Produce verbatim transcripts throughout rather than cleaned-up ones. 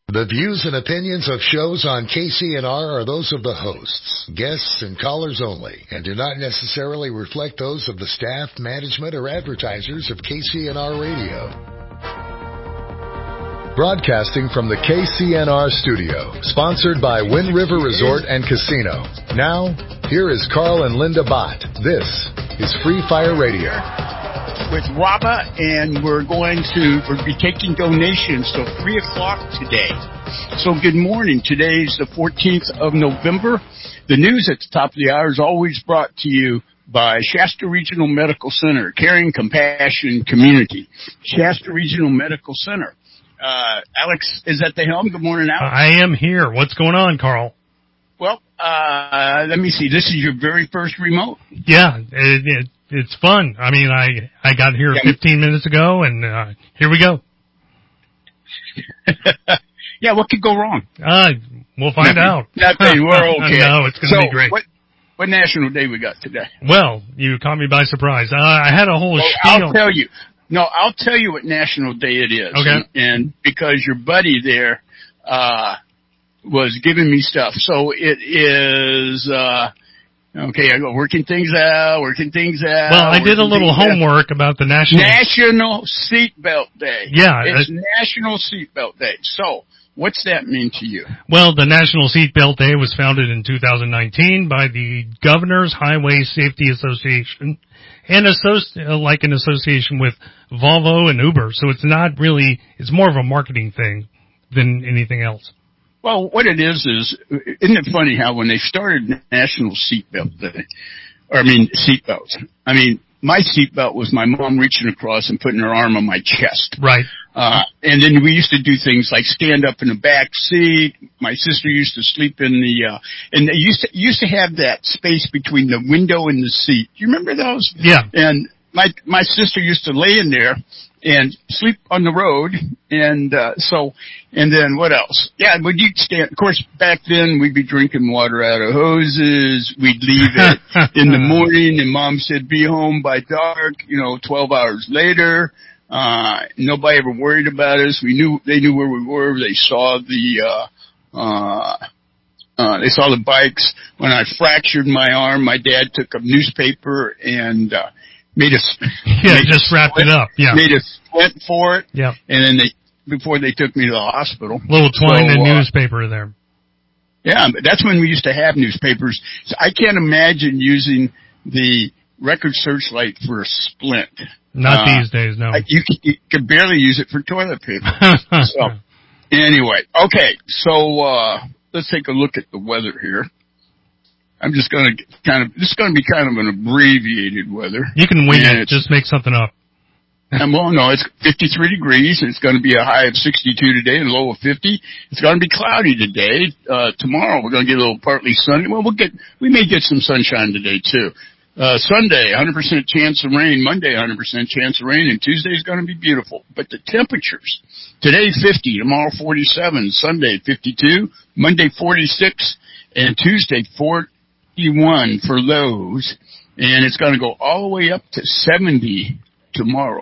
The views and opinions of shows on K C N R are those of the hosts, guests, and callers only, and do not necessarily reflect those of the staff, management, or advertisers of K C N R Radio. Broadcasting from the K C N R studio, sponsored by Wind River Resort and Casino. Now, here is Carl and Linda Bott. This is Free Fire Radio. With Raba, and we're going to we'll be taking donations till three o'clock today. So good morning. Today's the fourteenth of November. The news at the top of the hour is always brought to you by Shasta Regional Medical Center, Caring Compassion Community. Shasta Regional Medical Center. Uh, Alex is at the helm. Good morning, Alex. I am here. What's going on, Carl? Well, uh, let me see. This is your very first remote? Yeah, it, it, it's fun. I mean, I, I got here yeah. fifteen minutes ago, and uh, here we go. Yeah, what could go wrong? Uh, we'll find Nothing. out. Nothing. We're okay. No, it's going to so be great. What, what national day we got today? Well, you caught me by surprise. Uh, I had a whole well, spiel. I'll tell you. No, I'll tell you what national day it is. Okay. And, and because your buddy there uh was giving me stuff. So it is, uh okay, I go working things out, working things out. Well, I did a little homework out. about the National... National Seatbelt Day. Yeah. It's uh, National Seatbelt Day. So, what's that mean to you? Well, the National Seatbelt Day was founded in two thousand nineteen by the Governor's Highway Safety Association and associ- like an association with Volvo and Uber. So it's not really, it's more of a marketing thing than anything else. Well, what it is is, isn't it funny how when they started National Seatbelt Day, or I mean seatbelts, I mean, my seatbelt was my mom reaching across and putting her arm on my chest. Right. Uh, and then we used to do things like stand up in the back seat. My sister used to sleep in the, uh, and they used to, used to have that space between the window and the seat. Do you remember those? Yeah. And my, my sister used to lay in there and sleep on the road. And, uh, so, and then what else? Yeah, when you stand, of course, back then we'd be drinking water out of hoses. We'd leave it in the morning and mom said, be home by dark, you know, twelve hours later. Uh, nobody ever worried about us. We knew, they knew where we were. They saw the, uh, uh, uh, they saw the bikes. When I fractured my arm, my dad took a newspaper and, uh, made a, yeah, made just a wrapped splint, it up. Yeah. Made a splint for it. Yeah. And then they, before they took me to the hospital. Little twine so, and uh, newspaper there. Yeah, but that's when we used to have newspapers. So I can't imagine using the record searchlight for a splint. Not uh, these days, no. You, you could barely use it for toilet paper. So, anyway, okay, so uh let's take a look at the weather here. I'm just going to kind of, this is going to be kind of an abbreviated weather. You can wing it, just make something up. And well, no, it's fifty-three degrees. It's going to be a high of sixty-two today and a low of fifty. It's going to be cloudy today. Uh, tomorrow we're going to get a little partly sunny. Well, we'll get, we may get some sunshine today too. Uh, Sunday, one hundred percent chance of rain. Monday, one hundred percent chance of rain. And Tuesday is going to be beautiful. But the temperatures, today fifty, tomorrow forty-seven, Sunday fifty-two, Monday forty-six, and Tuesday forty-one for lows. And it's going to go all the way up to seventy tomorrow.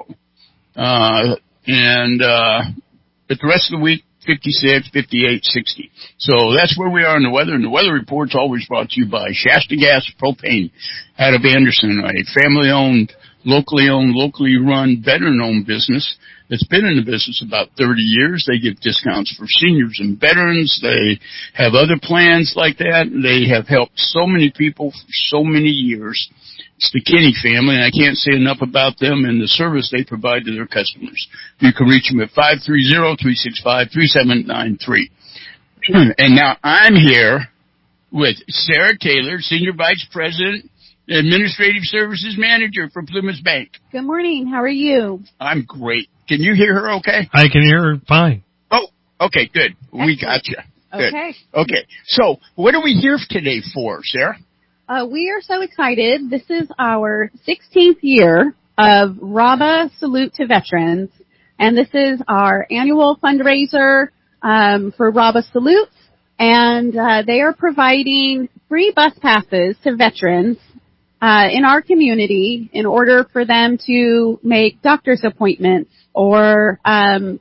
Uh, and, uh, but the rest of the week, fifty-six, fifty-eight, sixty. So that's where we are in the weather. And the weather report's always brought to you by Shasta Gas Propane out of Anderson, a family-owned, locally owned, locally run, veteran-owned business that's been in the business about thirty years. They give discounts for seniors and veterans. They have other plans like that. They have helped so many people for so many years. It's the Kinney family, and I can't say enough about them and the service they provide to their customers. You can reach them at five three zero, three six five, three seven nine three. And now I'm here with Sarah Taylor, Senior Vice President, Administrative Services Manager for Plymouth Bank. Good morning. How are you? I'm great. Can you hear her okay? I can hear her fine. Oh, okay, good. Excellent. We got you. Good. Okay. Okay. So what are we here today for, Sarah? Uh, we are so excited. This is our sixteenth year of Raba Salute to Veterans, and this is our annual fundraiser um, for Raba Salutes, and uh, they are providing free bus passes to veterans uh, in our community in order for them to make doctor's appointments or um,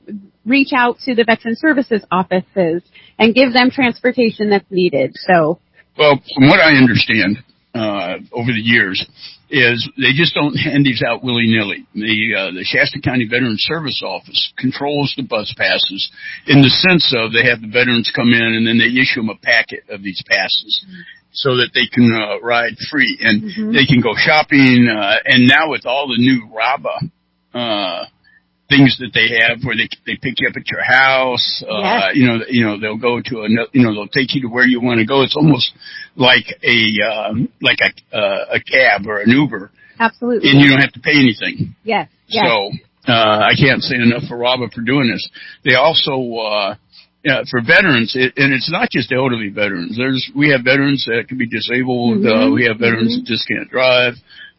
reach out to the Veteran Services offices and give them transportation that's needed. So, well, from what I understand uh, over the years, is they just don't hand these out willy-nilly. The uh, the Shasta County Veteran Service Office controls the bus passes in the sense of they have the veterans come in and then they issue them a packet of these passes mm-hmm. so that they can uh, ride free and mm-hmm. they can go shopping. Uh, and now with all the new R A B A uh, things that they have where they they pick you up at your house, uh, yes. you know, you know, they'll go to a, you know, they'll take you to where you want to go. It's almost like a, um, like a, uh, a cab or an Uber. Absolutely. And you don't have to pay anything. Yes. yes. So, uh, I can't say enough for R A B A for doing this. They also, uh, yeah, for veterans, it, and it's not just elderly veterans. There's, we have veterans that can be disabled. Mm-hmm. Uh, we have veterans mm-hmm. that just can't drive,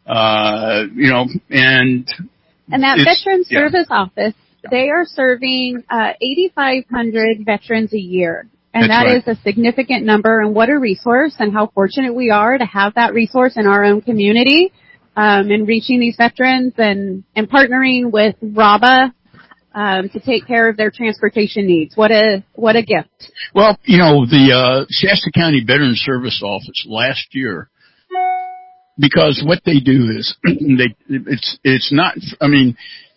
uh, you know, and, And that it's, Veteran Service yeah. Office, they are serving uh, eighty-five hundred veterans a year. And That's that right. is a significant number, and what a resource, and how fortunate we are to have that resource in our own community, um, in reaching these veterans and, and partnering with R A B A um, to take care of their transportation needs. What a what a gift. Well, you know, the uh, Shasta County Veteran Service Office last year, because what they do is they it's it's not I mean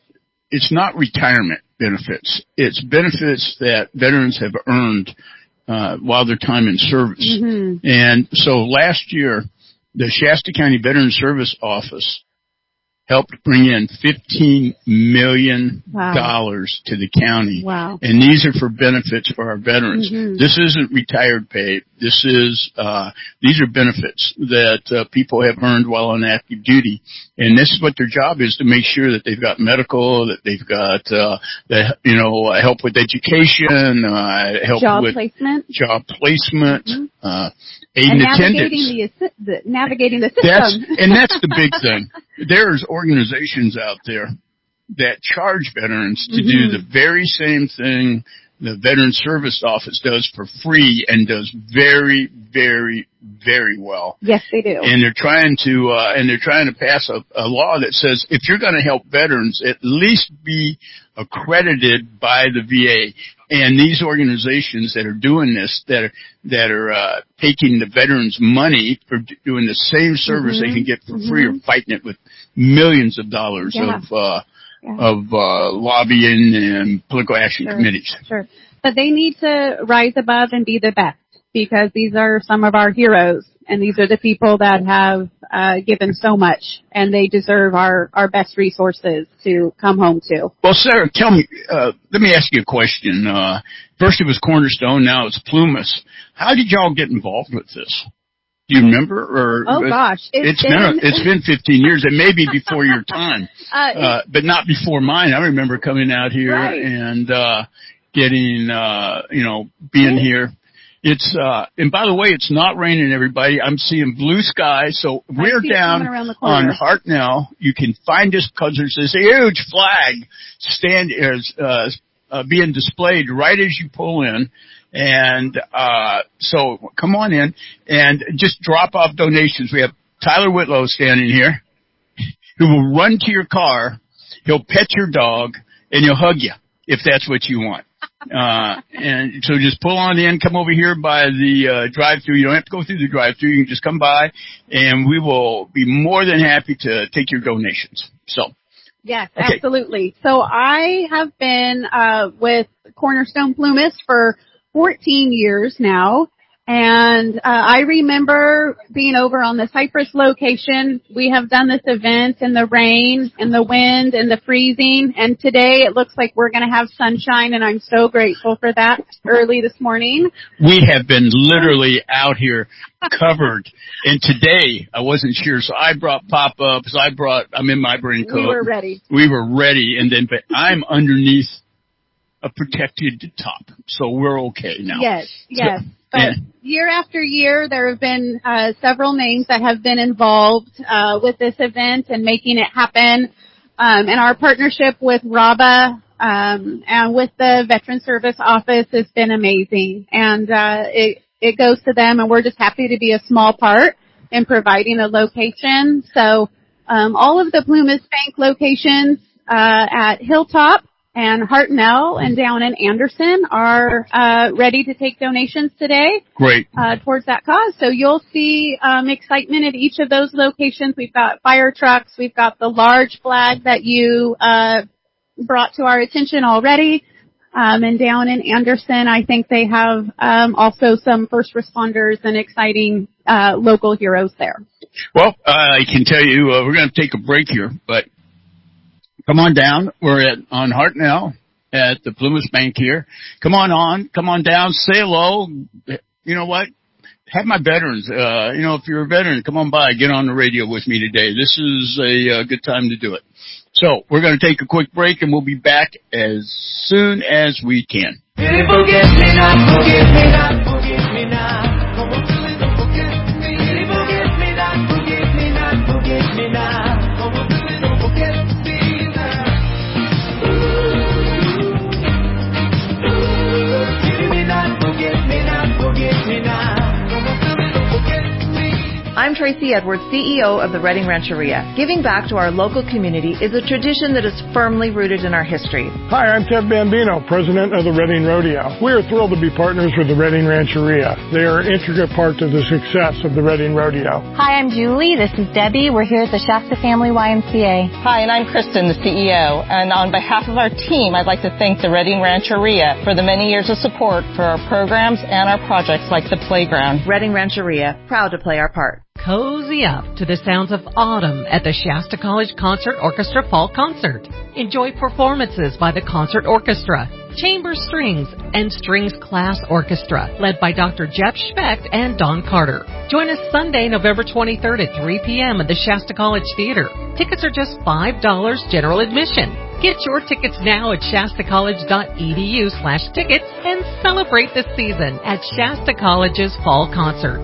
it's not retirement benefits. It's benefits that veterans have earned uh while their time in service. Mm-hmm. And so last year the Shasta County Veteran Service Office helped bring in fifteen million dollars wow. to the county. Wow. And these are for benefits for our veterans. Mm-hmm. This isn't retired pay. This is, uh, these are benefits that, uh, people have earned while on active duty. And this is what their job is, to make sure that they've got medical, that they've got, uh, the, you know, help with education, uh, help job with placement. job placement, mm-hmm. uh, aid and and navigating attendance. The, the, navigating the system. That's, and that's the big thing. There's organizations out there that charge veterans to mm-hmm. do the very same thing the Veteran Service Office does for free, and does very, very, very well. Yes, they do. And they're trying to, uh, and they're trying to pass a, a law that says if you're going to help veterans, at least be accredited by the V A. And these organizations that are doing this, that are, that are, uh, taking the veterans' money for doing the same service mm-hmm. they can get for mm-hmm. free, are fighting it with millions of dollars yeah. of, uh, Yeah. of uh lobbying and political action sure, committees. Sure. But they need to rise above and be the best, because these are some of our heroes, and these are the people that have uh given so much, and they deserve our, our best resources to come home to. Well, Sarah, tell me, uh let me ask you a question. Uh first it was Cornerstone, now it's Plumas. How did y'all get involved with this? Do you remember? Or oh gosh, it's, it's been, been a, it's been fifteen years, and maybe before your time, uh, uh, but not before mine. I remember coming out here right. and uh getting, uh you know, being here. It's uh and by the way, it's not raining, everybody. I'm seeing blue sky, so we're down on Hartnell. You can find us because there's this huge flag stand uh, uh being displayed right as you pull in. And, uh, so come on in and just drop off donations. We have Tyler Whitlow standing here, who will run to your car. He'll pet your dog, and he'll hug you if that's what you want. Uh, and so just pull on in, come over here by the, uh, drive-thru. You don't have to go through the drive-thru. You can just come by, and we will be more than happy to take your donations. So. Yes, okay. Absolutely. So I have been, uh, with Cornerstone Plumas for fourteen years now, and uh, I remember being over on the Cypress location. We have done this event in the rain, in the wind, in the freezing, and today it looks like we're going to have sunshine, and I'm so grateful for that early this morning. We have been literally out here covered, and today I wasn't sure, so I brought pop-ups, I brought, I'm in my raincoat. We were ready. We were ready, and then, but I'm underneath a protected top, so we're okay now. Yes, yes. So, but yeah. year after year, there have been uh, several names that have been involved uh, with this event and making it happen. Um, and our partnership with R A B A um, and with the Veteran Service Office has been amazing. And uh, it it goes to them, and we're just happy to be a small part in providing a location. So um, all of the Plumas Bank locations uh, at Hilltop, And Hartnell and down in Anderson are uh, ready to take donations today. Great. Uh, towards that cause. So you'll see um, excitement at each of those locations. We've got fire trucks. We've got the large flag that you uh, brought to our attention already. Um, and down in Anderson, I think they have um, also some first responders and exciting uh, local heroes there. Well, uh, I can tell you uh, we're going to take a break here, but come on down. We're at on Hartnell at the Plymouth Bank here. Come on on. Come on down. Say hello. You know what? Have my veterans. Uh, you know, if you're a veteran, come on by. Get on the radio with me today. This is a uh, good time to do it. So we're going to take a quick break, and we'll be back as soon as we can. Forget me not, forget me not, forget me not. Como tú don't forget me. Forget me not, forget me not, forget me not. Como tú don't forget me now. Forget me not, forget me not, forget me now. Como tú don't forget me. I'm Tracy Edwards, C E O of the Redding Rancheria. Giving back to our local community is a tradition that is firmly rooted in our history. Hi, I'm Ted Bambino, president of the Redding Rodeo. We are thrilled to be partners with the Redding Rancheria. They are an intricate part of the success of the Redding Rodeo. Hi, I'm Julie. This is Debbie. We're here at the Shasta Family Y M C A. Hi, and I'm Kristen, the C E O. And on behalf of our team, I'd like to thank the Redding Rancheria for the many years of support for our programs and our projects like the playground. Redding Rancheria, proud to play our part. Cozy up to the sounds of autumn at the Shasta College Concert Orchestra Fall Concert. Enjoy performances by the Concert Orchestra, Chamber Strings, and Strings Class Orchestra, led by Doctor Jeff Specht and Don Carter. Join us Sunday, November twenty-third at three p.m. at the Shasta College Theater. Tickets are just five dollars general admission. Get your tickets now at shastacollege.edu slash tickets and celebrate the season at Shasta College's Fall Concert.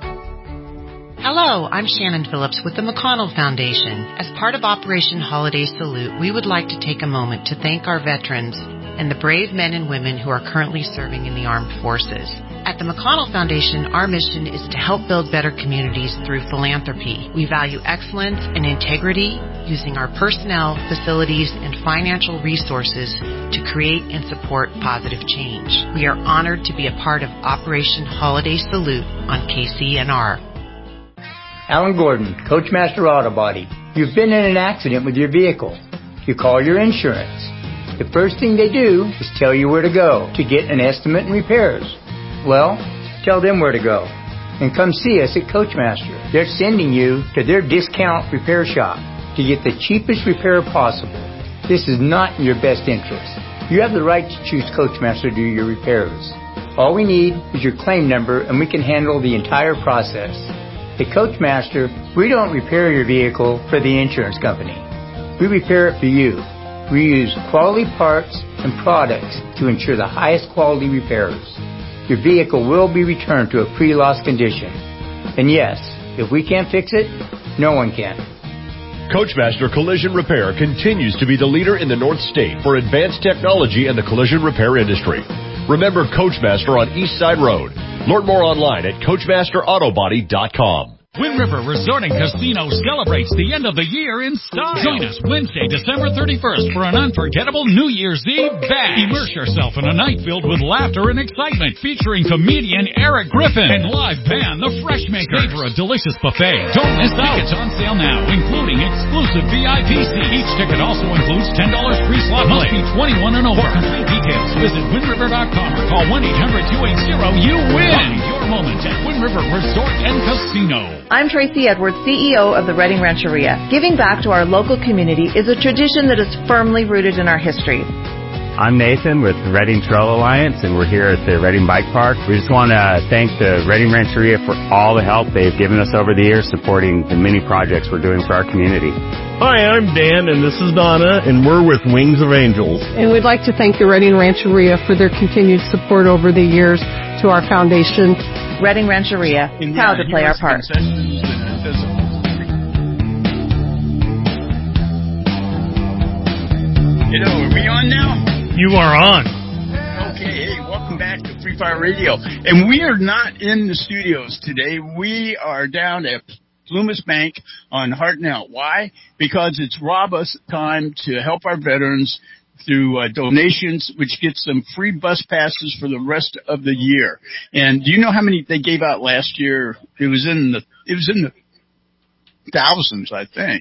Hello, I'm Shannon Phillips with the McConnell Foundation. As part of Operation Holiday Salute, we would like to take a moment to thank our veterans and the brave men and women who are currently serving in the armed forces. At the McConnell Foundation, our mission is to help build better communities through philanthropy. We value excellence and integrity, using our personnel, facilities, and financial resources to create and support positive change. We are honored to be a part of Operation Holiday Salute on K C N R. Alan Gordon, Coachmaster Auto Body. You've been in an accident with your vehicle. You call your insurance. The first thing they do is tell you where to go to get an estimate and repairs. Well, tell them where to go. And come see us at Coachmaster. They're sending you to their discount repair shop to get the cheapest repair possible. This is not in your best interest. You have the right to choose Coachmaster to do your repairs. All we need is your claim number and we can handle the entire process. At Coachmaster, we don't repair your vehicle for the insurance company. We repair it for you. We use quality parts and products to ensure the highest quality repairs. Your vehicle will be returned to a pre-loss condition. And yes, if we can't fix it, no one can. Coachmaster Collision Repair continues to be the leader in the North State for advanced technology in the collision repair industry. Remember Coachmaster on East Side Road. Learn more online at coachmaster auto body dot com. Wind River Resort and Casino celebrates the end of the year in style. Join us Wednesday, December thirty-first for an unforgettable New Year's Eve bash. Immerse yourself in a night filled with laughter and excitement, featuring comedian Eric Griffin and live band The Freshmakers. Savor a delicious buffet. Don't miss out. Tickets on sale now, including exclusive V I P seats. Each ticket also includes ten dollars free slot play. Must be twenty-one and over. For complete details, visit wind river dot com or call one eight hundred two eight zero you win. Find your moment at Wind River Resort and Casino. I'm Tracy Edwards, C E O of the Redding Rancheria. Giving back to our local community is a tradition that is firmly rooted in our history. I'm Nathan with the Redding Trail Alliance, and we're here at the Redding Bike Park. We just want to thank the Redding Rancheria for all the help they've given us over the years supporting the many projects we're doing for our community. Hi, I'm Dan, and this is Donna, and we're with Wings of Angels. And we'd like to thank the Redding Rancheria for their continued support over the years to our foundation. Redding Rancheria, proud to play our part. Hello, are we on now? You are on. Okay, hey, welcome back to Free Fire Radio. And we are not in the studios today. We are down at Plymouth Bank on Hartnell. Why? Because it's Rob Us time to help our veterans through uh, donations, which gets them free bus passes for the rest of the year. And do you know how many they gave out last year? It was in the it was in the thousands, I think.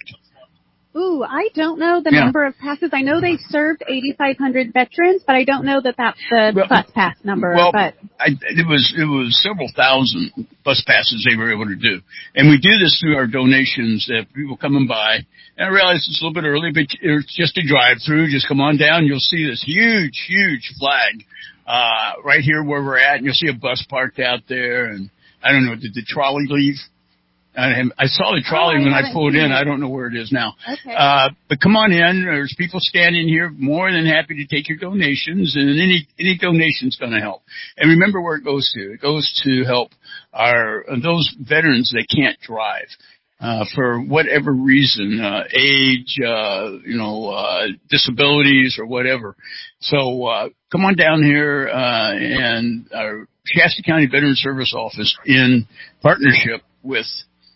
Ooh, I don't know the Yeah. number of passes. I know they served eighty-five hundred veterans, but I don't know that that's the Well, bus pass number. Well, but I, it was it was several thousand bus passes they were able to do, and we do this through our donations that people coming by. And I realize it's a little bit early, but it's just a drive-through. Just come on down, you'll see this huge, huge flag uh right here where we're at, and you'll see a bus parked out there. And I don't know, did the trolley leave? I, I saw the trolley oh, I when I haven't pulled seen in. it. I don't know where it is now. Okay. Uh, but come on in. There's people standing here more than happy to take your donations, and any, any donation's going to help. And remember where it goes to. It goes to help our, those veterans that can't drive. Uh, for whatever reason, uh, age, uh, you know, uh, disabilities or whatever. So, uh, come on down here, uh, and our Shasta County Veterans Service Office in partnership with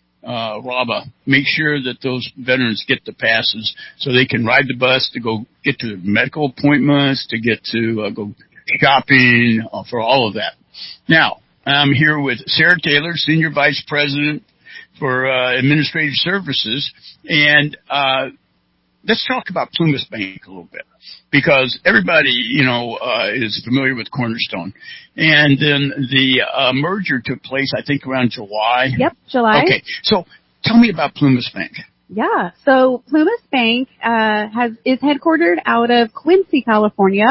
uh, RABA, make sure that those veterans get the passes so they can ride the bus to go get to medical appointments, to get to uh, go shopping, uh, for all of that. Now, I'm here with Sarah Taylor, Senior Vice President for uh, Administrative Services, and uh, let's talk about Plumas Bank a little bit, because everybody, you know, uh, is familiar with Cornerstone. And then the uh, merger took place, I think, around July. Yep, July. Okay, so tell me about Plumas Bank. Yeah, so Plumas Bank uh, has is headquartered out of Quincy, California,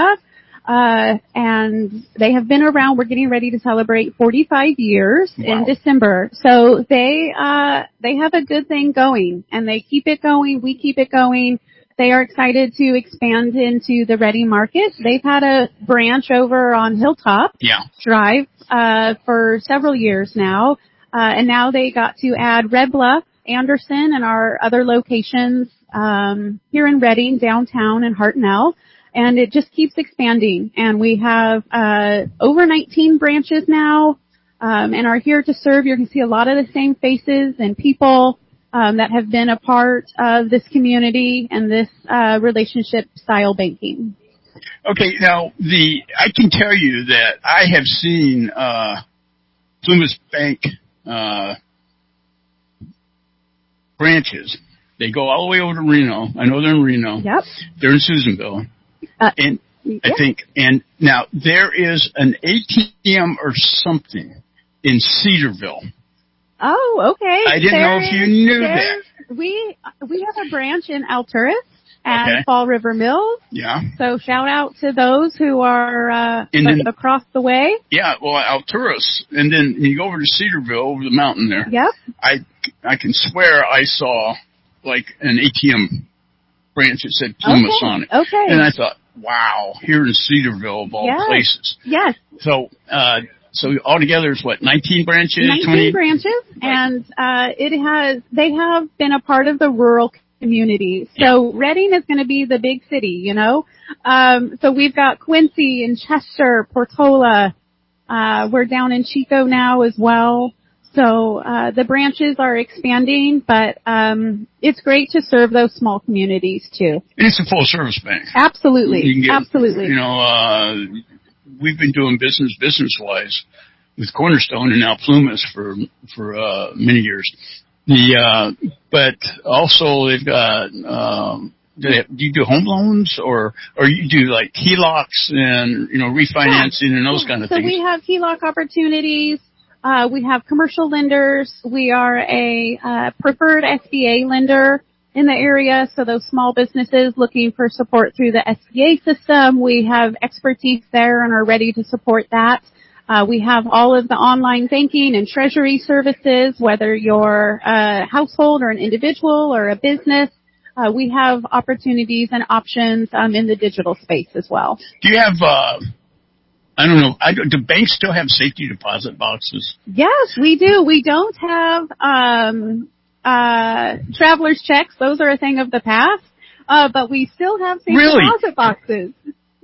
uh, and they have been around. We're getting ready to celebrate forty-five years Wow. in December. So they uh, they have a good thing going, and they keep it going. We keep it going. They are excited to expand into the Reading market. They've had a branch over on Hilltop Yeah. Drive uh, for several years now, uh, and now they got to add Red Bluff, Anderson, and our other locations um, here in Reading, downtown, and Hartnell. And it just keeps expanding. And we have uh, over nineteen branches now, um, and are here to serve. You can see a lot of the same faces and people Um, that have been a part of this community and this uh, relationship style banking. Okay, now the I can tell you that I have seen uh, Plumas Bank uh, branches. They go all the way over to Reno. I know they're in Reno. Yep. They're in Susanville, uh, and yeah. I think. And now there is an A T M or something in Cedarville. Oh, okay. I didn't there know if you is, knew there, that. We we have a branch in Alturas and Okay. Fall River Mills. Yeah. So shout out to those who are uh, And then- across the way. Yeah, well, Alturas, and then you go over to Cedarville, over the mountain there. Yep. I, I can swear I saw, like, an A T M branch that said Plumas Okay, on it. okay. And I thought, wow, here in Cedarville, of all Yes. places. Yes. So, uh, so altogether it's what, nineteen branches? nineteen twenty branches, and uh, it has. They have been a part of the rural community. So Reading is going to be the big city, you know. Um, so we've got Quincy and Chester, Portola. Uh, we're down in Chico now as well. So uh, the branches are expanding, but um, it's great to serve those small communities too. And it's a full service bank. Absolutely, You can get- absolutely. You know, uh, we've been doing business business-wise with Cornerstone and now Plumas for, for, uh, many years. The, uh, but also they've got, um, do, they, do you do home loans or, or you do like H E L O Cs and, you know, refinancing and those kind of so things? we have H E L O C opportunities. Uh, we have commercial lenders. We are a uh, preferred S B A lender in the area, so those small businesses looking for support through the S B A system, we have expertise there and are ready to support that. Uh, we have all of the online banking and treasury services, whether you're a household or an individual or a business. Uh, we have opportunities and options um, in the digital space as well. Do you have, uh, I don't know, I don't, do banks still have safety deposit boxes? Yes, we do. We don't have um, uh, traveler's checks. Those are a thing of the past. Uh, but we still have safe Really? deposit boxes.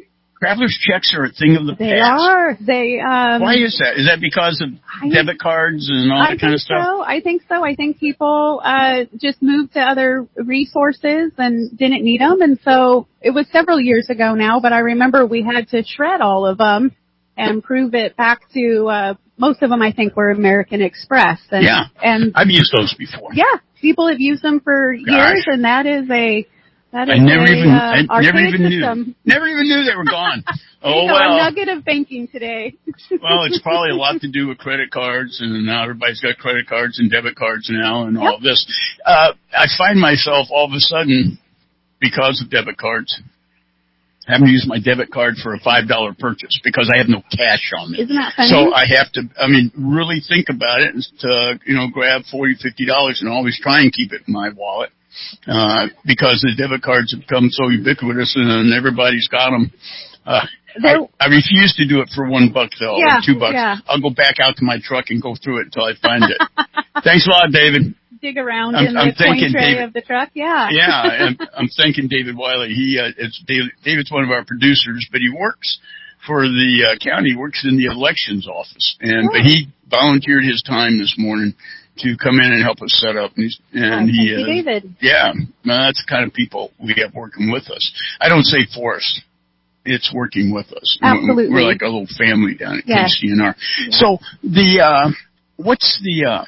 traveler's checks are a thing of the They past. are. They. Um, Why is that? Is that because of I, debit cards and all that I kind of think stuff? so. I think so. I think people uh, just moved to other resources and didn't need them, and so it was several years ago now. But I remember we had to shred all of them and prove it back to. Uh, most of them, I think, were American Express. And, yeah, and I've used those before. Yeah, people have used them for Gosh. years, and that is a. That is I never a, even, uh, I never even system. knew, never even knew they were gone. There Oh you go, well. a nugget of banking today. Well, it's probably a lot to do with credit cards, and now everybody's got credit cards and debit cards now, and Yep. all of this. Uh, I find myself all of a sudden, because of debit cards, having to use my debit card for a five dollar purchase because I have no cash on me. Isn't that funny? So I have to, I mean, really think about it and to, you know, grab forty, fifty dollars and always try and keep it in my wallet. Uh, because the debit cards have become so ubiquitous and everybody's got them. Uh, I, I refuse to do it for one buck though, Yeah, or two bucks. yeah. I'll go back out to my truck and go through it until I find it. Thanks a lot, David. Dig around I'm- in I'm the coin thinking, tray David- of the truck. Yeah. Yeah, I'm, I'm thanking David Wiley. He, uh, it's David, David's one of our producers, but he works for the uh, county. He works in the elections office, and but he volunteered his time this morning to come in and help us set up. And, he's, and Oh, he, thank you, uh, David. yeah, well, that's the kind of people we have working with us. I don't say for us. It's working with us. Absolutely. We're like a little family down at Yes. K C N R. So the uh, what's the uh,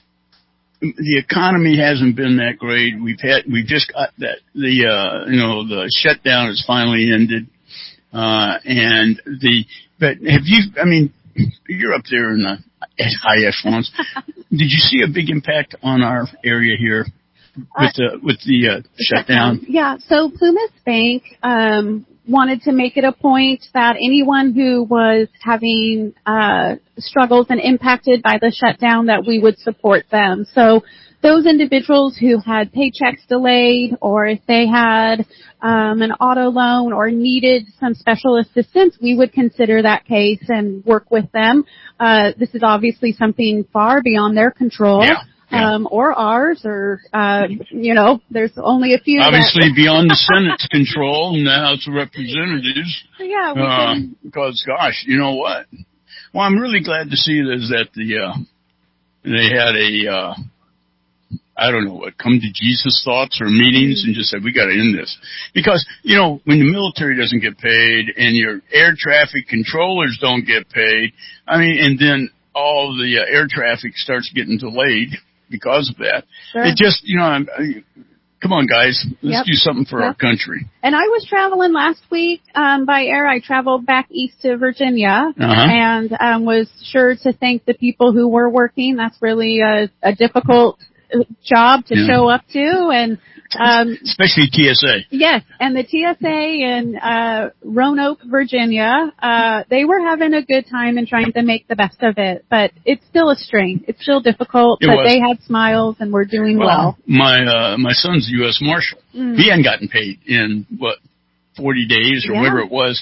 the economy hasn't been that great. We've had we've just got that the uh, you know the shutdown has finally ended, uh, and the but have you? I mean, you're up there in the high echelons. Did you see a big impact on our area here with the with the uh, shutdown? Yeah. So Plumas Bank um, wanted to make it a point that anyone who was having uh, struggles and impacted by the shutdown, that we would support them. So those individuals who had paychecks delayed, or if they had um, an auto loan or needed some special assistance, we would consider that case and work with them. Uh, this is obviously something far beyond their control. Yeah. Yeah. Um, or ours, or, uh, you know, there's only a few. Obviously that, beyond the Senate's control and the House of Representatives. Yeah, we uh, can. Because, gosh, you know what? Well, I'm really glad to see is that the, uh, they had a, uh, I don't know what, come to Jesus thoughts or meetings and just said, we got to end this. Because, you know, when the military doesn't get paid and your air traffic controllers don't get paid, I mean, and then all the uh, air traffic starts getting delayed because of that. Sure. It just, you know, I'm, I, come on, guys, let's Yep. do something for Yep. our country. And I was traveling last week um, by air. I traveled back east to Virginia, Uh-huh. and um, was sure to thank the people who were working. That's really a, a difficult uh, job to Yeah. show up to, and um, Especially T S A. yes, and the T S A in uh, Roanoke, Virginia, uh, they were having a good time and trying to make the best of it. But it's still a strain. It's still difficult, It but was. they had smiles and were doing well. my uh, my son's U S Marshal. Mm. He hadn't gotten paid in what forty days or Yeah. whatever it was.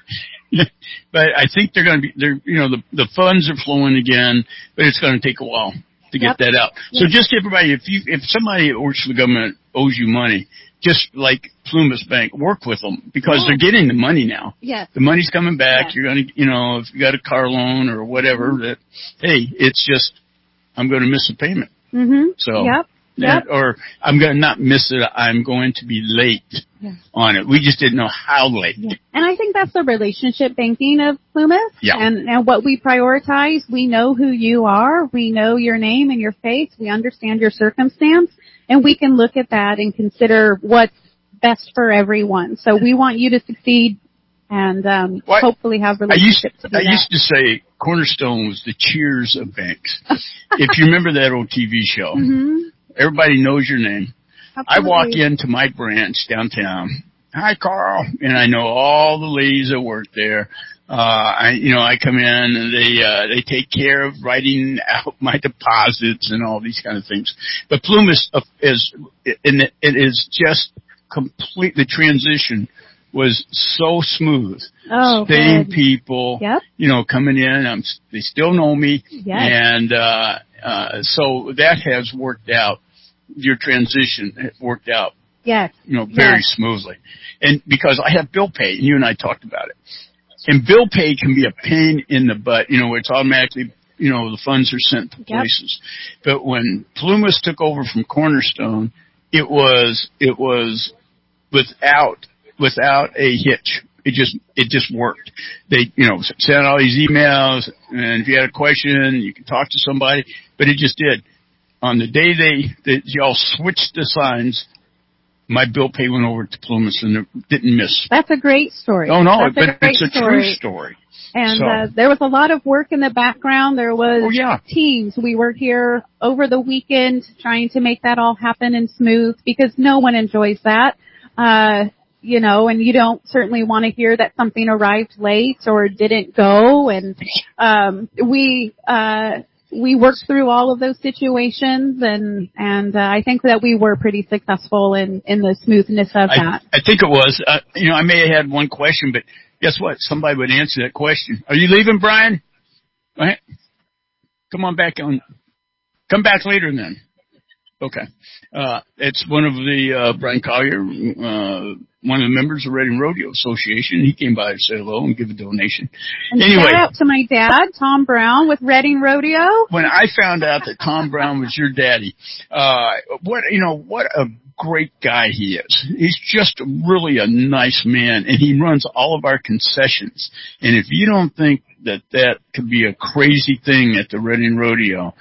But I think they're going to be. They're you know the the funds are flowing again, but it's going to take a while to Yep. get that out. So just everybody, if you if somebody that works for the government owes you money, just like Plumas Bank, work with them because Yeah. they're getting the money now. Yes. The money's coming back. Yes. You're going to, you know, if you got a car loan or whatever, that hey, it's just I'm going to miss a payment. Mhm. So, Yep. Yep. or I'm going to not miss it. I'm going to be late Yeah. on it. We just didn't know how late. Yeah. And I think that's the relationship banking of Plumas. Yeah. And, and what we prioritize, we know who you are. We know your name and your face. We understand your circumstance. And we can look at that and consider what's best for everyone. So we want you to succeed and um, What? hopefully have I used, relationships to do I that. used to say Cornerstone was the Cheers of banks. If you remember that old T V show, Mm-hmm. everybody knows your name. Absolutely. I walk into my branch downtown. Hi, Carl. And I know all the ladies that work there. Uh, I, you know, I come in and they, uh, they take care of writing out my deposits and all these kind of things. But Plumas is, and it is just complete, the transition was so smooth. Oh, Same good. people, Yep. you know, coming in, I'm, they still know me. Yes. And, uh, uh, so that has worked out. Your transition has worked out Yes. You know, very yes. smoothly. And because I have bill pay, and you and I talked about it. And bill pay can be a pain in the butt, you know, where it's automatically, you know, the funds are sent to Yep. places. But when Plumas took over from Cornerstone, it was, it was without, without a hitch. It just, it just worked. They, you know, sent all these emails, and if you had a question, you could talk to somebody, but it just did. On the day they, that y'all switched the signs, my bill pay went over to Plumas and it didn't miss. That's a great story. Oh, no, That's but a great it's a story. true story. And So- uh, there was a lot of work in the background. There was Oh, yeah. teams. We were here over the weekend trying to make that all happen and smooth because no one enjoys that. Uh, you know, and you don't certainly want to hear that something arrived late or didn't go. And um, we uh, we worked through all of those situations, and and uh, I think that we were pretty successful in in the smoothness of I, that. I think it was. Uh, you know, I may have had one question, but guess what? Somebody would answer that question. Are you leaving, Brian? Go ahead. Come on back on. Come back later then. Okay. Uh, it's one of the, uh, Brian Collier, uh, one of the members of Reading Rodeo Association. He came by to say hello and give a donation. And Anyway. shout out to my dad, Tom Brown, with Reading Rodeo. When I found out that Tom Brown was your daddy, uh, what, you know, what a great guy he is. He's just really a nice man, and he runs all of our concessions. And if you don't think that that could be a crazy thing at the Reading Rodeo,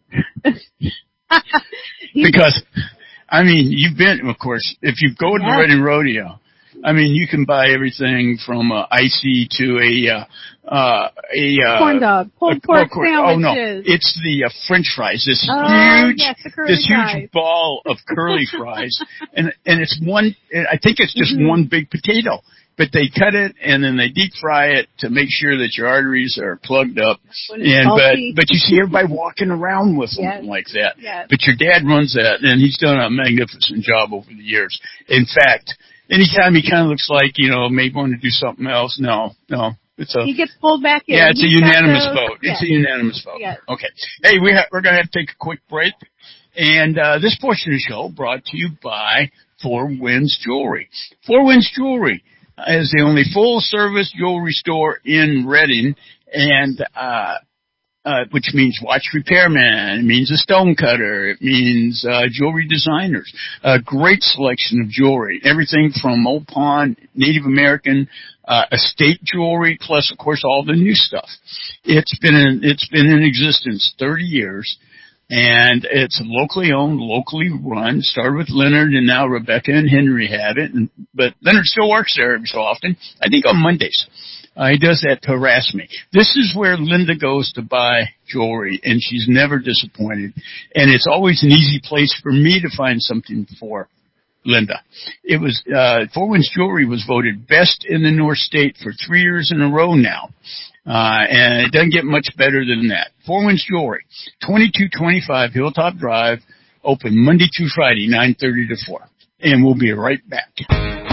because, I mean, you've been, of course, if you go to Yeah. the Reading Rodeo, I mean, you can buy everything from uh, icy to a, uh, uh, a, uh, Corn dog, pulled a- pork oh, oh, no. sandwiches. It's the uh, French fries, this Oh, huge, yes, the curly this huge fries. ball of curly fries. and, and it's one, I think it's just Mhm. one big potato. But they cut it and then they deep fry it to make sure that your arteries are plugged up. When it's And but salty. but you see everybody walking around with something Yes. like that. Yes. But your dad runs that, and he's done a magnificent job over the years. In fact, anytime he kind of looks like, you know, maybe want to do something else, no, no, it's a He gets pulled back in. yeah, it's a He's got unanimous those- vote. yes. It's a unanimous vote. Yes. Okay. Hey, we ha- we're going to have to take a quick break. And uh, this portion of the show brought to you by Four Winds Jewelry. Four Winds Jewelry is the only full-service jewelry store in Reading, and uh, uh, which means watch repairman, it means a stone cutter, it means uh, jewelry designers. A great selection of jewelry, everything from Old Pawn, Native American, uh, estate jewelry, plus of course all the new stuff. It's been in, it's been in existence thirty years. And it's locally owned, locally run. Started with Leonard, and now Rebecca and Henry have it. And, but Leonard still works there every so often. I think on Mondays. Uh, he does that to harass me. This is where Linda goes to buy jewelry, and she's never disappointed. And it's always an easy place for me to find something for Linda. It was, uh, Four Winds Jewelry was voted best in the North State for three years in a row now. Uh, and it doesn't get much better than that. Four Winds Jewelry, twenty-two twenty-five Hilltop Drive, open Monday through Friday, nine thirty to four. And we'll be right back. Thank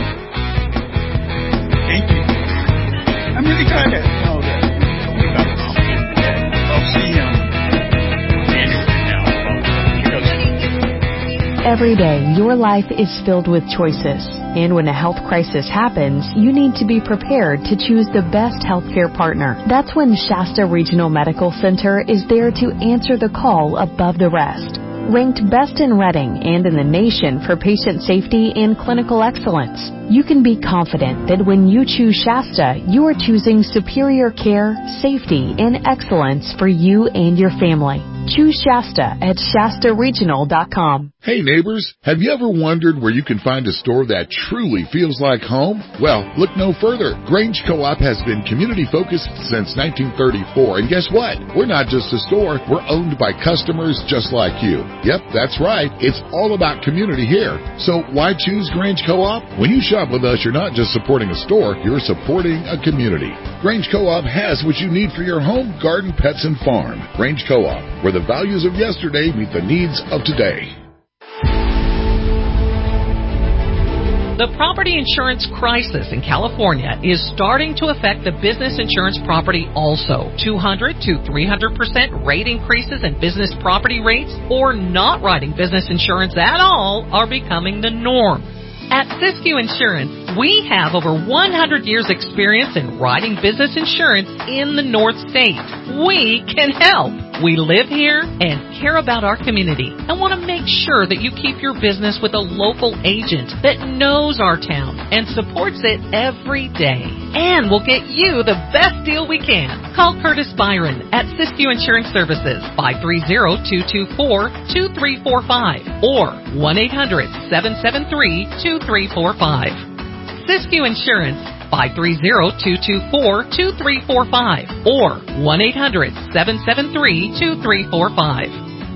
you. I'm really glad to know that we got a compliment. I'll see him January now. Because Every day, your life is filled with choices. And when a health crisis happens, you need to be prepared to choose the best healthcare partner. That's when Shasta Regional Medical Center is there to answer the call above the rest. Ranked best in Reading and in the nation for patient safety and clinical excellence, you can be confident that when you choose Shasta, you are choosing superior care, safety, and excellence for you and your family. Choose Shasta at Shasta Regional dot com. Hey neighbors, have you ever wondered where you can find a store that truly feels like home? Well, look no further. Grange Co-op has been community focused since nineteen thirty-four, and guess what? We're not just a store, we're owned by customers just like you. Yep, that's right. It's all about community here. So why choose Grange Co-op? When you shop with us, you're not just supporting a store, you're supporting a community. Grange Co-op has what you need for your home, garden, pets, and farm. Grange Co-op, where the values of yesterday meet the needs of today. The property insurance crisis in California is starting to affect the business insurance property also. two hundred to three hundred percent rate increases in business property rates or not writing business insurance at all are becoming the norm. At Siskiyou Insurance, we have over one hundred years experience in writing business insurance in the North State. We can help. We live here and care about our community and want to make sure that you keep your business with a local agent that knows our town and supports it every day. And we'll get you the best deal we can. Call Curtis Byron at Siskiyou Insurance Services, five three zero, two two four, two three four five or one eight hundred, seven seven three, two three four five. Siskiyou Insurance, five three zero, two two four, two three four five or one eight hundred, seven seven three, two three four five.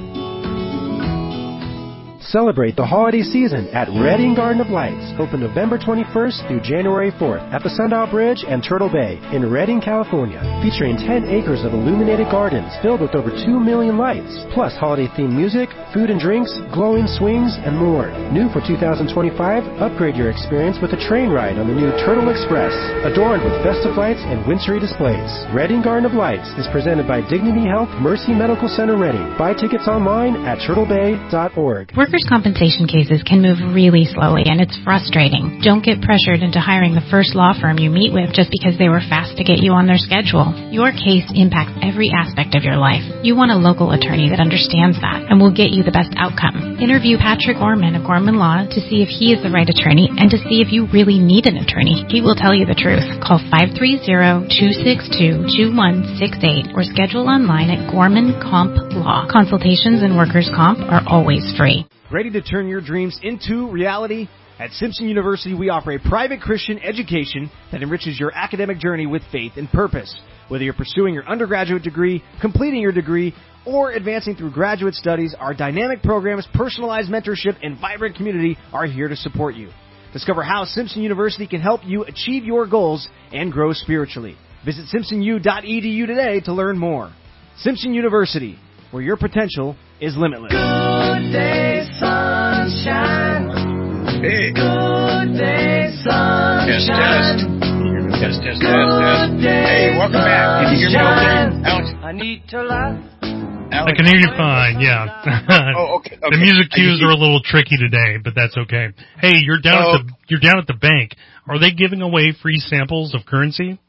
Celebrate the holiday season at Redding Garden of Lights, open November twenty-first through January fourth at the Sundial Bridge and Turtle Bay in Redding, California, featuring ten acres of illuminated gardens filled with over two million lights, plus holiday-themed music, food and drinks, glowing swings, and more. New for two thousand twenty-five, upgrade your experience with a train ride on the new Turtle Express, adorned with festive lights and wintry displays. Redding Garden of Lights is presented by Dignity Health Mercy Medical Center Redding. Buy tickets online at turtle bay dot org. Workers' compensation cases can move really slowly, and it's frustrating. Don't get pressured into hiring the first law firm you meet with just because they were fast to get you on their schedule. Your case impacts every aspect of your life. You want a local attorney that understands that and will get you the best outcome. Interview Patrick Gorman of Gorman Law to see if he is the right attorney and to see if you really need an attorney. He will tell you the truth. Call five three zero, two six two, two one six eight or schedule online at Gorman Comp Law. Consultations and workers' comp are always free. Ready to turn your dreams into reality? At Simpson University, we offer a private Christian education that enriches your academic journey with faith and purpose. Whether you're pursuing your undergraduate degree, completing your degree, or advancing through graduate studies, our dynamic programs, personalized mentorship, and vibrant community are here to support you. Discover how Simpson University can help you achieve your goals and grow spiritually. Visit simpson u dot e d u today to learn more. Simpson University, where your potential is limitless. Good day, sunshine. Hey. Good day, sunshine. Test, test. Test, test, test, test. Good day, Hey, welcome back. Can you hear me okay? Alex? I need to laugh. I can hear you fine, yeah. Oh, okay, okay. The music I cues just- are a little tricky today, but that's okay. Hey, you're down Oh. at the you're down at the bank. Are they giving away free samples of currency?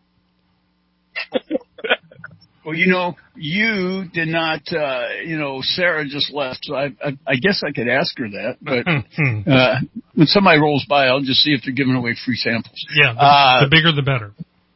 Well, you know, you did not, uh, you know, Sarah just left, so I, I, I guess I could ask her that. But uh, when somebody rolls by, I'll just see if they're giving away free samples. Yeah, the, Uh, the bigger the better.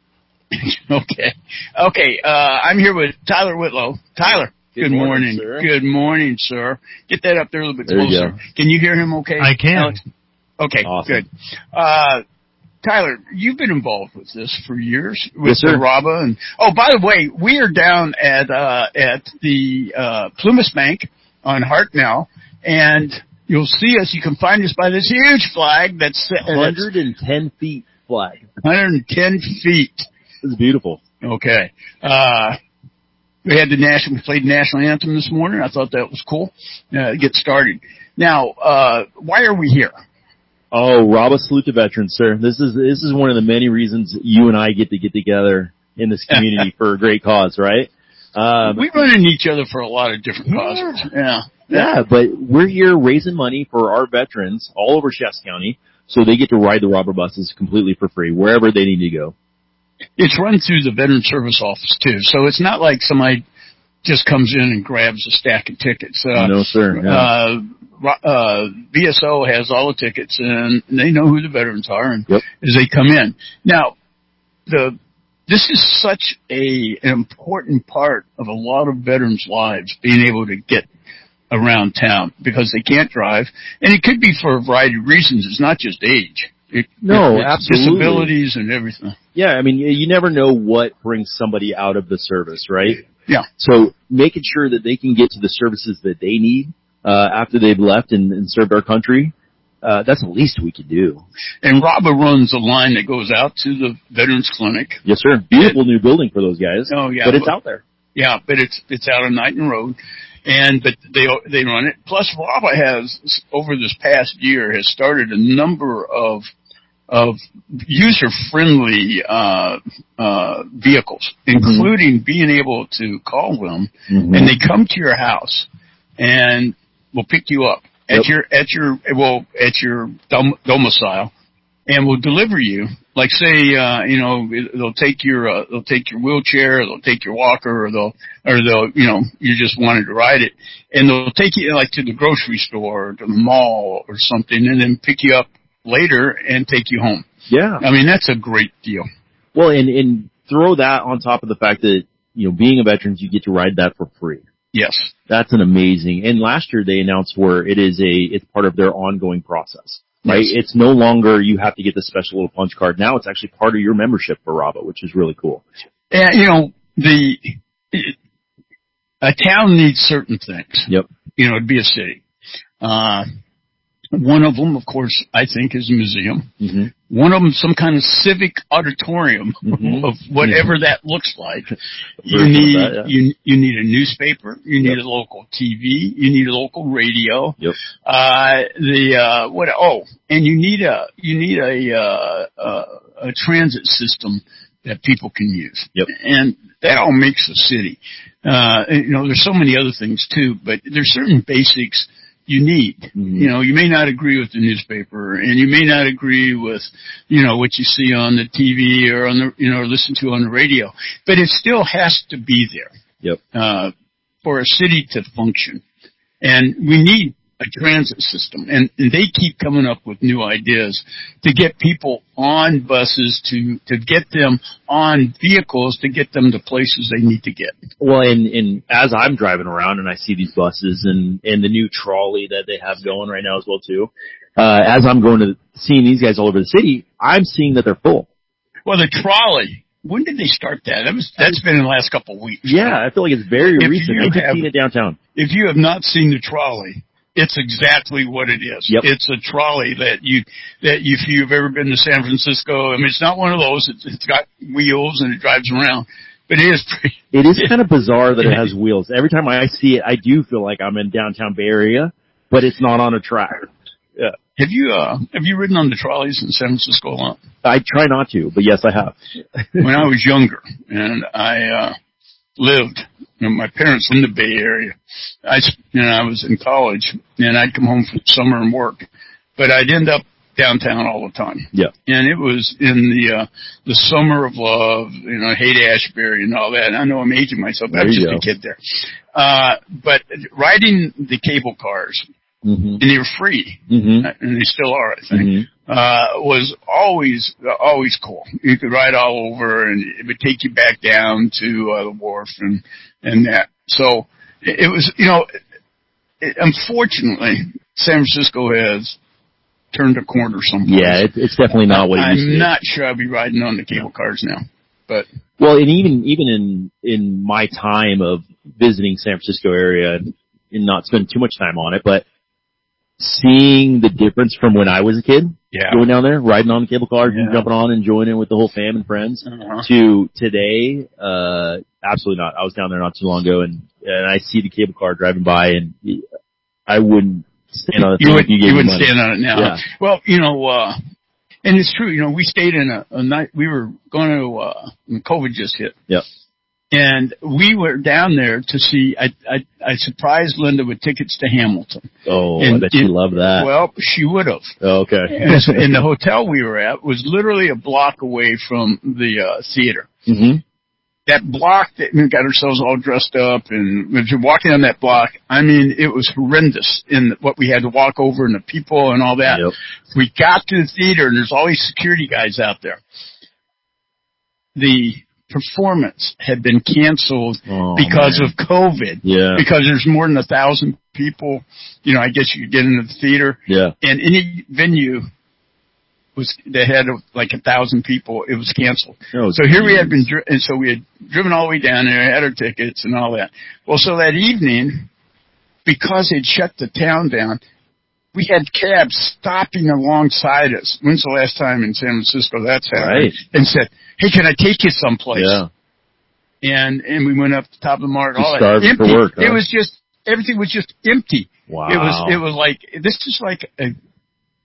Okay. Okay, uh, I'm here with Tyler Whitlow. Tyler, good, Good morning, morning. sir. Good morning, sir. Get that up there a little bit There you closer. go. Can you hear him okay? I can. Alex? Okay, Awesome. good. Uh, Tyler, you've been involved with this for years with Yes, sir. the RABA, and oh, by the way, we are down at uh, at the uh, Plumas Bank on Hartnell, and you'll see us. You can find us by this huge flag that's uh, one hundred ten feet flag. one hundred ten feet. It's beautiful. Okay. Uh, we had the national, we played the national anthem this morning. I thought that was cool. Uh, to get started. Now, uh, why are we here? Oh, RABA salute to veterans, sir. This is this is one of the many reasons you and I get to get together in this community for a great cause, right? Um, we run into each other for a lot of different causes. Yeah. yeah, but we're here raising money for our veterans all over Shasta County, so they get to ride the RABA buses completely for free wherever they need to go. It's run through the Veteran Service Office too, so it's not like somebody just comes in and grabs a stack of tickets. Uh, no, sir. No. Uh, uh, V S O has all the tickets, and they know who the veterans are, and yep. as they come in. Now, the this is such a an important part of a lot of veterans' lives, being able to get around town because they can't drive, and it could be for a variety of reasons. It's not just age. It, no, it's absolutely. Disabilities and everything. Yeah, I mean, you never know what brings somebody out of the service, right? Yeah. So making sure that they can get to the services that they need uh, after they've left and, and served our country, uh, that's the least we could do. And RABA runs a line that goes out to the Veterans Clinic. Yes, sir. Beautiful it, new building for those guys. Oh, yeah. But it's but, out there. Yeah, but it's it's out on Knighton Road. And but they they run it. Plus, RABA has, over this past year, has started a number of of user-friendly uh, uh, vehicles, including mm-hmm. being able to call them, mm-hmm. and they come to your house and will pick you up at yep. your at your well at your dom- domicile, and will deliver you. Like say, uh, you know, they'll take your uh, they'll take your wheelchair, or they'll take your walker, or they'll or they'll you know you just wanted to ride it, and they'll take you like to the grocery store or to the mall or something, and then pick you up later and take you home. Yeah, I mean that's a great deal. Well, and and throw that on top of the fact that you know being a veteran, you get to ride that for free. Yes, that's an amazing. And last year they announced where it is a it's part of their ongoing process. Right? Yes. It's no longer you have to get the special little punch card. Now it's actually part of your membership for RABA, which is really cool. And, you know, the, a town needs certain things. Yep. You know, it'd be a city. Uh, one of them, of course, I think is a museum. Mm-hmm. One of them, some kind of civic auditorium mm-hmm. of whatever yeah. that looks like. You need, that, yeah. you, you need a newspaper. You need yep. a local T V. You need a local radio. Yep. Uh, the, uh, what, oh, and you need a, you need a, uh, uh, a transit system that people can use. Yep. And that all makes a city. Uh, you know, there's so many other things too, but there's certain basics you need. Mm-hmm. You know, you may not agree with the newspaper, and you may not agree with, you know, what you see on the T V or on the, you know, or listen to on the radio, but it still has to be there. Yep. Uh, for a city to function. And we need a transit system, and, and they keep coming up with new ideas to get people on buses, to to get them on vehicles, to get them to places they need to get. Well, and, and as I'm driving around and I see these buses and, and the new trolley that they have going right now as well too, uh, as I'm going to seeing these guys all over the city, I'm seeing that they're full. Well, the trolley, when did they start that? That was, that's been in the last couple of weeks. Yeah, right? I feel like it's very if recent. I've just seen it downtown. If you have not seen the trolley, it's exactly what it is. Yep. It's a trolley that you, that if you've ever been to San Francisco, I mean, it's not one of those. It's, it's got wheels and it drives around, but it is pretty. It is kind of bizarre that it has wheels. Every time I see it, I do feel like I'm in downtown Bay Area, but it's not on a track. Yeah. Have you, uh, have you ridden on the trolleys in San Francisco a lot? I try not to, but yes, I have. When I was younger and I, uh, lived, you know, my parents in the Bay Area. I, you know, I was in college and I'd come home from summer and work, but I'd end up downtown all the time. Yeah. And it was in the, uh, the summer of love, you know, Haight-Ashbury and all that. And I know I'm aging myself, but I was just go. a kid there. Uh, but riding the cable cars, mm-hmm. and they were free, mm-hmm. and they still are, I think, mm-hmm. uh, was always, always cool. You could ride all over and it would take you back down to, uh, the wharf and, and that. So it, it was, you know, it, unfortunately, San Francisco has turned a corner someplace. Yeah, it, it's definitely not what it used to be. I'm not sure I'll be riding on the cable cars now, but. Well, and even, even in, in my time of visiting San Francisco area and, and not spending too much time on it, but seeing the difference from when I was a kid, yeah. going down there, riding on the cable car, yeah. jumping on and joining with the whole fam and friends, uh-huh. to today, uh, absolutely not. I was down there not too long ago and, and I see the cable car driving by and I wouldn't stand on it. You, would, you, you wouldn't money. stand on it now. Yeah. Well, you know, uh, and it's true, you know, we stayed in a, a night, we were going to, uh, when COVID just hit. Yep. And we were down there to see, I, I, I surprised Linda with tickets to Hamilton. Oh, and, I bet she loved that. Well, she would have. Oh, okay. And the hotel we were at was literally a block away from the, uh, theater. Mm-hmm. That block that we got ourselves all dressed up and as you're walking on that block, I mean, it was horrendous in what we had to walk over and the people and all that. Yep. We got to the theater and there's all these security guys out there. The performance had been canceled oh, because man. of COVID. Yeah. Because there's more than a thousand people, you know, I guess you could get into the theater. Yeah. And any venue was, that had like a thousand people, it was canceled. Oh, so here we had been, dri- and so we had driven all the way down there, had our tickets and all that. Well, so that evening, because they'd shut the town down, we had cabs stopping alongside us. When's the last time in San Francisco that's happened? Right. And said, hey, can I take you someplace? Yeah. And, and we went up to the top of the market. All starved that. Empty. for work, huh? It was just, everything was just empty. Wow. It was, it was like, this is like a,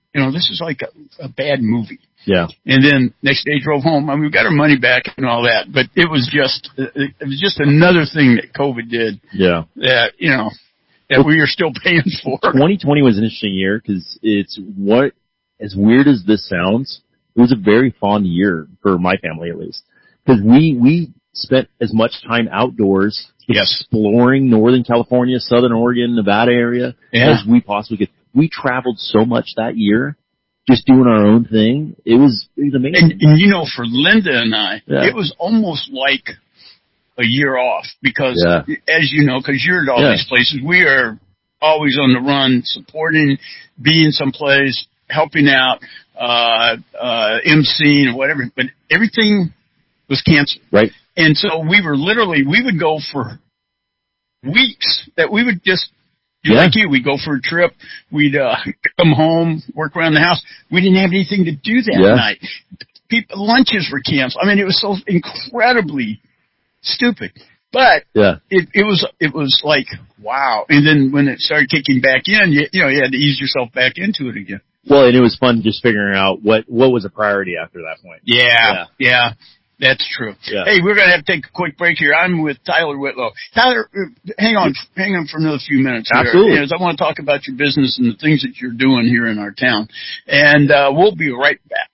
you know, this is like a, a bad movie. Yeah. And then next day drove home. I mean, we got our money back and all that, but it was just, it was just another thing that COVID did. Yeah. That, you know, that we are still paying for. twenty twenty was an interesting year because it's what, as weird as this sounds, it was a very fond year for my family at least. Because we, we spent as much time outdoors, yes, exploring Northern California, Southern Oregon, Nevada area yeah. as we possibly could. We traveled so much that year, just doing our own thing. It was, it was amazing. And, and you know, for Linda and I, yeah. it was almost like a year off because, yeah. as you know, because you're at all yeah. these places, we are always on the run, supporting, being someplace, helping out, uh, uh, emceeing or whatever, but everything was canceled. Right. And so we were literally, we would go for weeks that we would just, do yeah. like you, we'd go for a trip, we'd, uh, come home, work around the house. We didn't have anything to do that yeah. night. People, lunches were canceled. I mean, it was so incredibly stupid. But yeah. it, it was, it was like, wow. And then when it started kicking back in, you, you know, you had to ease yourself back into it again. Well, and it was fun just figuring out what, what was a priority after that point. Yeah. Yeah. yeah. That's true. Yeah. Hey, we're going to have to take a quick break here. I'm with Tyler Whitlow. Tyler, hang on, hang on for another few minutes here. Absolutely. Because I want to talk about your business and the things that you're doing here in our town. And, uh, we'll be right back.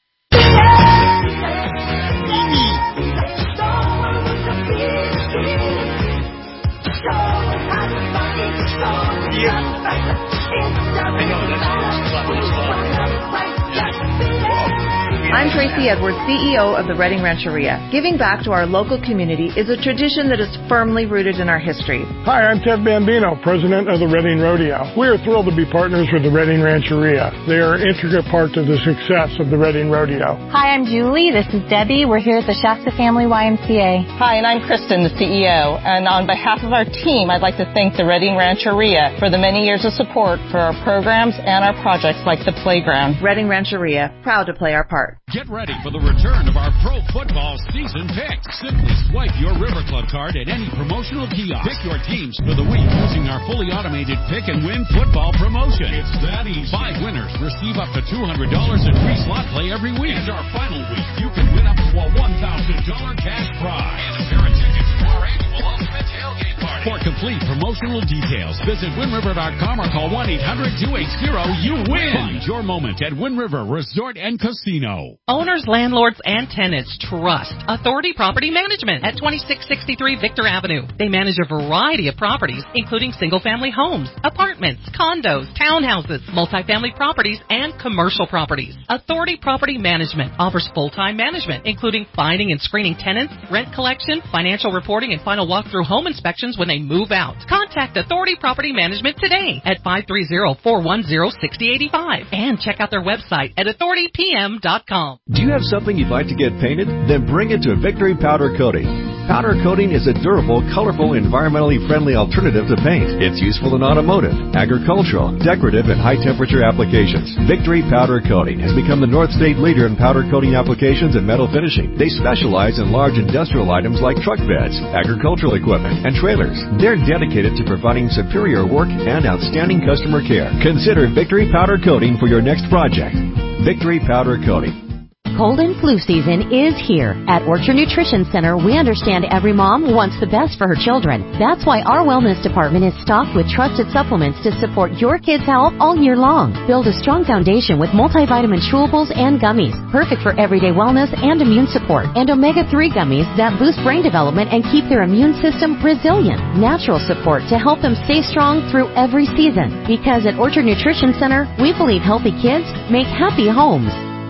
I'm Tracy Edwards, C E O of the Redding Rancheria. Giving back to our local community is a tradition that is firmly rooted in our history. Hi, I'm Ted Bambino, president of the Redding Rodeo. We are thrilled to be partners with the Redding Rancheria. They are an intricate part of the success of the Redding Rodeo. Hi, I'm Julie. This is Debbie. We're here at the Shasta Family Y M C A. Hi, and I'm Kristen, the C E O. And on behalf of our team, I'd like to thank the Redding Rancheria for the many years of support for our programs and our projects like the playground. Redding Rancheria, proud to play our part. Get ready for the return of our pro football season picks. Simply swipe your River Club card at any promotional kiosk. Pick your teams for the week using our fully automated pick and win football promotion. It's that easy. Five winners receive up to two hundred dollars in free slot play every week. And our final week, you can win up to a one thousand dollars cash prize. And a pair of tickets to our annual Ultimate Tailgate Party. For complete promotional details, visit win river dot com or call one eight hundred two eight zero you win. Find your moment at Wind River Resort and Casino. Owners, landlords, and tenants trust Authority Property Management at twenty-six sixty-three Victor Avenue. They manage a variety of properties, including single-family homes, apartments, condos, townhouses, multifamily properties, and commercial properties. Authority Property Management offers full-time management, including finding and screening tenants, rent collection, financial reporting, and final walkthrough home inspections when they move out. Contact Authority Property Management today at five three zero, four one zero, six zero eight five and check out their website at authority p m dot com. Do you have something you'd like to get painted? Then bring it to Victory Powder Coating. Powder coating is a durable, colorful, environmentally friendly alternative to paint. It's useful in automotive, agricultural, decorative, and high-temperature applications. Victory Powder Coating has become the North State leader in powder coating applications and metal finishing. They specialize in large industrial items like truck beds, agricultural equipment, and trailers. They're dedicated to providing superior work and outstanding customer care. Consider Victory Powder Coating for your next project. Victory Powder Coating. Cold and flu season is here. At Orchard Nutrition Center, we understand every mom wants the best for her children. That's why our wellness department is stocked with trusted supplements to support your kids' health all year long. Build a strong foundation with multivitamin chewables and gummies, perfect for everyday wellness and immune support, and omega three gummies that boost brain development and keep their immune system resilient. Natural support to help them stay strong through every season. Because at Orchard Nutrition Center, we believe healthy kids make happy homes.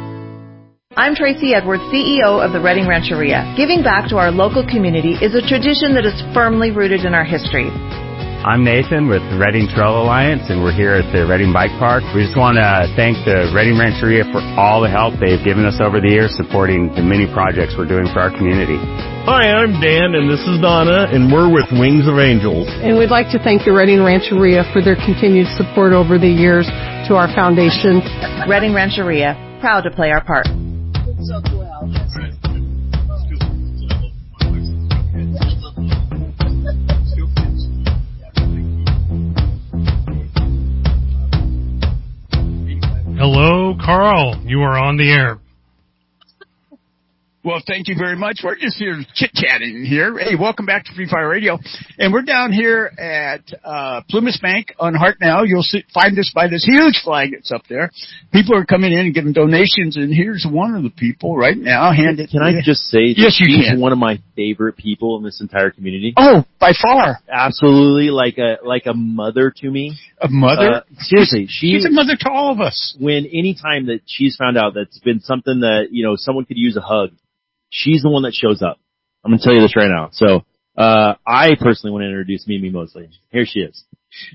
I'm Tracy Edwards, C E O of the Redding Rancheria. Giving back to our local community is a tradition that is firmly rooted in our history. I'm Nathan with the Redding Trail Alliance, and we're here at the Redding Bike Park. We just want to thank the Redding Rancheria for all the help they've given us over the years supporting the many projects we're doing for our community. Hi, I'm Dan, and this is Donna, and we're with Wings of Angels. And we'd like to thank the Redding Rancheria for their continued support over the years to our foundation. Redding Rancheria, proud to play our part. Hello You are on the air. Well, thank you very much. We're just here chit-chatting here. Hey, welcome back to Free Fire Radio. And we're down here at uh Plymouth Bank on Hartnell. You'll see, find us by this huge flag that's up there. People are coming in and giving donations, and here's one of the people right now. Hand it Can I just say that yes, you she's can. one of my favorite people in this entire community? Oh, by far. Absolutely, like a like a mother to me. A mother? Uh, seriously, she, she's a mother to all of us. When any time that she's found out that's been something that, you know, someone could use a hug, she's the one that shows up. I'm going to tell you this right now. So, uh, I personally want to introduce Mimi Mosley. Here she is.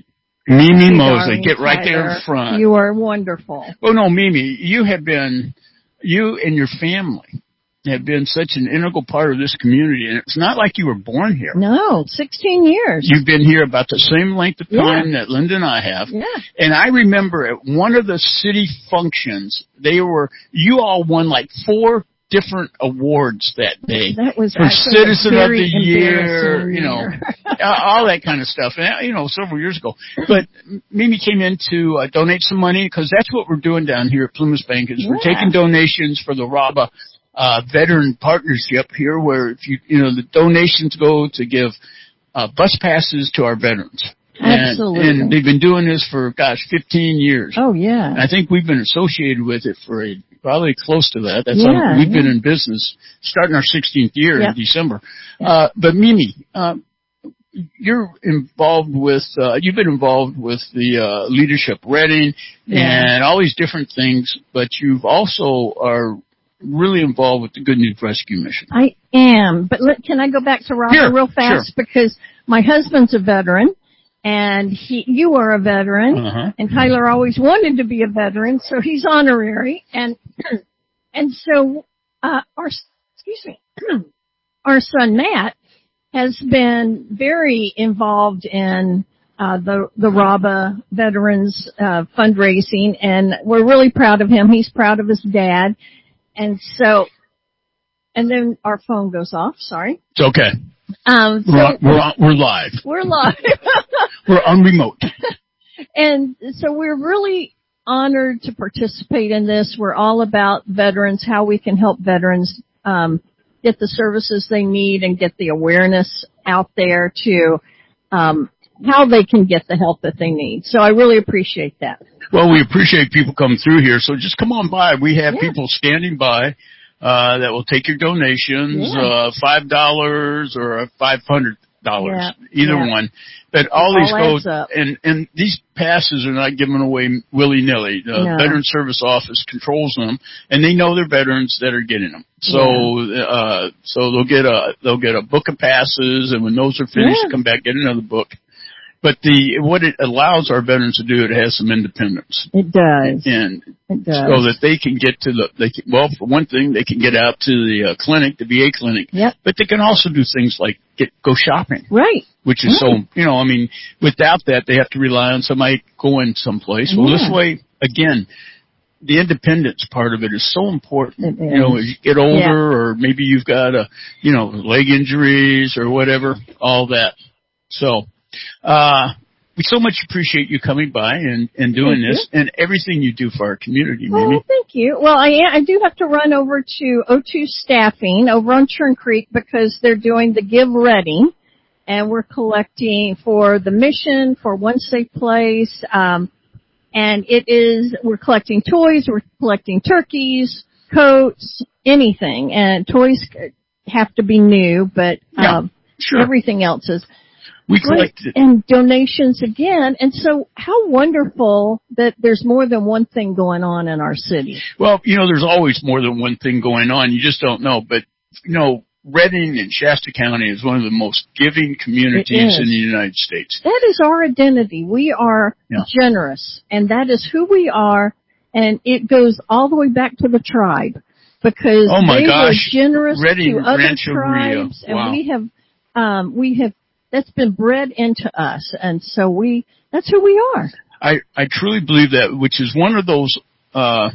Mimi Mosley, get right there in front. You are wonderful. Oh no, Mimi, you have been, you and your family have been such an integral part of this community, and it's not like you were born here. No, sixteen years. You've been here about the same length of time Yeah. that Linda and I have. Yeah. And I remember at one of the city functions, they were, you all won like four different awards that day. That was for actually a Citizen of very the Year, embarrassing you know, year. all that kind of stuff, and, you know, several years ago. But Mimi came in to uh, donate some money, because that's what we're doing down here at Plymouth Bank, is we're Yeah. taking donations for the RABA uh, veteran partnership here, where if you, you know, the donations go to give uh, bus passes to our veterans. Absolutely. And, and they've been doing this for, gosh, fifteen years. Oh, yeah. And I think we've been associated with it for a, probably close to that. That's Yeah, how we've yeah. been in business, starting our sixteenth year Yeah. in December. Uh, but Mimi, uh, you're involved with, uh, you've been involved with the, uh, Leadership Reading Yeah. and all these different things, but you've also are really involved with the Good News Rescue Mission. I am. But let, can I go back to Robert Sure, real fast? Because my husband's a veteran, and he, you are a veteran, Uh-huh. and Tyler always wanted to be a veteran, so he's honorary. And and so uh, our excuse me, our son Matt has been very involved in uh, the the RABA veterans uh, fundraising, and we're really proud of him. He's proud of his dad, and so. And then our phone goes off. Sorry. It's okay. Um, so We're, on, we're, on, we're live. We're live. We're on remote. And so we're really honored to participate in this. We're all about veterans, how we can help veterans um, get the services they need and get the awareness out there to um, how they can get the help that they need. So I really appreciate that. Well, we appreciate people coming through here, so just come on by. We have Yeah. people standing by uh that will take your donations, Yeah. uh five dollars or five hundred dollars, Yeah. either Yeah. one. But all It these all adds go, up. and and these passes are not given away willy-nilly. The No. Veteran Service Office controls them, and they know they're veterans that are getting them. So, uh so they'll get a they'll get a book of passes, and when those are finished, Yeah. come back, get another book. But the what it allows our veterans to do, it has some independence. It does. And It does. so that they can get to the, they can, well, for one thing, they can get out to the uh, clinic, the V A clinic. Yep. But they can also do things like get go shopping. Right. Which is Right. so, you know, I mean, without that, they have to rely on somebody going someplace. Well, this Yeah. way, again, the independence part of it is so important. It You know, is. as you get older, Yeah. or maybe you've got a, you know, leg injuries or whatever, all that. So, uh, we so much appreciate you coming by and, and doing Thank this and everything you do for our community, Oh, Mimi. thank you. Well, I I do have to run over to O two Staffing over on Churn Creek because they're doing the Give Ready, and we're collecting for the mission, for One Safe Place, um, and it is, we're collecting toys, we're collecting turkeys, coats, anything, and toys have to be new, but Yeah, um, sure. everything else is. We Great. collected. And donations again. And so how wonderful that there's more than one thing going on in our city. Well, you know, there's always more than one thing going on. You just don't know. But, you know, Redding and Shasta County is one of the most giving communities It in is. the United States. That is our identity. We are Yeah. generous, and that is who we are. And it goes all the way back to the tribe because Oh, my they gosh. were generous Redding to other Rancheria. tribes, and Wow. we have, um, we have. That's been bred into us, and so we. That's who we are. I, I truly believe that, which is one of those, uh,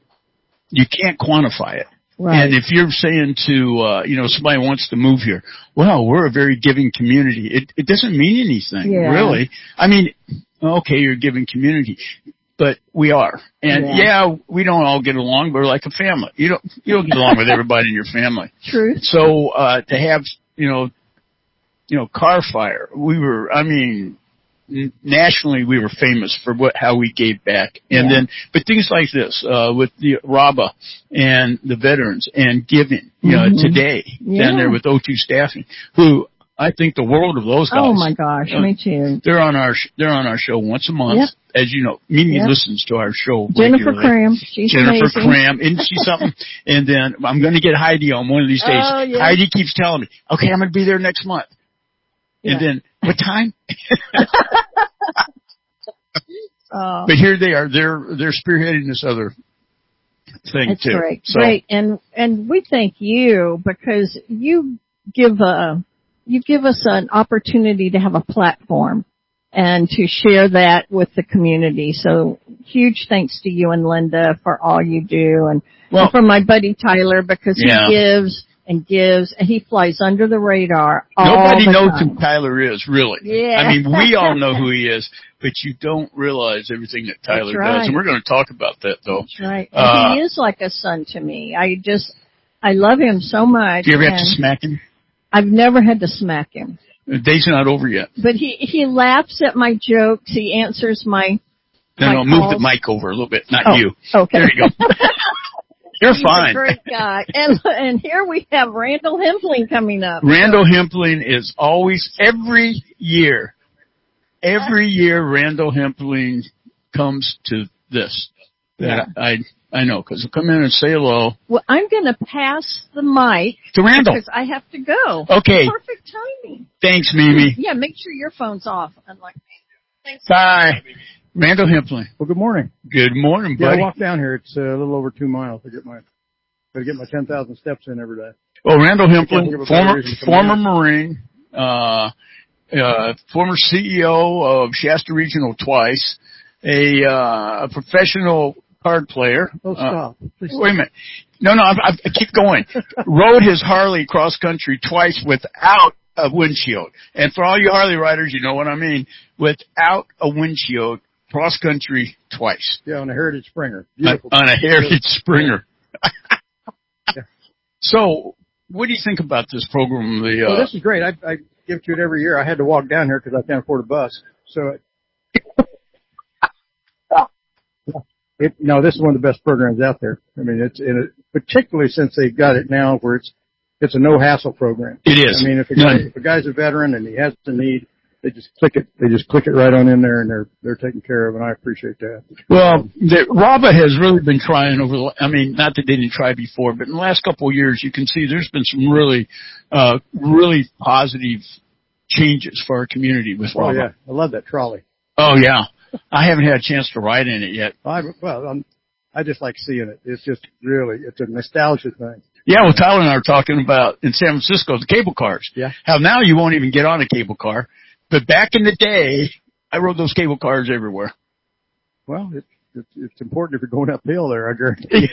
you can't quantify it. Right. And if you're saying to, uh, you know, somebody wants to move here, well, we're a very giving community. It, it doesn't mean anything, Yeah. really. I mean, okay, you're a giving community. but we are. And yeah. yeah, we don't all get along, but we're like a family. You don't, you don't get along with everybody in your family. True. So, uh, to have, you know, you know, car fire, we were, I mean, nationally we were famous for what, how we gave back. And yeah. then, but things like this, uh, with the RABA and the veterans and giving, you know, mm-hmm. today yeah. down there with O two staffing, who, I think the world of those guys. Oh my gosh, uh, me too. They're on our they're on our show once a month, yep. as you know. Mimi yep. listens to our show. Jennifer regularly. Cram, she's Jennifer amazing. Cram, isn't she something? And then I'm going to get Heidi on one of these days. Oh, yeah. Heidi keeps telling me, "Okay, I'm going to be there next month." Yeah. And then what time? uh, but here they are. They're they're spearheading this other thing that's too. Great, so, great, and and we thank you because you give a. You give us an opportunity to have a platform and to share that with the community. So huge thanks to you and Linda for all you do, and, well, and for my buddy Tyler because yeah. he gives and gives and he flies under the radar all Nobody the knows time. who Tyler is, really. Yeah. I mean, we all know who he is, but you don't realize everything that Tyler That's right. does. And we're going to talk about that, though. That's right. Uh, and he is like a son to me. I just, I love him so much. Do you ever have to smack him? I've never had to smack him. The day's not over yet. But he, he laughs at my jokes. He answers my, No, my no, calls. move the mic over a little bit, not oh, you. Okay. There you go. You're He's fine. A great guy. And, and here we have Randall Hempling coming up. Randall Hempling is always, every year, every year Randall Hempling comes to this. That yeah. I, I know, because he'll come in and say hello. Well, I'm going to pass the mic to Randall because I have to go. Okay. Perfect timing. Thanks, Mimi. Yeah, make sure your phone's off. Unlike me. Thanks. Bye. Randall Hempling. Well, good morning. Good morning, yeah, buddy. I walk down here. It's uh, a little over two miles to get my to get my ten thousand steps in every day. Well, Randall Hempling, former former Marine, uh, uh, former C E O of Shasta Regional twice, a uh, a professional card player. Oh, stop. Uh, wait a minute. No, no, I, I keep going. Rode his Harley cross country twice without a windshield. And for all you Harley riders, you know what I mean. Without a windshield, cross country twice. Yeah, on a Heritage Springer. On, on a Heritage Springer. yeah. So, what do you think about this program? The, uh, well, this is great. I, I give to it every year. I had to walk down here because I can't afford a bus. So, it, It, no, this is one of the best programs out there. I mean, it's in it, particularly since they've got it now where it's it's a no hassle program. It is. I mean, if a guy, if a guy's a veteran and he has the need, they just click it. They just click it right on in there, and they're they're taken care of. And I appreciate that. Well, the, RABA has really been trying over. The, I mean, not that they didn't try before, but in the last couple of years, you can see there's been some really, uh, really positive changes for our community with RABA. Oh yeah, I love that trolley. Oh yeah. I haven't had a chance to ride in it yet. I, well, I'm, I just like seeing it. It's just really, it's a nostalgia thing. Yeah, well, Tyler and I were talking about in San Francisco, the cable cars. Yeah. How now you won't even get on a cable car. But back in the day, I rode those cable cars everywhere. Well, it, it's, it's important if you're going uphill there, I guarantee.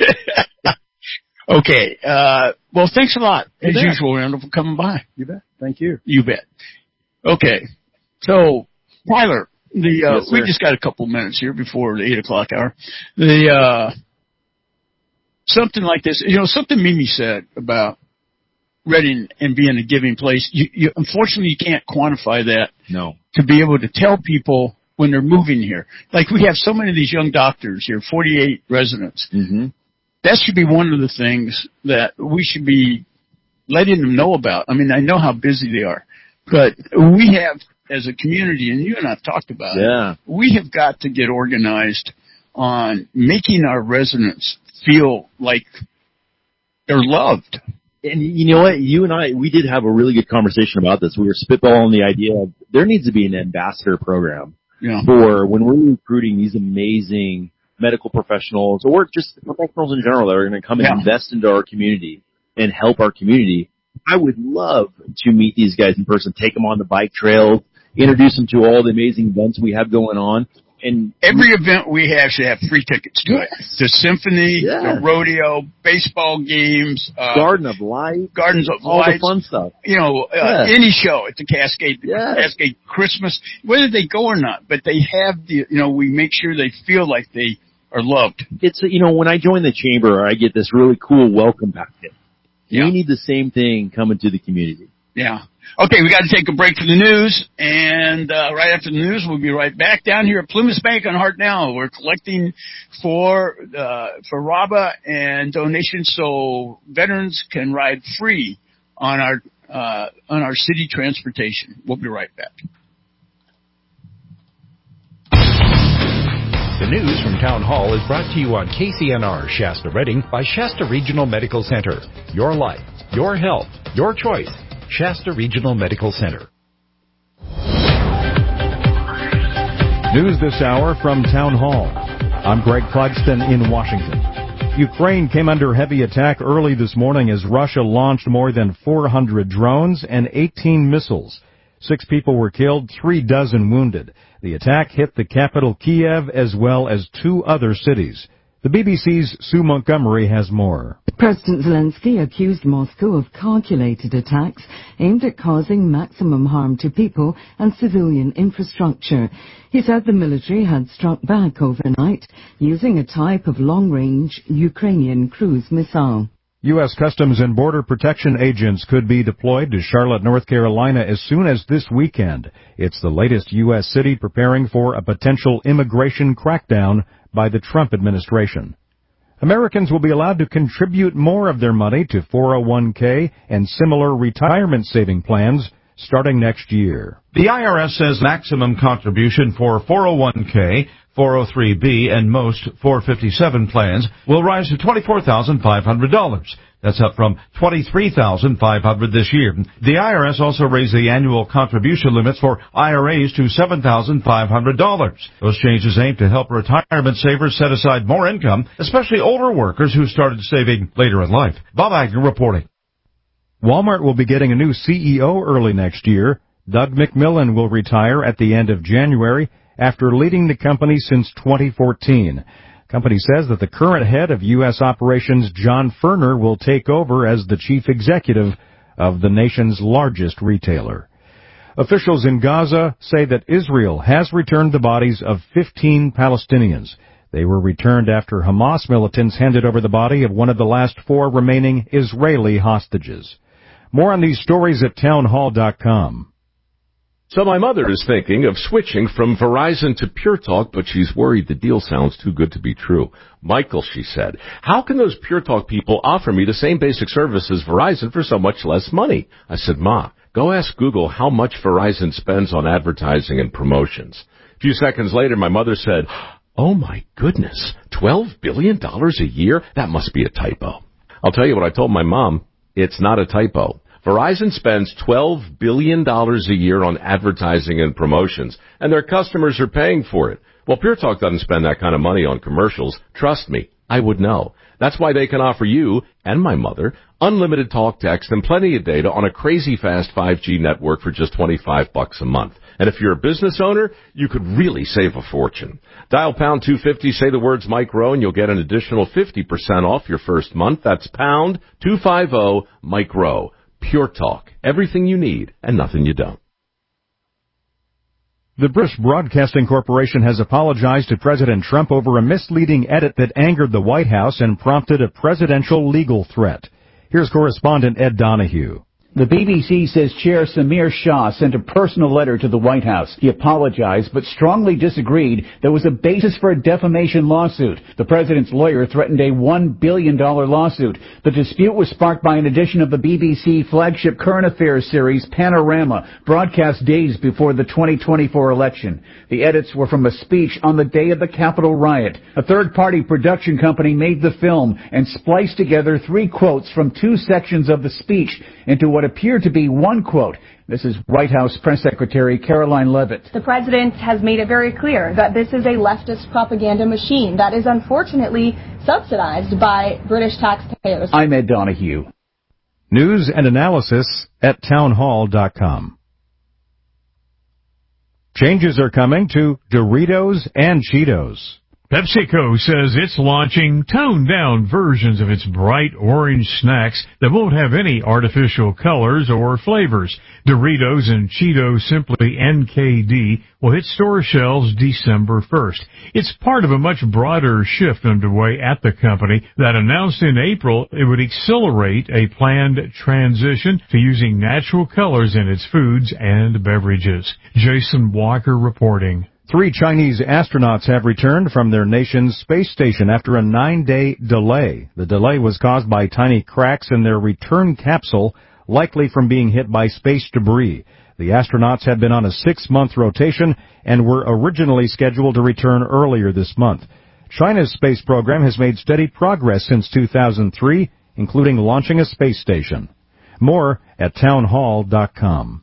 Okay. Uh, well, thanks a lot, You as bet. usual, Randall, for coming by. You bet. Thank you. You bet. Okay. So, Tyler. The, uh, yes, we just got a couple minutes here before the eight o'clock hour. The, uh, something like this, you know, something Mimi said about Reading and being a giving place. You, you, unfortunately, you can't quantify that. No. To be able to tell people when they're moving here. Like we have so many of these young doctors here, forty-eight residents. Mm-hmm. That should be one of the things that we should be letting them know about. I mean, I know how busy they are, but we have, as a community, and you and I have talked about yeah. it, we have got to get organized on making our residents feel like they're loved. And you know what? You and I, we did have a really good conversation about this. We were spitballing the idea of there needs to be an ambassador program yeah. for when we're recruiting these amazing medical professionals or just professionals in general that are going to come and yeah. invest into our community and help our community. I would love to meet these guys in person, take them on the bike trails, introduce them to all the amazing events we have going on. and every event we have should have free tickets to yes. it. The symphony, yes. the rodeo, baseball games, uh, Garden of Light, Gardens of all Lights, the fun stuff. You know, uh, yes. any show at the Cascade, the yes. Cascade Christmas, whether they go or not, but they have the, you know, we make sure they feel like they are loved. It's, you know, when I join the chamber, I get this really cool welcome back there. Yeah. We need the same thing coming to the community. Yeah. Okay, we got to take a break for the news, and uh, right after the news, we'll be right back down here at Plymouth Bank on Hartnell. We're collecting for uh, for R A B A and donations so veterans can ride free on our uh, on our city transportation. We'll be right back. The news from Town Hall is brought to you on K C N R Shasta Redding by Shasta Regional Medical Center. Your life, your health, your choice. Shasta Regional Medical Center. News this hour from Town Hall. I'm Greg Clugston in Washington. Ukraine came under heavy attack early this morning as Russia launched more than four hundred drones and eighteen missiles. Six people were killed, three dozen wounded. The attack hit the capital Kiev as well as two other cities. The B B C's Sue Montgomery has more. President Zelensky accused Moscow of calculated attacks aimed at causing maximum harm to people and civilian infrastructure. He said the military had struck back overnight using a type of long-range Ukrainian cruise missile. U S Customs and Border Protection agents could be deployed to Charlotte, North Carolina as soon as this weekend. It's the latest U S city preparing for a potential immigration crackdown by the Trump administration. Americans will be allowed to contribute more of their money to four oh one k and similar retirement saving plans starting next year. The I R S says maximum contribution for four oh one k, four oh three b, and most four fifty-seven plans will rise to twenty-four thousand five hundred dollars. That's up from twenty-three thousand five hundred dollars this year. The I R S also raised the annual contribution limits for I R As to seven thousand five hundred dollars. Those changes aim to help retirement savers set aside more income, especially older workers who started saving later in life. Bob Agnew reporting. Walmart will be getting a new C E O early next year. Doug McMillon will retire at the end of January after leading the company since twenty fourteen. Company says that the current head of U S operations, John Furner, will take over as the chief executive of the nation's largest retailer. Officials in Gaza say that Israel has returned the bodies of fifteen Palestinians. They were returned after Hamas militants handed over the body of one of the last four remaining Israeli hostages. More on these stories at townhall dot com. So my mother is thinking of switching from Verizon to Pure Talk, but she's worried the deal sounds too good to be true. Michael, she said, how can those Pure Talk people offer me the same basic service as Verizon for so much less money? I said, Ma, go ask Google how much Verizon spends on advertising and promotions. A few seconds later, my mother said, oh my goodness, twelve billion dollars a year? That must be a typo. I'll tell you what I told my mom. It's not a typo. Verizon spends twelve billion dollars a year on advertising and promotions, and their customers are paying for it. Well, Pure Talk doesn't spend that kind of money on commercials. Trust me, I would know. That's why they can offer you and my mother unlimited talk, text, and plenty of data on a crazy fast five G network for just twenty-five bucks a month. And if you're a business owner, you could really save a fortune. Dial pound two fifty, say the words Mike Rowe, and you'll get an additional fifty percent off your first month. That's pound two fifty, Mike Rowe. Pure Talk. Everything you need and nothing you don't. The British Broadcasting Corporation has apologized to President Trump over a misleading edit that angered the White House and prompted a presidential legal threat. Here's correspondent Ed Donahue. The B B C says Chair Samir Shah sent a personal letter to the White House. He apologized but strongly disagreed there was a basis for a defamation lawsuit. The president's lawyer threatened a one billion dollars lawsuit. The dispute was sparked by an edition of the B B C flagship current affairs series Panorama, broadcast days before the twenty twenty-four election. The edits were from a speech on the day of the Capitol riot. A third-party production company made the film and spliced together three quotes from two sections of the speech into what appeared to be one quote. This is White House Press Secretary Caroline Leavitt. The president has made it very clear that this is a leftist propaganda machine that is unfortunately subsidized by British taxpayers. I'm Ed Donahue. News and analysis at townhall dot com. Changes are coming to Doritos and Cheetos. PepsiCo says it's launching toned-down versions of its bright orange snacks that won't have any artificial colors or flavors. Doritos and Cheetos Simply N K D will hit store shelves December first. It's part of a much broader shift underway at the company that announced in April it would accelerate a planned transition to using natural colors in its foods and beverages. Jason Walker reporting. Three Chinese astronauts have returned from their nation's space station after a nine-day delay. The delay was caused by tiny cracks in their return capsule, likely from being hit by space debris. The astronauts had been on a six-month rotation and were originally scheduled to return earlier this month. China's space program has made steady progress since two thousand three, including launching a space station. More at townhall dot com.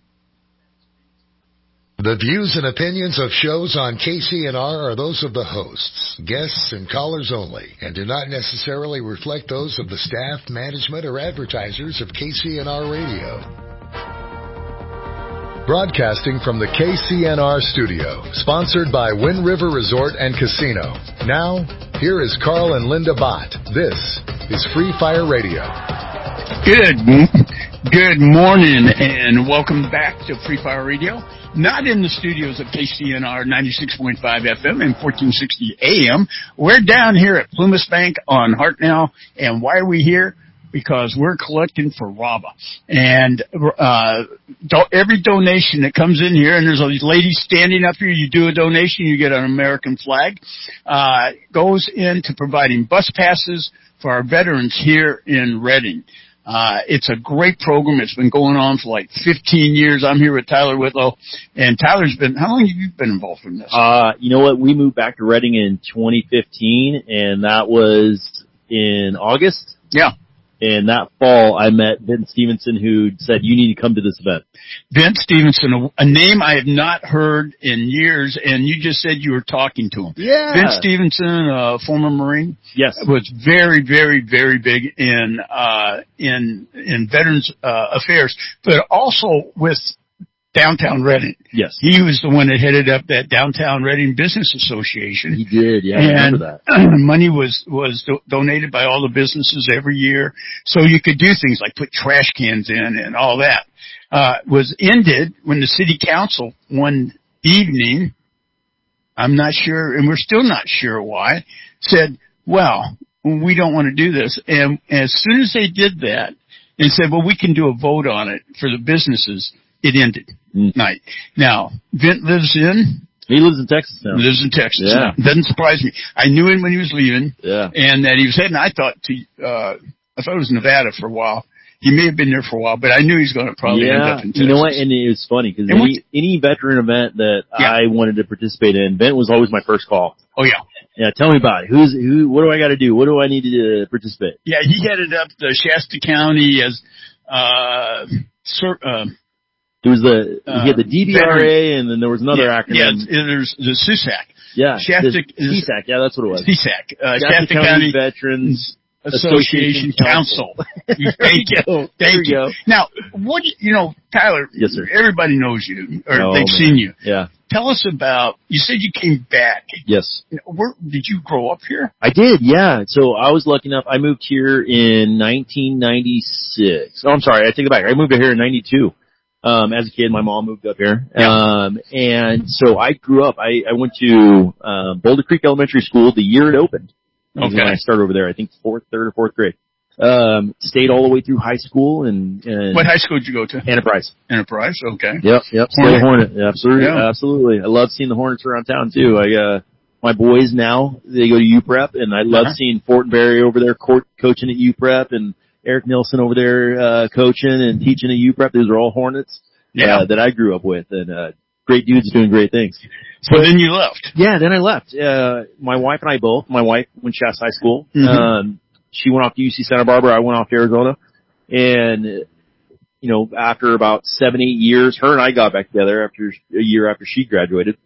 The views and opinions of shows on K C N R are those of the hosts, guests, and callers only, and do not necessarily reflect those of the staff, management, or advertisers of K C N R Radio. Broadcasting from the K C N R studio, sponsored by Wind River Resort and Casino. Now, here is Carl and Linda Bott. This is Free Fire Radio. Good, good morning, and welcome back to Free Fire Radio. Not in the studios of K C N R ninety-six point five F M and fourteen sixty A M. We're down here at Plumas Bank on Hartnell. And why are we here? Because we're collecting for RAVA. And uh do- every donation that comes in here, and there's a lady standing up here, you do a donation, you get an American flag, uh goes into providing bus passes for our veterans here in Reading. Uh, it's a great program. It's been going on for like fifteen years. I'm here with Tyler Whitlow, and Tyler's been, how long have you been involved in this? Uh, you know what? We moved back to Reading in twenty fifteen, and that was in August. Yeah. And that fall, I met Vince Stevenson, who said, you need to come to this event. Vince Stevenson, a, a name I have not heard in years, and you just said you were talking to him. Yeah. Vince Stevenson, uh, former Marine. Yes. Was very, very, very big in, uh, in, in veterans, uh, affairs, but also with downtown Reading. Yes. He was the one that headed up that downtown Reading Business Association. He did, yeah, I and remember that. money was, was do- donated by all the businesses every year. So you could do things like put trash cans in and all that. Uh, was ended when the city council one evening, I'm not sure, and we're still not sure why, said, well, we don't want to do this. And as soon as they did that, they said, well, we can do a vote on it for the businesses. It ended mm. night. Now, Vint lives in? He lives in Texas now. Lives in Texas. Yeah. Now, doesn't surprise me. I knew him when he was leaving. Yeah. And that he was heading, I thought to, uh, I thought it was Nevada for a while. He may have been there for a while, but I knew he was going to probably yeah, end up in Texas. You know what? And it was funny because any, any veteran event that yeah. I wanted to participate in, Vint was always my first call. Oh yeah. Yeah, tell me about it. Who's who? What do I got to do? What do I need to uh, participate? Yeah, he headed up the Shasta County as uh, sir, uh It was the uh, he had the D B R A, and then there was another yeah, acronym. Yeah, there's the C S A C. Yeah, Shasta, C S A C. Yeah, that's what it was. C S A C. Uh, Shasta, Shasta County, County Veterans Association, Association Council. Council. Thank you. Go. Thank you. you. Now, what do you, you know, Tyler? Yes, sir. Everybody knows you, or oh, they've man. seen you. Yeah. Tell us about. You said you came back. Yes. Where did you grow up here? I did. Yeah. So I was lucky enough. I moved here in nineteen ninety-six. Oh, I'm sorry. I take it back. I moved here in ninety-two. Um, as a kid, my mom moved up here. Yeah. Um, and so I grew up, I, I went to, uh, Boulder Creek Elementary School the year it opened. Okay. When I started over there, I think fourth, third or fourth grade. Um, stayed all the way through high school and, and. What high school did you go to? Enterprise. Enterprise, okay. Yep, yep. Still Hornet. Yeah, absolutely. Yeah. Absolutely. I love seeing the Hornets around town too. I, uh, my boys now, they go to U Prep and I love uh-huh. seeing Fortenberry over there court, coaching at U Prep and Eric Nilsson over there, uh, coaching and teaching at U Prep. Those are all Hornets. Yeah. Uh, that I grew up with, and uh, great dudes doing great things. So but, then you left. Yeah, then I left. Uh, my wife and I both. My wife went to Shasta High School. Mm-hmm. Um, she went off to U C Santa Barbara. I went off to Arizona. And, you know, after about seven, eight years, her and I got back together after a year after she graduated.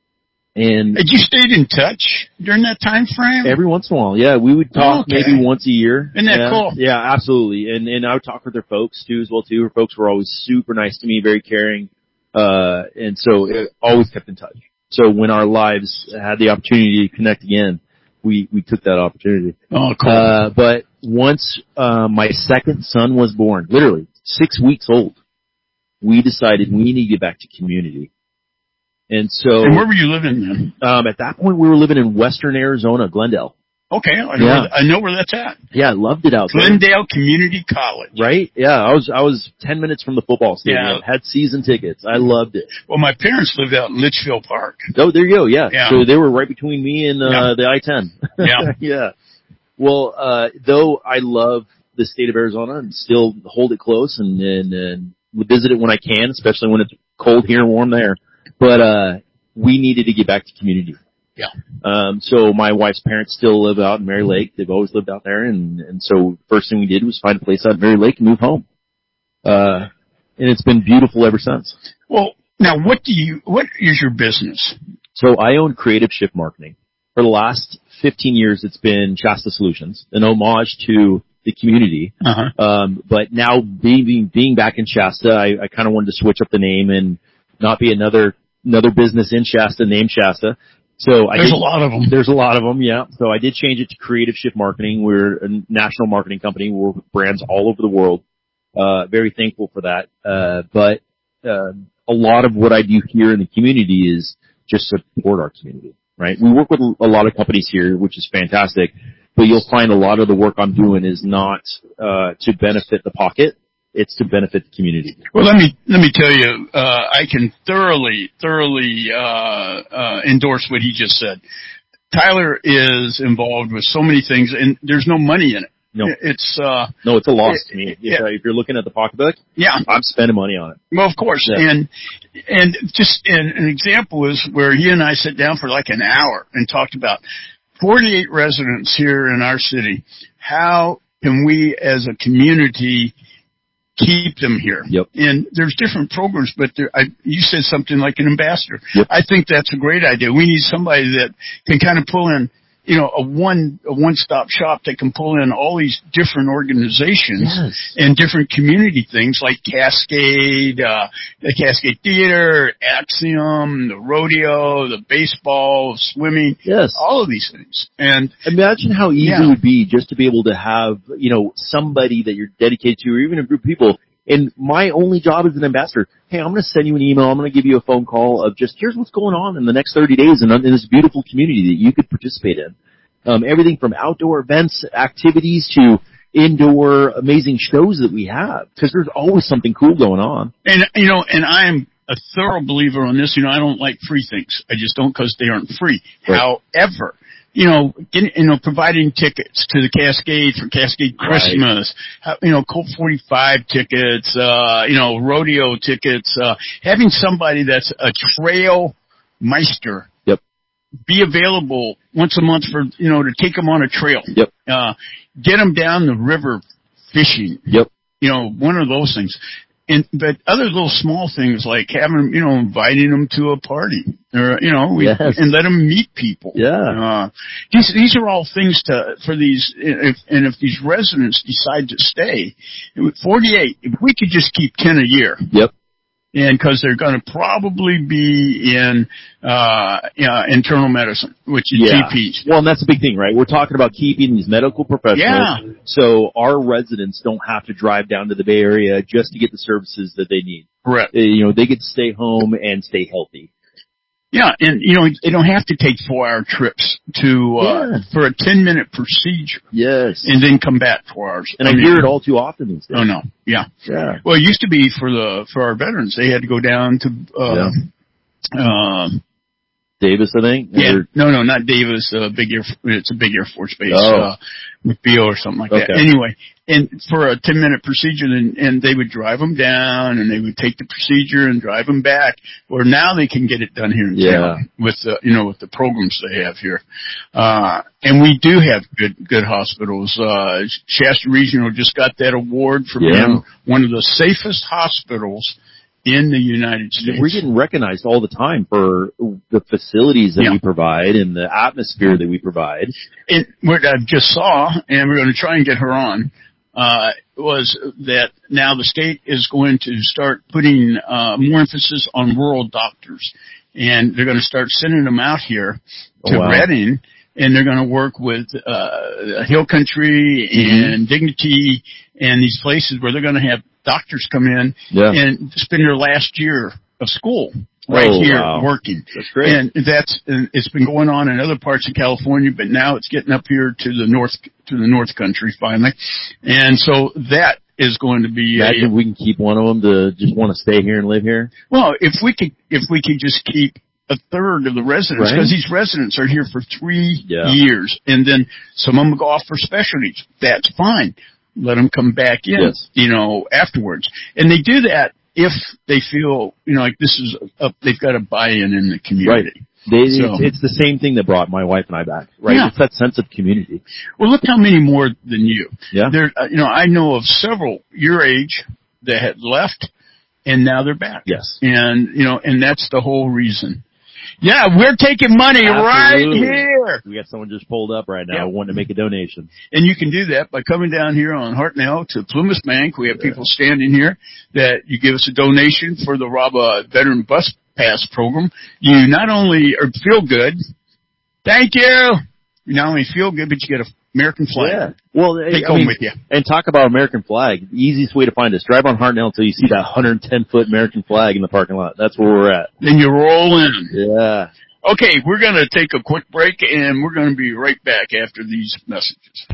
And had you stayed in touch during that time frame? Every once in a while, yeah. We would talk okay. maybe once a year. Isn't that yeah. cool? Yeah, absolutely. And and I would talk with her folks too as well too. Her folks were always super nice to me, very caring. Uh, and so it always kept in touch. So when our lives had the opportunity to connect again, we, we took that opportunity. Oh, cool. Uh, but once, uh, my second son was born, literally six weeks old, we decided we need to get back to community. And so. And where were you living then? Um, at that point we were living in western Arizona, Glendale. Okay, I know, yeah. where, I know where that's at. Yeah, I loved it out there. Glendale Community College. Right? Yeah, I was I was ten minutes from the football stadium. Yeah. Had season tickets. I loved it. Well, my parents lived out in Litchfield Park. Oh, there you go. Yeah. yeah. So they were right between me and uh, yeah. the I ten. Yeah. yeah. Well, uh, though I love the state of Arizona and still hold it close and and, and visit it when I can, especially when it's cold here and warm there. But uh, we needed to get back to community. Yeah. Um, so my wife's parents still live out in Mary Lake. They've always lived out there. And, and so first thing we did was find a place out in Mary Lake and move home. Uh, and it's been beautiful ever since. Well, now what do you, what is your business? So I own Creative Shift Marketing. For the last fifteen years, it's been Shasta Solutions, an homage to the community. Uh-huh. Um, but now being, being, being back in Shasta, I, I kind of wanted to switch up the name and not be another, another business in Shasta named Shasta. So I there's did, a lot of them. There's a lot of them, yeah. So I did change it to Creative Shift Marketing. We're a national marketing company. We work with brands all over the world. Uh, very thankful for that. Uh, but uh, a lot of what I do here in the community is just support our community, right? We work with a lot of companies here, which is fantastic. But you'll find a lot of the work I'm doing is not uh, to benefit the pocket. It's to benefit the community. Well, let me let me tell you, uh, I can thoroughly, thoroughly uh, uh, endorse what he just said. Tyler is involved with so many things, and there's no money in it. No, it's uh, no, it's a loss it, to me. If, yeah. uh, if you're looking at the pocketbook, yeah, I'm spending money on it. Well, of course, yeah. and and just and an example is where he and I sat down for like an hour and talked about forty-eight residents here in our city. How can we, as a community, keep them here? Yep. And there's different programs, but there, I, you said something like an ambassador. Yep. I think that's a great idea. We need somebody that can kind of pull in, you know, a one, a one-stop shop that can pull in all these different organizations yes. and different community things like Cascade, uh, the Cascade Theater, Axiom, the rodeo, the baseball, swimming. Yes. All of these things. And imagine how easy yeah. it would be just to be able to have, you know, somebody that you're dedicated to or even a group of people. And my only job as an ambassador, hey, I'm going to send you an email. I'm going to give you a phone call of just here's what's going on in the next thirty days in, in this beautiful community that you could participate in. Um, everything from outdoor events, activities to indoor amazing shows that we have because there's always something cool going on. And, you know, and I am a thorough believer on this. You know, I don't like free things. I just don't because they aren't free. Right. However, you know, getting, you know, providing tickets to the Cascade for Cascade Christmas, right. you know, Colt forty-five tickets, uh, you know, rodeo tickets, uh, having somebody that's a trail meister. Yep. Be available once a month for, you know, to take them on a trail. Yep. Uh, get them down the river fishing. Yep. You know, one of those things. And, but other little small things like having, you know, inviting them to a party or, you know, we, yes. and let them meet people. Yeah. Uh, these, these are all things to, for these, if, and if these residents decide to stay, forty-eight, if we could just keep ten a year. Yep. And because they're going to probably be in uh, uh internal medicine, which is yeah. G Ps. Well, and that's a big thing, right? We're talking about keeping these medical professionals. Yeah. So our residents don't have to drive down to the Bay Area just to get the services that they need. Correct. Uh, you know, they get to stay home and stay healthy. Yeah, and you know they don't have to take four-hour trips to uh yeah. for a ten-minute procedure. Yes. And then come back four hours. And I, I mean, hear it all too often these days. Oh no, yeah, yeah. Well, it used to be for the for our veterans, they had to go down to uh, yeah. uh Davis, I think. Yeah, or, no, no, not Davis. Uh, big Air, it's a big Air Force base. Oh. Uh, McBeal or something like okay. that. Anyway, and for a ten minute procedure, and, and they would drive them down, and they would take the procedure and drive them back. Or now they can get it done here in yeah. town with the, you know, with the programs they have here. Uh, and we do have good, good hospitals. Uh, Shasta Regional just got that award for yeah. being one of the safest hospitals in the United States. We're getting recognized all the time for the facilities that yeah. we provide and the atmosphere that we provide. And what I just saw, and we're going to try and get her on, uh, was that now the state is going to start putting uh, more emphasis on rural doctors, and they're going to start sending them out here to oh, wow. Redding, and they're going to work with uh, Hill Country and mm-hmm. Dignity and these places where they're going to have doctors come in yeah. and spend their last year of school right oh, here wow. working. That's great. And that's, and it's been going on in other parts of California, but now it's getting up here to the north, to the north country finally. And so that is going to be Imagine a, if we can keep one of them to just want to stay here and live here. well, if we could, if we could just keep a third of the residents, because right? these residents are here for three yeah. years, and then some of them go off for specialties. That's fine. Let them come back in, yes. you know, afterwards. And they do that if they feel, you know, like this is, a, they've got a buy-in in the community. Right. They, so, it's, it's the same thing that brought my wife and I back, right? Yeah. It's that sense of community. Well, look how many more than you. Yeah. There, uh, you know, I know of several your age that had left, and now they're back. Yes. And, you know, and that's the whole reason. Yeah, we're taking money Absolutely. right here. We got someone just pulled up right now yeah. wanting to make a donation. And you can do that by coming down here on Hartnell to Plumas Bank. We have yeah. people standing here that you give us a donation for the Rob uh, Veteran Bus Pass program. You not only are, feel good, thank you. You not only feel good, but you get a American flag. Yeah. Well, take I home mean, with you. And talk about American flag. The easiest way to find us, drive on Hartnell until you see that one hundred ten foot American flag in the parking lot. That's where we're at. Then you roll in. Yeah. Okay, we're going to take a quick break, and we're going to be right back after these messages.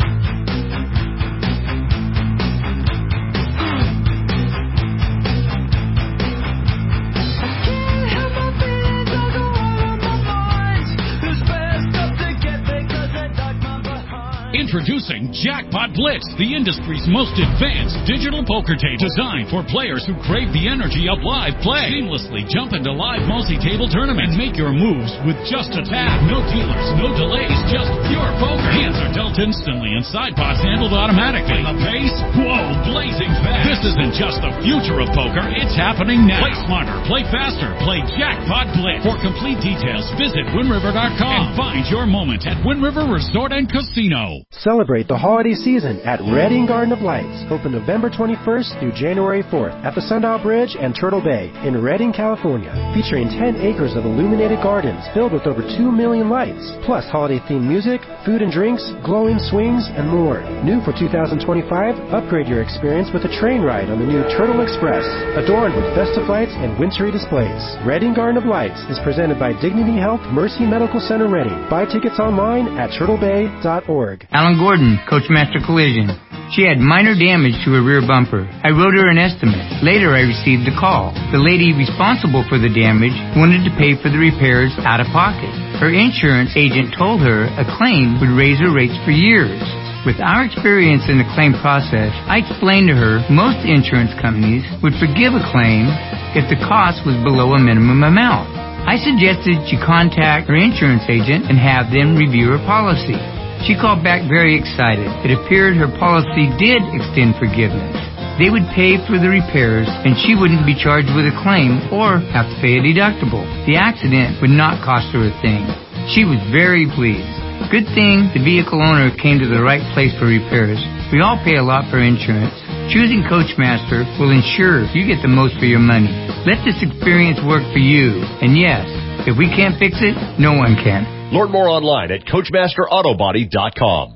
Introducing Jackpot Blitz, the industry's most advanced digital poker table designed for players who crave the energy of live play. Seamlessly jump into live multi-table tournaments and make your moves with just a tap. No dealers, no delays, just pure poker. Hands are dealt instantly and side pots handled automatically. And the pace? Whoa, blazing fast. This isn't just the future of poker, it's happening now. Play smarter, play faster, play Jackpot Blitz. For complete details, visit Wind River dot com and find your moment at Wind River Resort and Casino. Celebrate the holiday season at Redding Garden of Lights, open November twenty-first through January fourth at the Sundial Bridge and Turtle Bay in Redding, California, featuring ten acres of illuminated gardens filled with over two million lights, plus holiday-themed music, food and drinks, glowing swings, and more. New for two thousand twenty-five, upgrade your experience with a train ride on the new Turtle Express, adorned with festive lights and wintry displays. Redding Garden of Lights is presented by Dignity Health Mercy Medical Center Redding. Buy tickets online at turtle bay dot org. Alan Gordon, Coachmaster Collision. She had minor damage to her rear bumper. I wrote her an estimate. Later, I received a call. The lady responsible for the damage wanted to pay for the repairs out of pocket. Her insurance agent told her a claim would raise her rates for years. With our experience in the claim process, I explained to her most insurance companies would forgive a claim if the cost was below a minimum amount. I suggested she contact her insurance agent and have them review her policy. She called back very excited. It appeared her policy did extend forgiveness. They would pay for the repairs, and she wouldn't be charged with a claim or have to pay a deductible. The accident would not cost her a thing. She was very pleased. Good thing the vehicle owner came to the right place for repairs. We all pay a lot for insurance. Choosing Coachmaster will ensure you get the most for your money. Let this experience work for you. And yes, if we can't fix it, no one can. Learn more online at Coachmaster Auto Body dot com.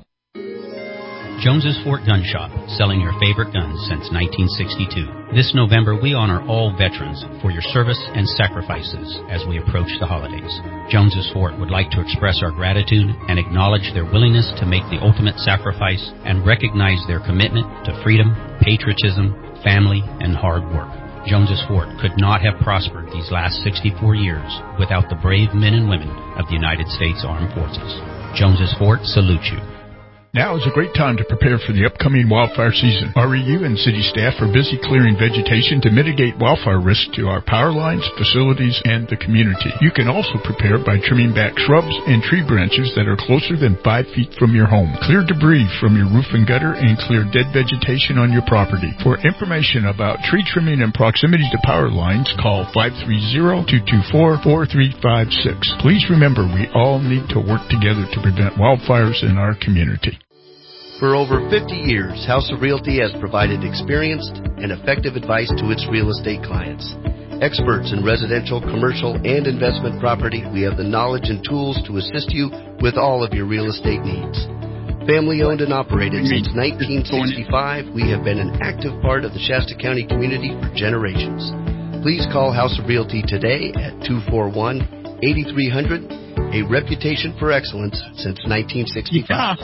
Jones's Fort Gun Shop, selling your favorite guns since nineteen sixty-two. This November, we honor all veterans for your service and sacrifices as we approach the holidays. Jones's Fort would like to express our gratitude and acknowledge their willingness to make the ultimate sacrifice and recognize their commitment to freedom, patriotism, family, and hard work. Jones's Fort could not have prospered these last sixty-four years without the brave men and women of the United States Armed Forces. Jones's Fort salutes you. Now is a great time to prepare for the upcoming wildfire season. R E U and city staff are busy clearing vegetation to mitigate wildfire risk to our power lines, facilities, and the community. You can also prepare by trimming back shrubs and tree branches that are closer than five feet from your home. Clear debris from your roof and gutter and clear dead vegetation on your property. For information about tree trimming and proximity to power lines, call five three zero, two two four, four three five six. Please remember, we all need to work together to prevent wildfires in our community. For over fifty years, House of Realty has provided experienced and effective advice to its real estate clients. Experts in residential, commercial, and investment property, we have the knowledge and tools to assist you with all of your real estate needs. Family owned and operated since nineteen sixty-five, we have been an active part of the Shasta County community for generations. Please call House of Realty today at two four one, eight three zero zero, a reputation for excellence since nineteen sixty-five.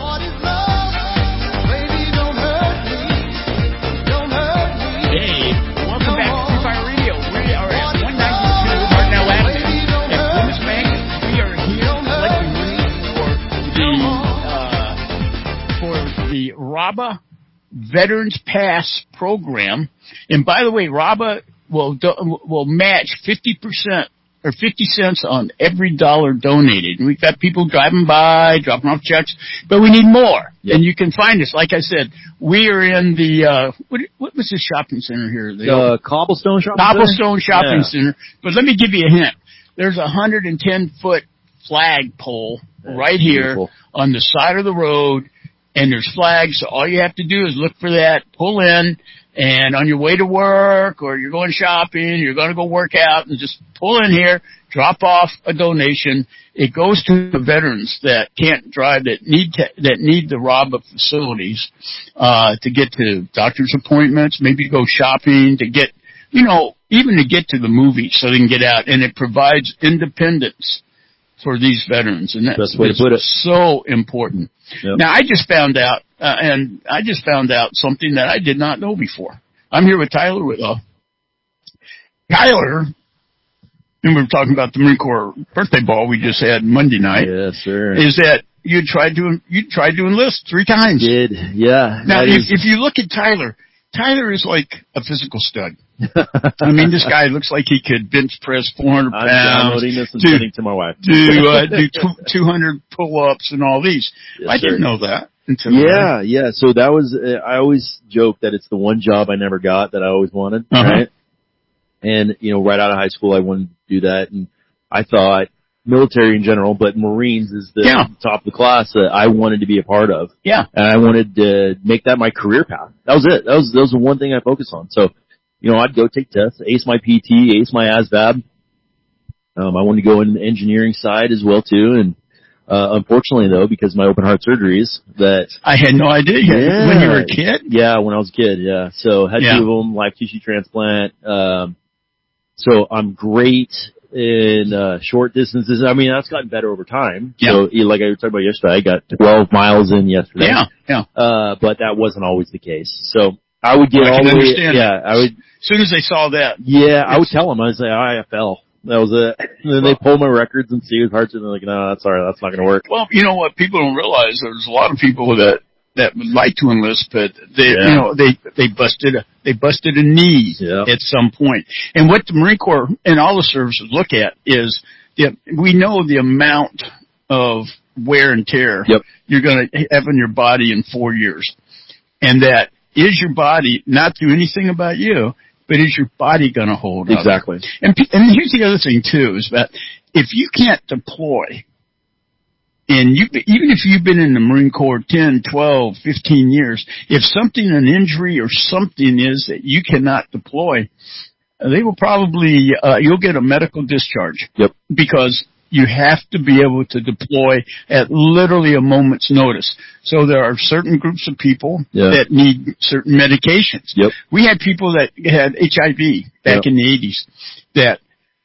Hey, welcome back to Free Fire Radio. We are at one ninety-two Martinell Avenue at Plymouth Bank. We are here collecting money for the, uh, for the RABA Veterans Pass program. And by the way, RABA will, do, will match fifty percent or fifty cents on every dollar donated. And we've got people driving by, dropping off checks, but we need more. Yep. And you can find us. Like I said, we are in the, uh, what, what was this shopping center here? The uh, Cobblestone Shopping Cobblestone Center? Shopping Yeah. Center. But let me give you a hint. There's a one hundred ten foot flag pole That's right here beautiful. On the side of the road, and there's flags. So all you have to do is look for that, pull in, and on your way to work or you're going shopping, you're going to go work out, and just pull in here, drop off a donation. It goes to the veterans that can't drive, that need to, that need the RABA facilities uh to get to doctor's appointments, maybe go shopping, to get, you know, even to get to the movies so they can get out. And it provides independence for these veterans, and that's, Best way to put it. so important. Yep. Now, I just found out, uh, and I just found out something that I did not know before. I'm here with Tyler Whitlow. Tyler, and we were talking about the Marine Corps birthday ball we just had Monday night. Yes, sir. Is that you tried to you tried to enlist three times? Did yeah. Now, if, is... if you look at Tyler, Tyler is like a physical stud. I mean, this guy looks like he could bench press four hundred pounds. I'm downloading this and do, sending to my wife. do uh, do two hundred pull-ups and all these. Yes, I didn't sir. know that until Yeah, then. yeah. So that was, uh, I always joke that it's the one job I never got that I always wanted, Uh-huh. right? And, you know, right out of high school, I wanted to do that. And I thought military in general, but Marines is the Yeah. top of the class that I wanted to be a part of. Yeah. And I wanted to make that my career path. That was it. That was, that was the one thing I focused on. So, you know, I'd go take tests, ace my P T, ace my A S V A B. Um, I wanted to go in the engineering side as well too. And, uh, unfortunately though, because of my open heart surgeries that I had no idea. yeah, When you were a kid? Yeah, when I was a kid, yeah. So had Yeah. two of them, live tissue transplant. Um, so I'm great in, uh, short distances. I mean, that's gotten better over time. Yeah. So yeah, like I was talking about yesterday, I got twelve miles in yesterday. Yeah, yeah. Uh, but that wasn't always the case. So I would get I all can the way, understand yeah, that. I would, As soon as they saw that. yeah, I would tell them, I would say, I fell. That was it. And then they pull my records and see his heart's and they're like, no, that's all right. That's not going to work. Well, you know what? People don't realize there's a lot of people that that would like to enlist, but they, Yeah. you know, they they busted a, they busted a knee Yeah. at some point. And what the Marine Corps and all the services look at is the, we know the amount of wear and tear Yep. you're going to have in your body in four years, and that is your body not do anything about you, but is your body going to hold up? Exactly. And, pe- and here's the other thing too, is that if you can't deploy, and you, even if you've been in the Marine Corps ten, twelve, fifteen years, if something, an injury or something is that you cannot deploy, uh, they will probably, uh, you'll get a medical discharge. Yep. Because you have to be able to deploy at literally a moment's notice. So there are certain groups of people Yeah. that need certain medications. Yep. We had people that had H I V back Yep. in the eighties that,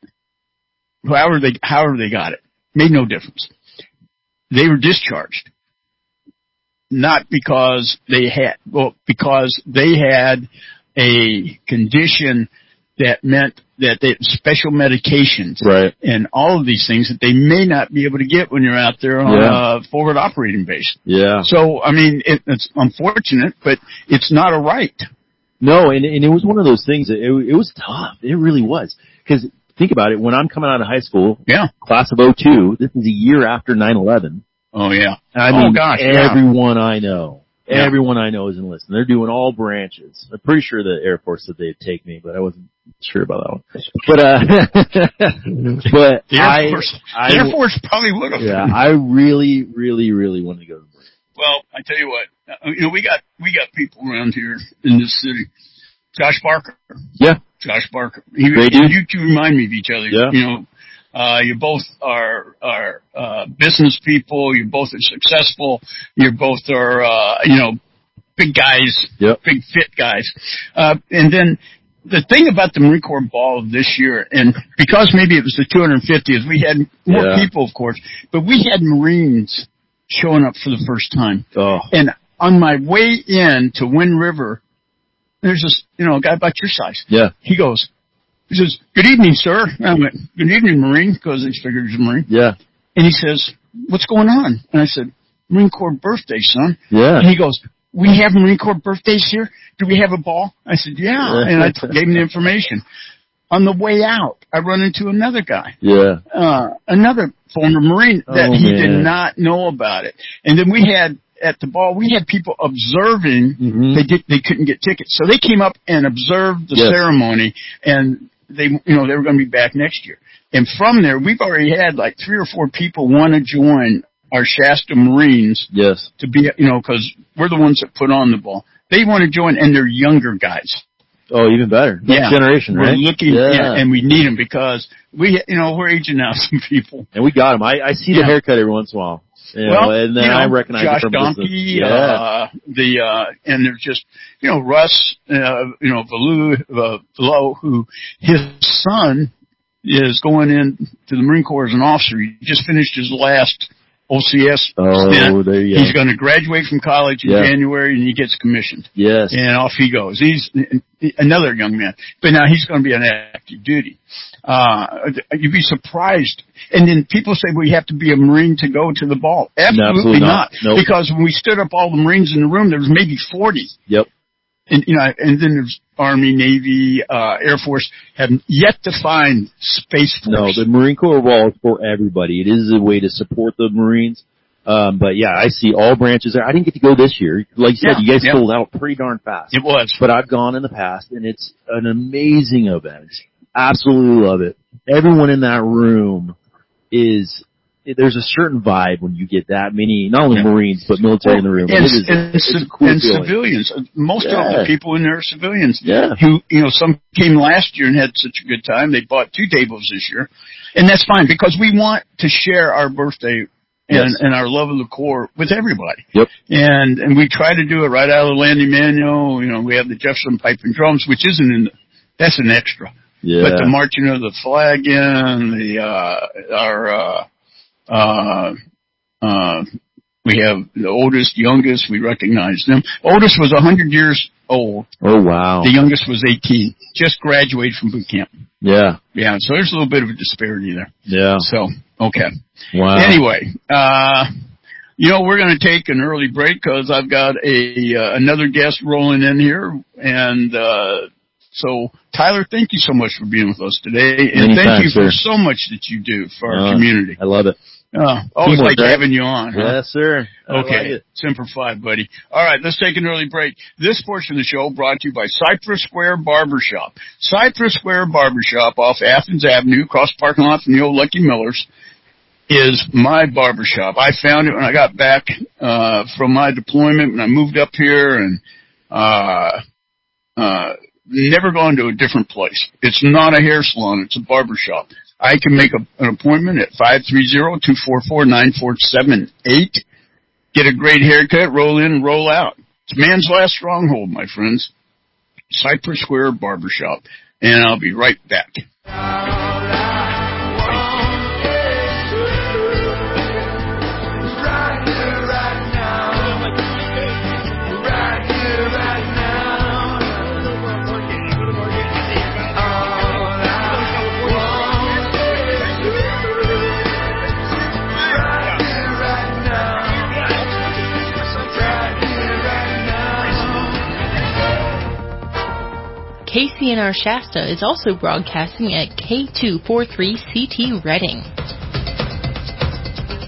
however they, however they got it, made no difference. They were discharged. Not because they had, well, because they had a condition that meant that they special medications Right. and all of these things that they may not be able to get when you're out there on Yeah. a forward operating base. Yeah. So, I mean, it, it's unfortunate, but it's not a right. No, and, and it was one of those things that it, it was tough. It really was. Because think about it, when I'm coming out of high school, Yeah. class of oh two, this is a year after nine eleven. Oh, yeah. I oh, mean, gosh. Yeah. everyone I know, Yeah. everyone I know is enlisted. They're doing all branches. I'm pretty sure the Air Force said they'd take me, but I wasn't sure about that one. But, uh, but The Air I, Force, I, the Air Force probably would have. yeah, I really, really, really wanted to go to the Marines. Well, I tell you what, uh, you know, we got we got people around here in this city. Josh Barker. Yeah. Josh Barker. He, Great dude. You two remind me of each other. Yeah. You know, uh, you both are are uh, business people. You both are successful. You both are uh, you know big guys. Yep. Big fit guys. Uh, and then. The thing about the Marine Corps Ball this year, and because maybe it was the two hundred fiftieth, we had more Yeah. people, of course, but we had Marines showing up for the first time. Oh. And on my way in to Wind River, there's this, you know, a guy about your size. Yeah. He goes, he says, "Good evening, sir." And I went, "Good evening, Marine," because he figured he was a Marine. Yeah. And he says, "What's going on?" And I said, "Marine Corps birthday, son." Yeah. And he goes, "We have Marine Corps birthdays here? Do we have a ball?" I said, "Yeah." And I t- gave him the information. On the way out, I run into another guy. Yeah. Uh, another former Marine that Oh, he man. did not know about it. And then we had, at the ball, we had people observing. Mm-hmm. They did, they couldn't get tickets. So they came up and observed the Yes. ceremony, and they, you know, they were going to be back next year. And from there, we've already had like three or four people want to join our Shasta Marines. Yes. To be, you know, because we're the ones that put on the ball. They want to join, and they're younger guys. Oh, even better. Next Yeah. generation, right? We're looking, Yeah. yeah, and we need them because we, you know, we're aging out some people. And we got them. I, I see Yeah. the haircut every once in a while. You Well, know, and then you know, I recognize Josh it from Donkey, business. Yeah. uh, the, uh, and there's just, you know, Russ, uh, you know, Valu, uh, Valo, who, his son is going in to the Marine Corps as an officer. He just finished his last O C S Oh, stint. there you go. He's going to graduate from college in Yeah. January, and he gets commissioned. Yes. And off he goes. He's another young man, but now he's going to be on active duty. Uh, you'd be surprised. And then people say, well, you have to be a Marine to go to the ball. Absolutely, No, absolutely not. not. Nope. Because when we stood up all the Marines in the room, there was maybe forty. Yep. And, you know, and then there's Army, Navy, uh, Air Force have yet to find Space No, Force. the Marine Corps Ball is for everybody. It is a way to support the Marines. Um, but yeah, I see all branches there. I didn't get to go this year. Like you said, Yeah, you guys yeah. sold out pretty darn fast. It was. But I've gone in the past, and it's an amazing event. Absolutely love it. Everyone in that room is, there's a certain vibe when you get that many, not only Yeah. Marines, but military in the room. And, it is, and, it's a civ- cool and feeling. civilians. Most Yeah. of the people in there are civilians. Yeah. Who, you know, some came last year and had such a good time. They bought two tables this year. And that's fine because we want to share our birthday and, Yes. and our love of the Corps with everybody. Yep. And, and we try to do it right out of the Landy Manual. You know, we have the Jefferson Pipe and Drums, which isn't in the, that's an extra. Yeah. But the marching of the flag in, the, uh, our, uh, uh, uh, we have the oldest, youngest, we recognize them. Oldest was one hundred years old. Oh, wow. The youngest was eighteen. Just graduated from boot camp. Yeah. Yeah, so there's a little bit of a disparity there. Yeah. So, okay. Wow. Anyway, uh, you know, we're going to take an early break because I've got a, uh, another guest rolling in here. And, uh, so Tyler, thank you so much for being with us today. And Anytime, thank you for sir. so much that you do for our Uh, community. I love it. Uh, always Teamwork, like right? having you on. Huh? Yes, sir. I like Okay, it. Semper Fi, buddy. All right, let's take an early break. This portion of the show brought to you by Cypress Square Barbershop. Cypress Square Barbershop off Athens Avenue, across the parking lot from the old Lucky Millers, is my barbershop. I found it when I got back uh from my deployment, when I moved up here, and uh uh never gone to a different place. It's not a hair salon, it's a barbershop. I can make a, an appointment at five three zero, two four four, nine four seven eight. Get a great haircut, roll in and roll out. It's man's last stronghold, my friends. Cypress Square Barbershop. And I'll be right back. K C N R Shasta is also broadcasting at K two forty-three C T Reading.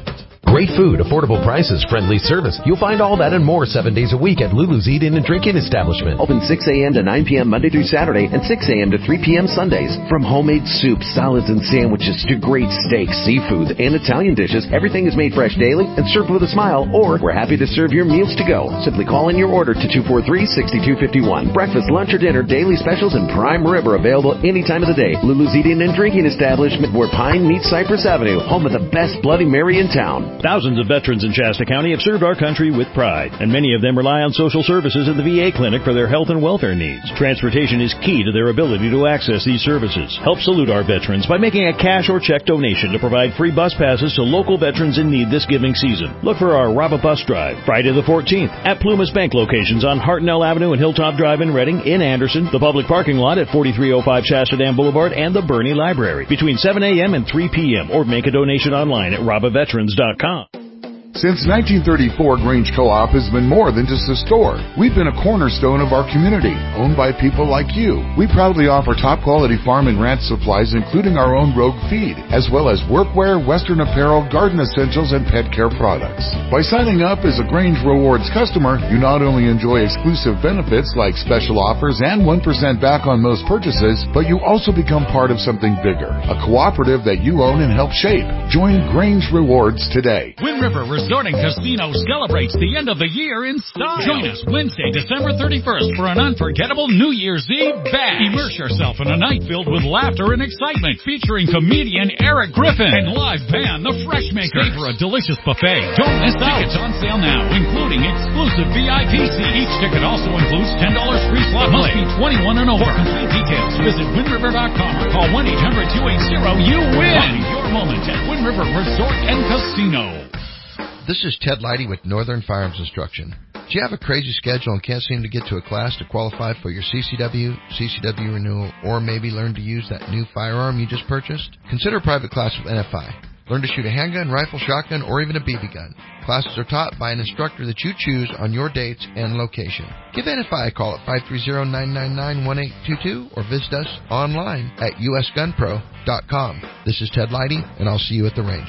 Great food, affordable prices, friendly service. You'll find all that and more seven days a week at Lulu's Eat-In and Drink-In establishment. Open six a.m. to nine p.m. Monday through Saturday and six a.m. to three p.m. Sundays. From homemade soups, salads, and sandwiches to great steaks, seafood, and Italian dishes, everything is made fresh daily and served with a smile, or we're happy to serve your meals to go. Simply call in your order to two four three, six two five one. Breakfast, lunch, or dinner, daily specials, and prime rib are available any time of the day. Lulu's Eat-In and Drinking establishment where Pine meets Cypress Avenue, home of the best Bloody Mary in town. Thousands of veterans in Shasta County have served our country with pride, and many of them rely on social services at the V A clinic for their health and welfare needs. Transportation is key to their ability to access these services. Help salute our veterans by making a cash or check donation to provide free bus passes to local veterans in need this giving season. Look for our Rob a Bus Drive Friday the fourteenth at Plumas Bank locations on Hartnell Avenue and Hilltop Drive in Reading, in Anderson, the public parking lot at forty-three oh five Shasta Dam Boulevard, and the Bernie Library between seven a.m. and three p.m. or make a donation online at rob a veterans dot com. Since nineteen thirty-four, Grange Co-op has been more than just a store. We've been a cornerstone of our community, owned by people like you. We proudly offer top-quality farm and ranch supplies, including our own Rogue feed, as well as workwear, Western apparel, garden essentials, and pet care products. By signing up as a Grange Rewards customer, you not only enjoy exclusive benefits like special offers and one percent back on most purchases, but you also become part of something bigger, a cooperative that you own and help shape. Join Grange Rewards today. Wind River Resort and Casino celebrates the end of the year in style. Join us Wednesday, December thirty-first for an unforgettable New Year's Eve bash. Immerse yourself in a night filled with laughter and excitement, featuring comedian Eric Griffin and live band The Freshmakers. Stay for a delicious buffet. Don't miss out. Tickets on sale now, including exclusive V I P seats. Each ticket also includes ten dollars free slot play. Must be twenty-one and over. For complete details, visit wind river dot com or call one eight hundred two eight zero you win. Find your moment at Wind River Resort and Casino. This is Ted Leidy with Northern Firearms Instruction. Do you have a crazy schedule and can't seem to get to a class to qualify for your C C W, C C W renewal, or maybe learn to use that new firearm you just purchased? Consider a private class with N F I. Learn to shoot a handgun, rifle, shotgun, or even a B B gun. Classes are taught by an instructor that you choose on your dates and location. Give N F I a call at five three zero, nine nine nine, one eight two two or visit us online at u s gun pro dot com. This is Ted Leidy, and I'll see you at the range.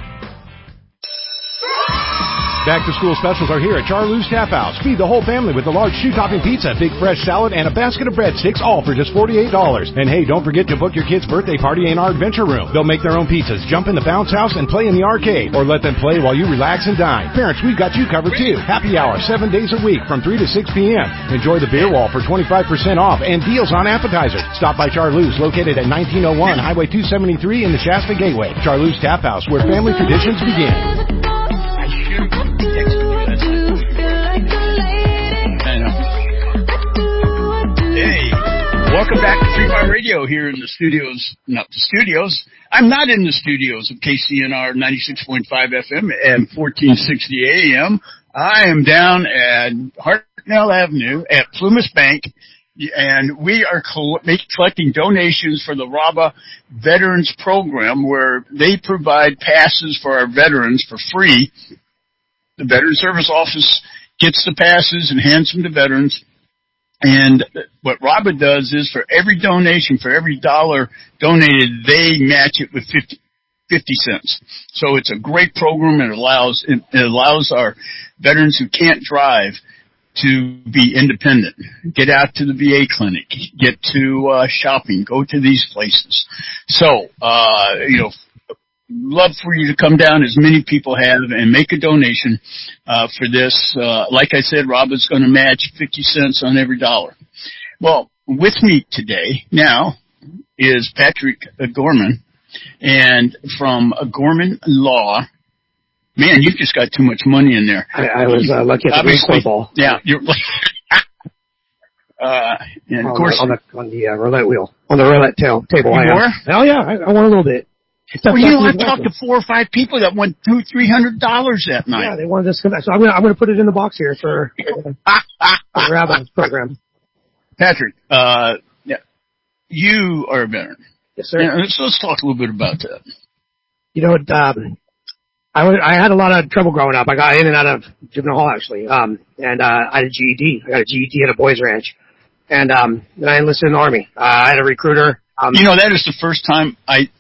Back-to-school specials are here at Charloo's Tap House. Feed the whole family with a large shoe-topping pizza, big fresh salad, and a basket of breadsticks, all for just forty-eight dollars. And hey, don't forget to book your kid's birthday party in our Adventure Room. They'll make their own pizzas, jump in the bounce house, and play in the arcade. Or let them play while you relax and dine. Parents, we've got you covered too. Happy hour, seven days a week from three to six p.m. Enjoy the beer wall for twenty-five percent off and deals on appetizers. Stop by Charloo's, located at nineteen oh one Highway two seventy-three in the Shasta Gateway. Charloo's Tap House, where family traditions begin. Welcome back to Free Fire Radio here in the studios, not the studios. I'm not in the studios of K C N R ninety-six point five F M and fourteen sixty A M. I am down at Hartnell Avenue at Plumas Bank, and we are collecting donations for the R A B A Veterans Program, where they provide passes for our veterans for free. The Veteran Service Office gets the passes and hands them to veterans. And what R A B A does is for every donation, for every dollar donated, they match it with fifty, fifty cents. So it's a great program. It allows, it allows our veterans who can't drive to be independent. Get out to the V A clinic, get to uh, shopping, go to these places. So, uh, you know, love for you to come down, as many people have, and make a donation uh, for this. Uh, like I said, R A B A's going to match fifty cents on every dollar. Well, with me today now is Patrick Gorman, and from Gorman Law. Man, you've just got too much money in there. I, I was uh, lucky at the baseball. Yeah, you're. uh, and of on course, the, on the on the uh, roulette wheel, on the roulette tail, table. You I more? Oh yeah, I, I won a little bit. Well, you know, I've talked to four or five people that won two, three hundred dollars that night. Yeah, they wanted this. So I'm gonna, I'm gonna put it in the box here for uh, the R A B A program. Patrick, uh, yeah, you are a veteran. Yes, sir. Yeah, so let's talk a little bit about that. You know, um, I was, I had a lot of trouble growing up. I got in and out of juvenile hall actually, um, and uh, I had a G E D. I got a G E D at a boys' ranch, and um, then I enlisted in the Army. Uh, I had a recruiter. Um, you know, that is the first time I I've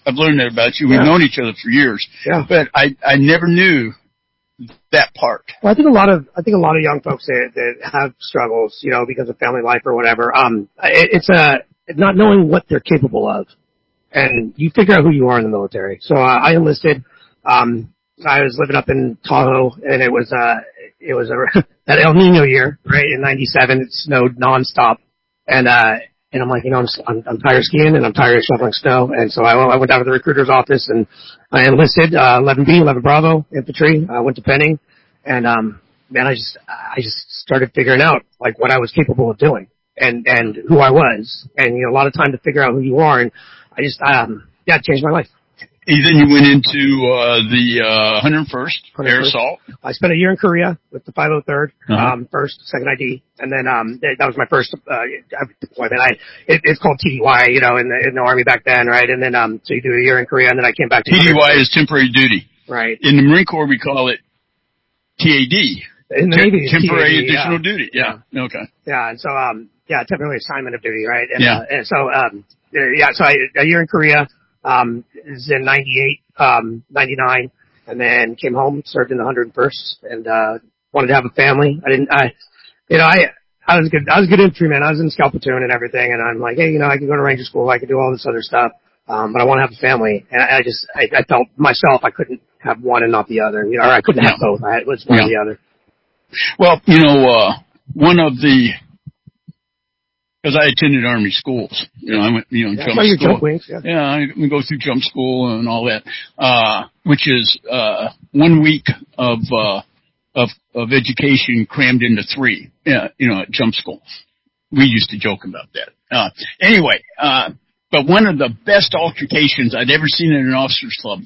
I've learned that about you. We've Yeah. known each other for years. Yeah. But I, I never knew that part. Well, I think a lot of I think a lot of young folks that, that have struggles, you know, because of family life or whatever. Um, it, it's a not knowing what they're capable of, and you figure out who you are in the military. So uh, I enlisted. Um, I was living up in Tahoe, and it was uh, it was a that El Nino year, right? In ninety-seven, it snowed nonstop, and uh, and I'm like, you know, I'm, I'm I'm tired of skiing and I'm tired of shoveling snow, and so I, I went down to the recruiter's office and I enlisted uh, eleven B, eleven Bravo infantry. I went to Penning, and um, man, I just I just started figuring out like what I was capable of doing and and who I was, and you know, a lot of time to figure out who you are, and I just um, yeah, it changed my life. And then you went into uh, the uh, one hundred first Air Assault. I spent a year in Korea with the five oh third, Uh-huh. um, first, second I D, and then um, that that was my first uh, deployment. I it, it's called T D Y, you know, in the in the Army back then, right? And then um, so you do a year in Korea, and then I came back to T D Y is temporary duty. Right. In the Marine Corps, we call it T A D. In the Tem- Navy, it's temporary T A D, additional yeah. duty. Yeah. Okay. Yeah, and so um, yeah, temporary assignment of duty, right? And, Yeah. Uh, and so um, yeah, so I, a year in Korea. Um, is in ninety-eight, um, ninety-nine, and then came home, served in the one hundred first, and, uh, wanted to have a family. I didn't, I, you know, I, I was good, I was a good infantryman. I was in scout platoon and everything, and I'm like, hey, you know, I can go to Ranger school, I can do all this other stuff, um, but I want to have a family. And I, I just, I, I felt myself, I couldn't have one and not the other, you know, or I couldn't have both. I, it was one or the other. Well, you know, uh, one of the, because I attended Army schools, you know, I went, you know, Yeah, jump I saw your school. jump wings, yeah. Yeah, I we go through jump school and all that, uh, which is, uh, one week of, uh, of, of education crammed into three, yeah, you know, at jump school. We used to joke about that. Uh, anyway, uh, but one of the best altercations I'd ever seen in an officers club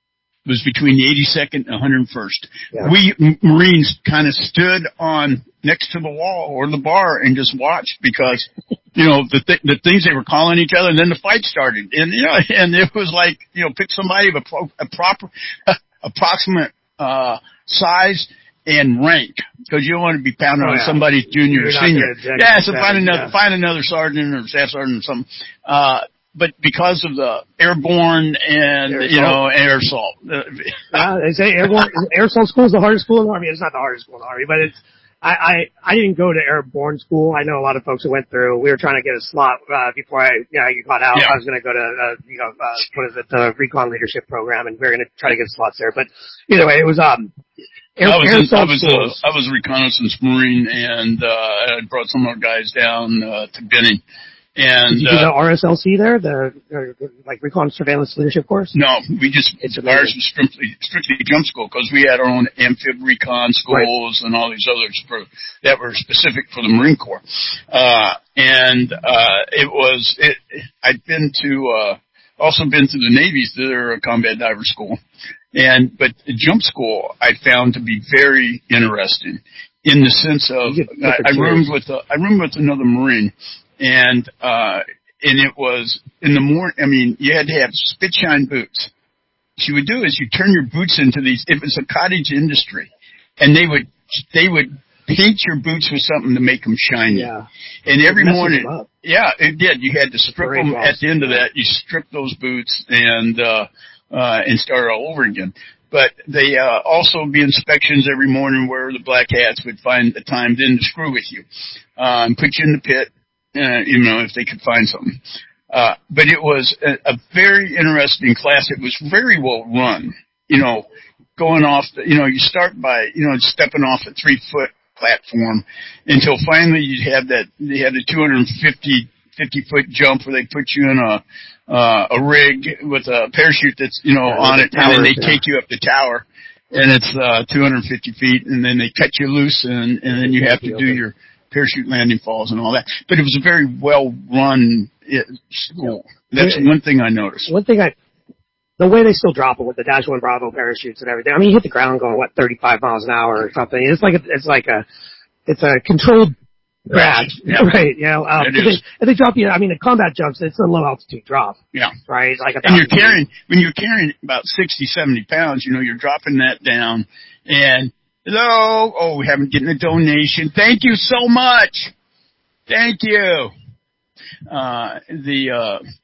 was between the eighty-second and one hundred first. Yeah. We M- Marines kind of stood on next to the wall or the bar and just watched because, you know, the th- the things they were calling each other, and then the fight started. And, you know, and it was like, you know, pick somebody of a, pro- a proper, approximate, uh, size and rank, because you don't want to be pounding Oh, on yeah. somebody's junior or You're not senior. gonna- Yeah, so find yeah. another, find another sergeant or staff sergeant or something. Uh, but because of the airborne and, Air you know, assault. air assault. Uh, Yeah, they say airborne, air assault school is the hardest school in the Army. It's not the hardest school in the Army, but it's, I, I, I didn't go to airborne school. I know a lot of folks who went through. We were trying to get a slot, uh, before I, you know, got out. Yeah. I was going to go to, uh, you know, uh, what is it, the recon leadership program, and we were going to try to get slots there. But either way, it was, um, air, I was, air in, I assault was, schools. uh, I was a reconnaissance Marine, and, uh, I brought some of our guys down, uh, to Benning. And, Did you do the uh, R S L C there, the, uh, like recon surveillance leadership course? no, we just, It's ours amazing. was strictly, strictly jump school, because we had our own amphib recon schools and all these others for, that were specific for the Marine Corps. Uh, and, uh, it was, it, I'd been to, uh, also been to the Navy's, they're a combat diver school. And, but the jump school I found to be very interesting in the sense of, I, I roomed with, a, I roomed with another Marine, and, uh, and it was in the morning, I mean, you had to have spit shine boots. What you would do is you turn your boots into these, it was a cottage industry, and they would, they would paint your boots with something to make them shiny. Yeah. And every It messes morning, them up. yeah, it did. You had to strip Great them balls. at the end of that. You strip those boots and, uh, uh, and start all over again. But they, uh, also be inspections every morning where the black hats would find the time then to screw with you, uh, and put you in the pit, uh, you know, if they could find something. Uh, but it was a, a very interesting class. It was very well run, you know, going off, the, you know, you start by, you know, stepping off a three foot platform until finally you had that, they had a two hundred fifty, fifty foot jump where they put you in a, uh, a rig with a parachute that's, you know, Yeah, on with it, the and then they towers, yeah. take you up the tower, and it's, uh, two hundred fifty feet, and then they cut you loose, and, and then you have to do your parachute landing falls and all that. But it was a very well run school. That's one thing I noticed. One thing I, the way they still drop it with the Dash One Bravo parachutes and everything. I mean, you hit the ground going what thirty-five miles an hour or something. It's like a, it's like a, it's a controlled crash, Yeah. right? You know, um, It if is. they, if they drop you, I mean, the combat jumps, it's a low altitude drop, Yeah. right? Like a And you're thousand feet. carrying, when you're carrying about sixty, seventy pounds, you know, you're dropping that down, and hello, oh, we haven't gotten a donation. Thank you so much. Thank you. Uh, the, uh,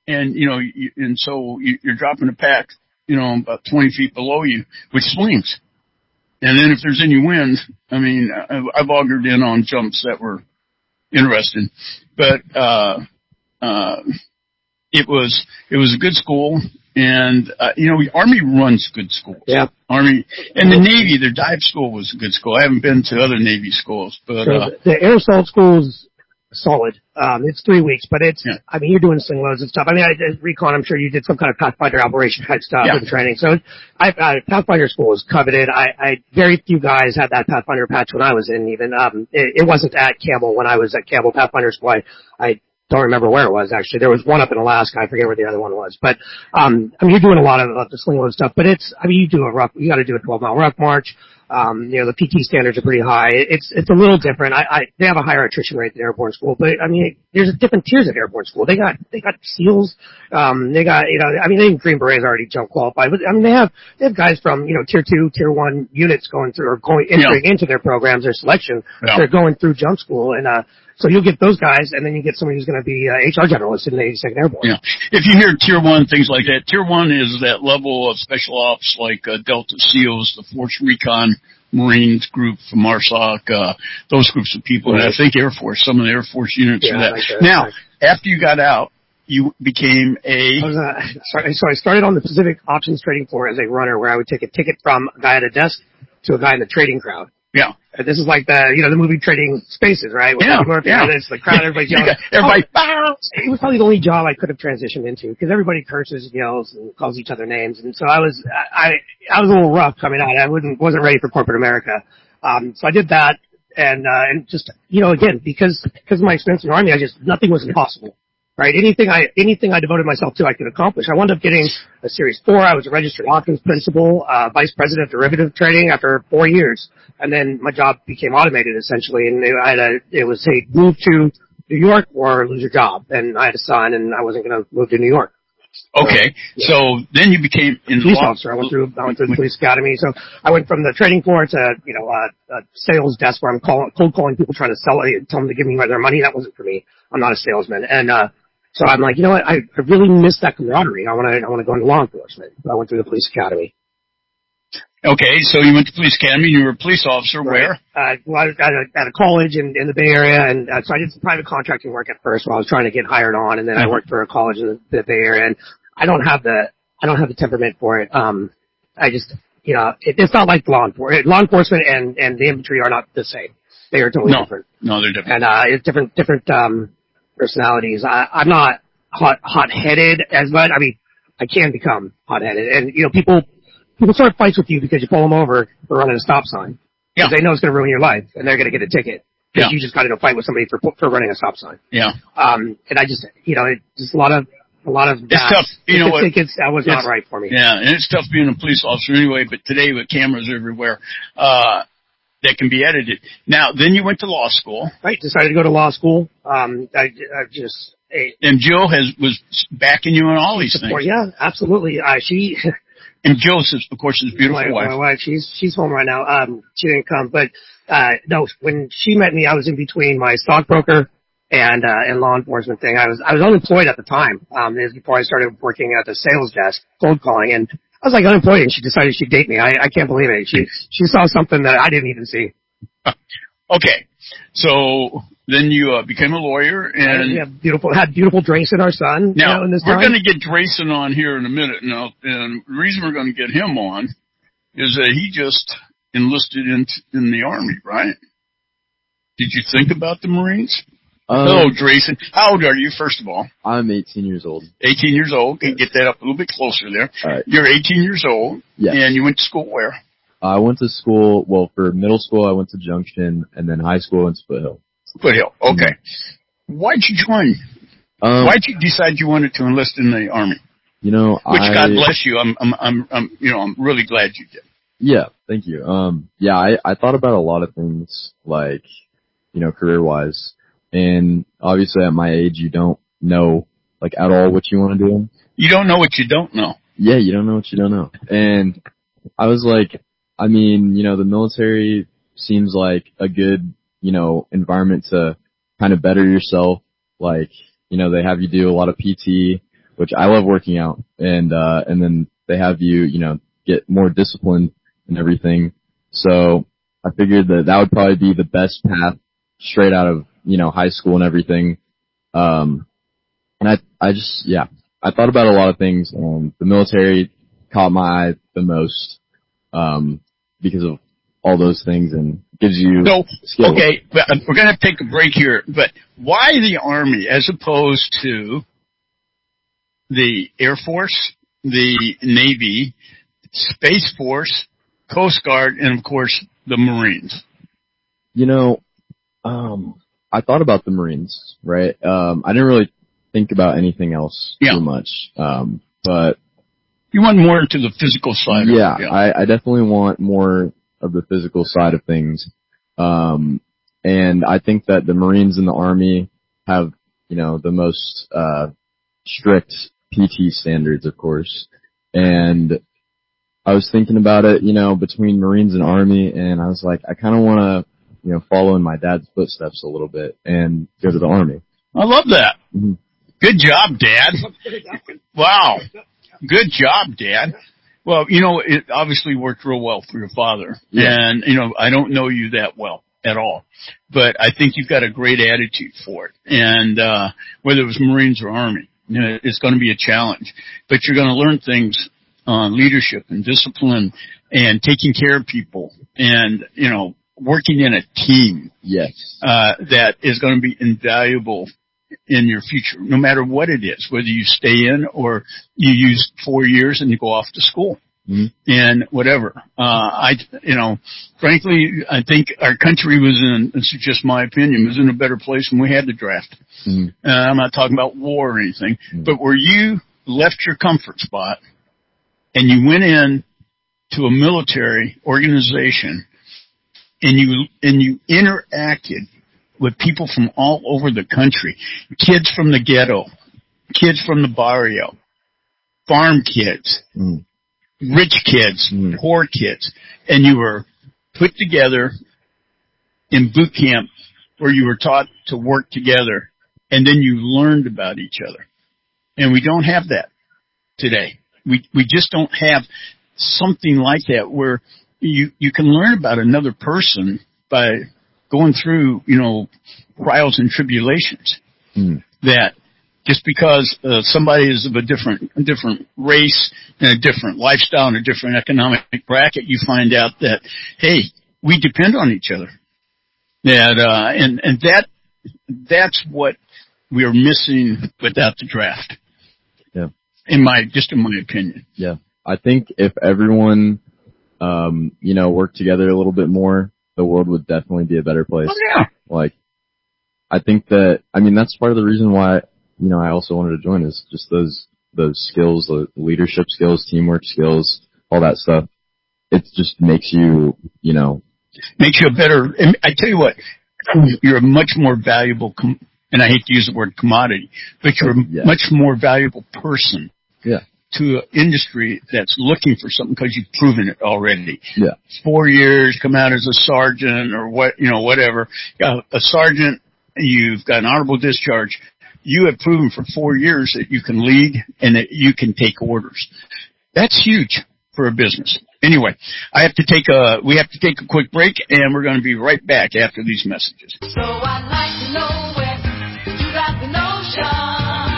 and you know, you, and so you, you're dropping a pack, you know, about twenty feet below you with slings. And then if there's any wind, I mean, I've, I've augured in on jumps that were interesting, but uh, uh, it was it was a good school. And, uh, you know, the Army runs good schools. Yeah. Army, and the Navy, their dive school was a good school. I haven't been to other Navy schools, but, so uh. The, the air assault school is solid. Um, it's three weeks, but it's, yeah. I mean, you're doing sling loads and stuff. I mean, I did recon, I'm sure you did some kind of Pathfinder operation type stuff yeah. and training. So, I, uh, Pathfinder school is coveted. I, I, very few guys had that Pathfinder patch when I was in even, um, it, it wasn't at Campbell when I was at Campbell Pathfinder school. I, I, don't remember where it was actually. There was one up in Alaska. I forget where the other one was. But, um, I mean, you're doing a lot of uh, the sling load stuff, but it's, I mean, you do a rough, you gotta do a twelve mile rough march. Um, you know, the P T standards are pretty high. It's, it's a little different. I, I, they have a higher attrition rate than airborne school, but I mean, there's different tiers of airborne school. They got, they got SEALs. Um, they got, you know, I mean, they even Green Berets already jump qualified, but I mean, they have, they have guys from, you know, tier two, tier one units going through or going, entering yeah. into their programs, their selection. Yeah. They're going through jump school and, uh, so you'll get those guys, and then you get somebody who's going to be uh, H R generalist in the eighty-second Airborne. Yeah. If you hear Tier one, things like that, Tier one is that level of special ops like uh, Delta SEALs, the Force Recon Marines group from MARSOC, uh, those groups of people, right. And I think Air Force, some of the Air Force units yeah, are that. Like that. Now, right. after you got out, you became a... I was, uh, sorry, so I started on the Pacific Options Trading Floor as a runner where I would take a ticket from a guy at a desk to a guy in the trading crowd. Yeah. And this is like the, you know, the movie Trading Spaces, right? With yeah. Murphy, yeah. And it's the crowd, everybody's yelling. everybody, oh, it was probably the only job I could have transitioned into because everybody curses, yells, and calls each other names. And so I was, I, I was a little rough coming out. I wasn't, wasn't ready for corporate America. Um, so I did that and, uh, and just, you know, again, because, because of my experience in the Army, I just, nothing was impossible. Right? Anything I, anything I devoted myself to, I could accomplish. I wound up getting a Series four. I was a registered options principal, uh, vice president of derivative trading after four years. And then my job became automated essentially. And I had a, it was, hey, move to New York or lose your job. And I had a son and I wasn't going to move to New York. Okay. So, yeah. so then you became in police officer. I went through, I went through the police academy. So I went from the trading floor to, you know, uh, a sales desk where I'm calling, cold calling people trying to sell it, tell them to give me their money. That wasn't for me. I'm not a salesman. And, uh, So I'm like, you know what? I, I really miss that camaraderie. I want to, I want to go into law enforcement. So I went through the police academy. Okay, so you went to police academy. You were a police officer. Right. Where? Uh, well, I was at a, at a college in, in the Bay Area, and uh, so I did some private contracting work at first while I was trying to get hired on, and then I worked for a college in the, the Bay Area. And I don't have the, I don't have the temperament for it. Um, I just, you know, it, it's not like law enforcement. Law enforcement and and the infantry are not the same. They are totally no. different. No, they're different. And uh, it's different, different um. personalities. I, I'm not hot, hot-headed as much. I mean, I can become hot-headed. And, you know, people, people start fights with you because you pull them over for running a stop sign. Because yeah. they know it's going to ruin your life and they're going to get a ticket. Because yeah. you just got in a fight with somebody for, for running a stop sign. Yeah. Um, and I just, you know, it, just a lot of, a lot of that. It's tough. You know what? Tickets, that was not right for me. Yeah. And it's tough being a police officer anyway, but today with cameras everywhere, uh, that can be edited. Now, then you went to law school. Right. Decided to go to law school. Um, I, I just, And Jill has was backing you on all these support, things. Yeah, absolutely. Uh, she and Jill, of course, is beautiful my, wife. My wife, she's she's home right now. Um, she didn't come, but uh, no, when she met me, I was in between my stockbroker and uh, and law enforcement thing. I was I was unemployed at the time. Um, this was before I started working at the sales desk, cold calling, and I was like unemployed, and she decided she'd date me. I I can't believe it. She she saw something that I didn't even see. Okay, so. Then you uh, became a lawyer, and yeah, beautiful had beautiful Drayson, our son. Now you know, in this we're going to get Drayson on here in a minute. Now, and the reason we're going to get him on is that he just enlisted in in the Army, right? Did you think about the Marines? Um, Hello, Drayson. How old are you? First of all, I'm eighteen years old. eighteen years old. Can you get that up a little bit closer there? All right. You're eighteen years old. Yes. And you went to school where? I went to school. Well, for middle school, I went to Junction, and then high school I went to Foothill. Foothill. Okay. Why'd you join? Um, Why'd you decide you wanted to enlist in the Army? You know, Which I, God bless you. I'm, I'm, I'm, I'm, you know, I'm really glad you did. Yeah, thank you. Um, yeah, I, I thought about a lot of things, like, you know, career-wise, and obviously at my age, you don't know, like, at all what you want to do. You don't know what you don't know. Yeah, you don't know what you don't know. And I was like, I mean, you know, the military seems like a good, you know, environment to kind of better yourself. Like, you know, they have you do a lot of P T, which I love working out, and uh, and then they have you, you know, get more disciplined and everything. So I figured that that would probably be the best path straight out of, you know, high school and everything. Um, and I, I just, yeah, I thought about a lot of things, and the military caught my eye the most, um, because of all those things, and gives you so, skills. Okay, we're going to have to take a break here, but why the Army as opposed to the Air Force, the Navy, Space Force, Coast Guard, and of course the Marines? You know, um, I thought about the Marines, right? Um, I didn't really think about anything else yeah. too much, um, but you want more into the physical side. Yeah, of it, yeah. I, I definitely want more of the physical side of things, um, and I think that the Marines and the Army have, you know, the most uh, strict P T standards, of course, and I was thinking about it, you know, between Marines and Army, and I was like, I kind of want to, you know, follow in my dad's footsteps a little bit and go to the Army. I love that. Mm-hmm. Good job, Dad. Wow. Good job, Dad. Well, you know, it obviously worked real well for your father. Yeah. And, you know, I don't know you that well at all, but I think you've got a great attitude for it. And, uh, whether it was Marines or Army, you know, it's going to be a challenge, but you're going to learn things on leadership and discipline and taking care of people and, you know, working in a team. Yes. Uh, that is going to be invaluable in your future, no matter what it is, whether you stay in or you use four years and you go off to school. Mm-hmm. And whatever. Uh, I, you know, frankly, I think our country was in, this is just my opinion, was in a better place when we had the draft. Mm-hmm. Uh, I'm not talking about war or anything, mm-hmm. but where you left your comfort spot and you went in to a military organization and you, and you interacted with people from all over the country, kids from the ghetto, kids from the barrio, farm kids, mm. rich kids, mm. poor kids, and you were put together in boot camp where you were taught to work together, and then you learned about each other. And we don't have that today. We we just don't have something like that where you you can learn about another person by going through, you know, trials and tribulations. Mm. That just because uh, somebody is of a different a different race and a different lifestyle and a different economic bracket, you find out that, hey, we depend on each other. That uh, and and that that's what we are missing without the draft. Yeah. In my just in my opinion. Yeah. I think if everyone, um, you know, worked together a little bit more, the world would definitely be a better place. Oh, yeah. Like, I think that, I mean, that's part of the reason why, you know, I also wanted to join is just those, those skills, the leadership skills, teamwork skills, all that stuff. It just makes you, you know. Makes you a better, I tell you what, you're a much more valuable, com- and I hate to use the word commodity, but you're a yeah. much more valuable person. Yeah. To an industry that's looking for something because you've proven it already. Yeah. Four years, come out as a sergeant or what, you know, whatever. Uh, a sergeant, you've got an honorable discharge. You have proven for four years that you can lead and that you can take orders. That's huge for a business. Anyway, I have to take a, we have to take a quick break and we're going to be right back after these messages. So I'd like to know where you got the notion.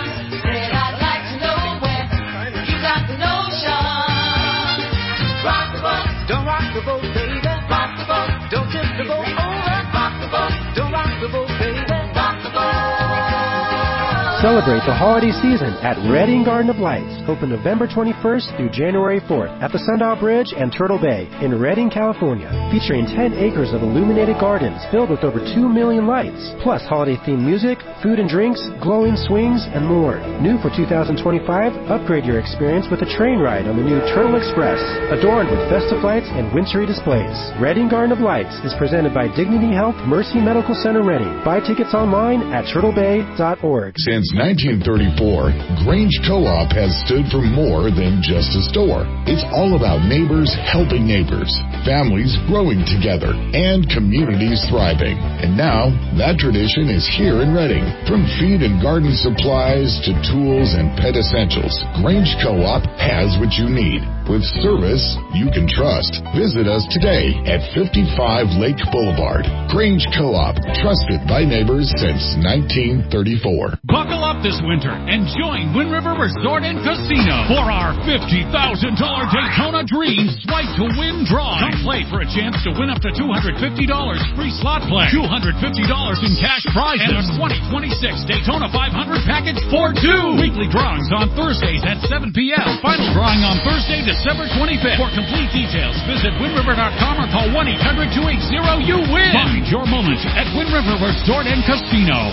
Don't rock the boat, baby. Rock the boat. Don't tip the boat over. Rock the boat. Don't rock the boat, baby. Rock the boat. Celebrate the holiday season at Redding Garden of Lights, open November twenty-first through January fourth at the Sundial Bridge and Turtle Bay in Redding, California, featuring ten acres of illuminated gardens filled with over two million lights, plus holiday-themed music, food and drinks, glowing swings, and more. New for two thousand twenty-five, upgrade your experience with a train ride on the new Turtle Express, adorned with festive lights and wintry displays. Redding Garden of Lights is presented by Dignity Health Mercy Medical Center Redding. Buy tickets online at turtle bay dot org. San Since nineteen thirty-four, Grange Co-op has stood for more than just a store. It's all about neighbors helping neighbors, families growing together, and communities thriving. And now, that tradition is here in Reading. From feed and garden supplies to tools and pet essentials, Grange Co-op has what you need. With service you can trust. Visit us today at fifty-five Lake Boulevard. Grange Co-op, trusted by neighbors since nineteen thirty-four. Buckle up this winter and join Wind River Resort and Casino for our fifty thousand dollars Daytona Dreams Swipe to Win Drive. Come play for a chance to win up to two hundred fifty dollars free slot play, two hundred fifty dollars in cash prizes, and a twenty twenty-six Daytona five hundred package for two. Weekly drawings on Thursdays at seven p.m. Final drawing on Thursday, December twenty-fifth. For complete details, visit wind river dot com or call one eight hundred two eight zero you win. Find your moment at Wind River Resort and Casino.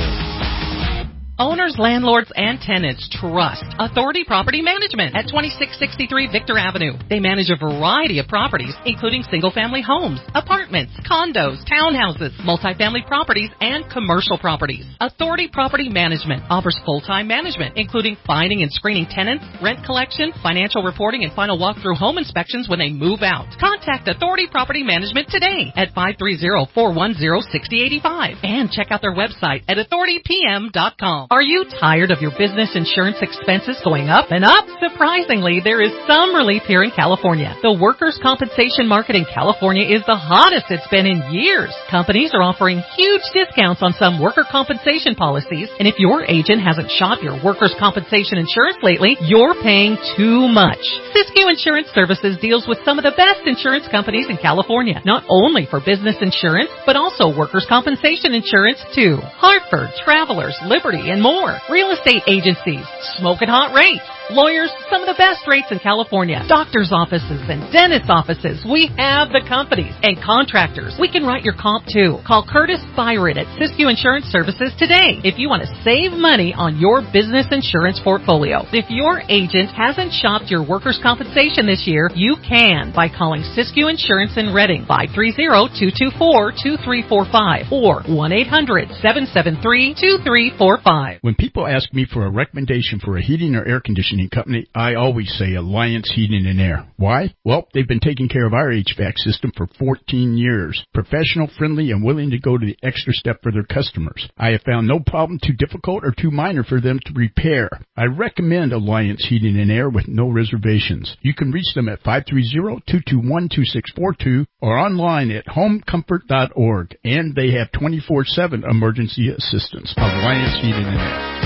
Owners, landlords, and tenants trust Authority Property Management at twenty-six sixty-three Victor Avenue. They manage a variety of properties, including single-family homes, apartments, condos, townhouses, multifamily properties, and commercial properties. Authority Property Management offers full-time management, including finding and screening tenants, rent collection, financial reporting, and final walkthrough home inspections when they move out. Contact Authority Property Management today at five three zero, four one zero, six zero eight five and check out their website at authority p m dot com. Are you tired of your business insurance expenses going up and up? Surprisingly, there is some relief here in California. The workers' compensation market in California is the hottest it's been in years. Companies are offering huge discounts on some worker compensation policies, and if your agent hasn't shopped your workers' compensation insurance lately, you're paying too much. Siskiyou Insurance Services deals with some of the best insurance companies in California, not only for business insurance, but also workers' compensation insurance too. Hartford, Travelers, Liberty, and and more. Real estate agencies, smoking hot rates. Lawyers, some of the best rates in California. Doctors' offices and dentist offices. We have the companies and contractors. We can write your comp too. Call Curtis Byron at Siskiyou Insurance Services today if you want to save money on your business insurance portfolio. If your agent hasn't shopped your workers' compensation this year, you can by calling Siskiyou Insurance in Reading, five three zero, two two four, two three four five or one eight hundred, seven seven three, two three four five. When people ask me for a recommendation for a heating or air conditioning company, I always say Alliance Heating and Air. Why? Well, they've been taking care of our H V A C system for fourteen years. Professional, friendly, and willing to go to the extra step for their customers. I have found no problem too difficult or too minor for them to repair. I recommend Alliance Heating and Air with no reservations. You can reach them at five three zero, two two one, two six four two or online at home comfort dot org. And they have twenty-four seven emergency assistance. Alliance Heating and Air.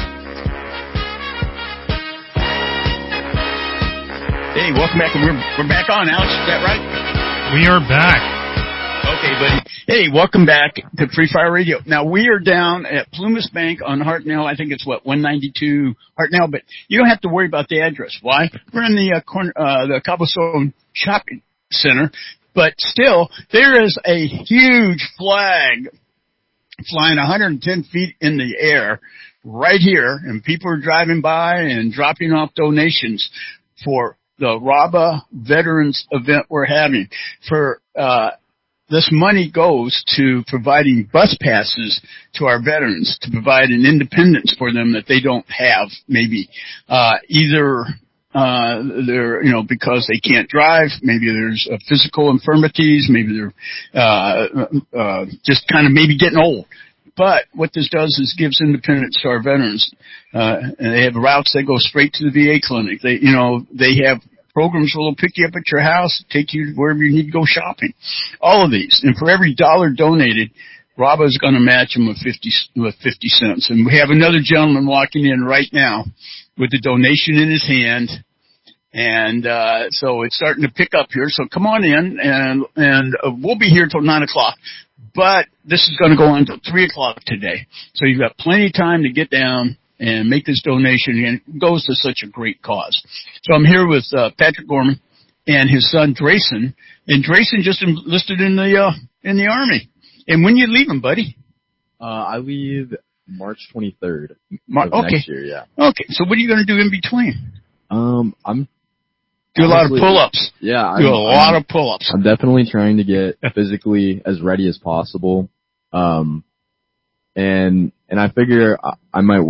Hey, welcome back. We're, we're back on, Alex. Is that right? We are back. Okay, buddy. Hey, welcome back to Free Fire Radio. Now, we are down at Plumas Bank on Hartnell. I think it's, what, one ninety-two Hartnell, but you don't have to worry about the address. Why? We're in the uh, corner, uh, the Cobblestone Shopping Center, but still, there is a huge flag flying one hundred ten feet in the air right here, and people are driving by and dropping off donations for the RABA Veterans event we're having. For uh this money goes to providing bus passes to our veterans to provide an independence for them that they don't have, maybe uh either uh they're you know because they can't drive, maybe there's uh, physical infirmities, maybe they're uh uh just kind of maybe getting old. But what this does is gives independence to our veterans. Uh, and they have routes that go straight to the V A clinic. They, you know, they have programs where they'll pick you up at your house, take you wherever you need to go shopping. All of these. And for every dollar donated, RABA is going to match them with fifty, with fifty cents. And we have another gentleman walking in right now with a donation in his hand. And, uh, so it's starting to pick up here. So come on in and, and uh, we'll be here till nine o'clock. But this is going to go on until three o'clock today. So you've got plenty of time to get down and make this donation, and it goes to such a great cause. So I'm here with uh, Patrick Gorman and his son Drayson, and Drayson just enlisted in the uh, in the Army. And when you leaving, buddy? Uh, I leave March twenty-third. Mar- of okay. Next year, yeah. Okay. So what are you going to do in between? Um, I'm do a lot of pull-ups. Yeah, do I'm, a lot I'm, of pull-ups. I'm definitely trying to get physically as ready as possible. Um, and and I figure I, I might work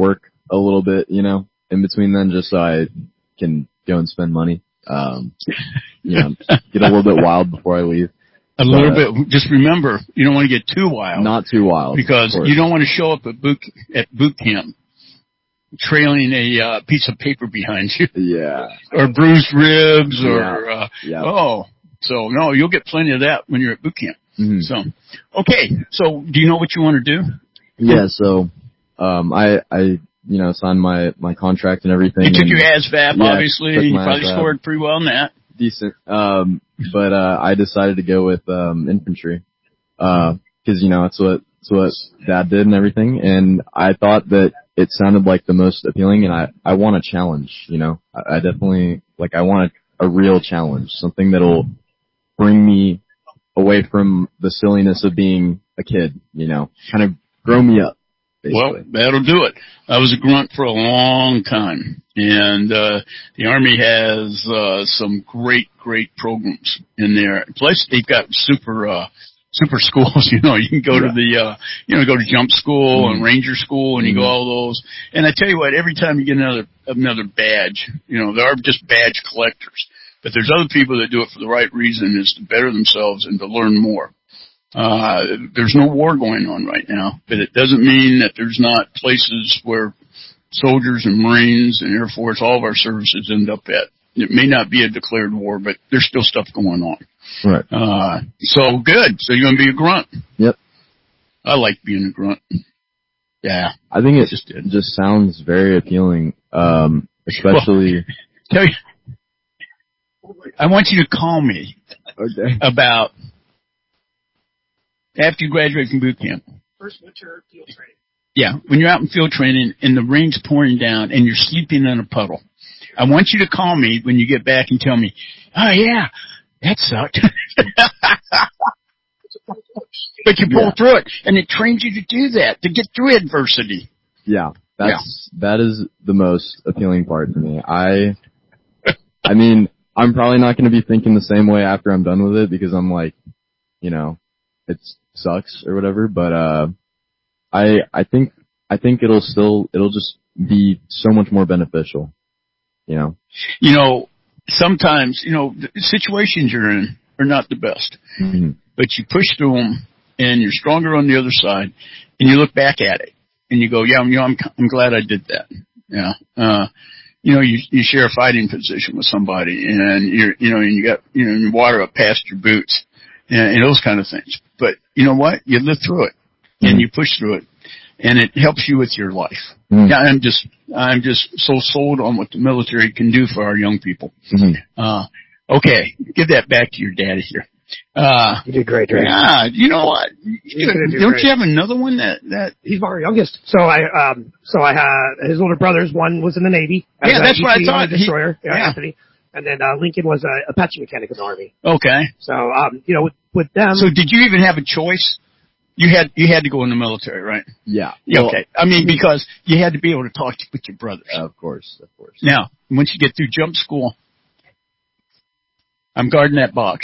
a little bit, you know, in between then, just so I can go and spend money. Um, you know, get a little bit wild before I leave. A but, little bit. Just remember, you don't want to get too wild. Not too wild. Because you don't want to show up at boot, at boot camp trailing a uh, piece of paper behind you. Yeah. Or bruised ribs or, yeah. uh, yeah. oh, so no, you'll get plenty of that when you're at boot camp. Mm-hmm. So, okay. So do you know what you want to do? Yeah. So, um, I, I, you know, signed my, my contract and everything. You took and, your A S V A P, yeah, obviously. You probably A S V A P. scored pretty well in that. Decent. Um, but, uh, I decided to go with, um, infantry. Uh, cause, you know, it's what, it's what Dad did and everything. And I thought that it sounded like the most appealing, and I, I want a challenge, you know. I, I definitely, like, I want a, a real challenge, something that'll bring me away from the silliness of being a kid, you know, kind of grow me up. Basically. Well, that'll do it. I was a grunt for a long time, and uh the Army has uh some great, great programs in there. Plus, they've got super uh super schools. You know, you can go yeah. to the uh you know go to jump school mm-hmm. and ranger school, and you mm-hmm. go all those. And I tell you what, every time you get another another badge, you know, there are just badge collectors, but there's other people that do it for the right reason, is to better themselves and to learn more. Uh, there's no war going on right now, but it doesn't mean that there's not places where soldiers and Marines and Air Force, all of our services end up at. It may not be a declared war, but there's still stuff going on. Right. Uh, so good. So you're going to be a grunt. Yep. I like being a grunt. Yeah. I think it just, just sounds very appealing. Um, especially. Well, tell you, I want you to call me. Okay. About after you graduate from boot camp. First winter field training. Yeah, when you're out in field training and the rain's pouring down and you're sleeping in a puddle. I want you to call me when you get back and tell me, oh yeah, that sucked. But you pull yeah. through it, and it trains you to do that, to get through adversity. Yeah, that's, yeah. that is the most appealing part to me. I, I mean, I'm probably not going to be thinking the same way after I'm done with it, because I'm like, you know, it sucks or whatever, but, uh, I, I think, I think it'll still, it'll just be so much more beneficial, you know? You know, sometimes, you know, the situations you're in are not the best, mm-hmm. but you push through them and you're stronger on the other side, and you look back at it and you go, yeah, you know, I'm, I'm glad I did that. Yeah. Uh, you know, you, you share a fighting position with somebody, and you're, you know, and you got, you know, you water up past your boots and, and those kind of things. But you know what? You live through it and mm-hmm. you push through it, and it helps you with your life. Mm-hmm. Yeah, I'm just, I'm just so sold on what the military can do for our young people. Mm-hmm. Uh, okay. Give that back to your daddy here. Uh, you did great, Dre. Yeah, you know what? You, do don't great. you have another one that, that? He's our youngest. So I, um, so I had his older brothers. One was in the Navy. Yeah, that's what I thought. Destroyer, he, yeah, yeah. Anthony. And then, uh, Lincoln was a Apache mechanic in the Army. Okay. So, um, you know, with, with them. So did you even have a choice? You had, you had to go in the military, right? Yeah. yeah well, okay. I mean, because you had to be able to talk to, with your brothers. Uh, of course, of course. Now, once you get through jump school, I'm guarding that box.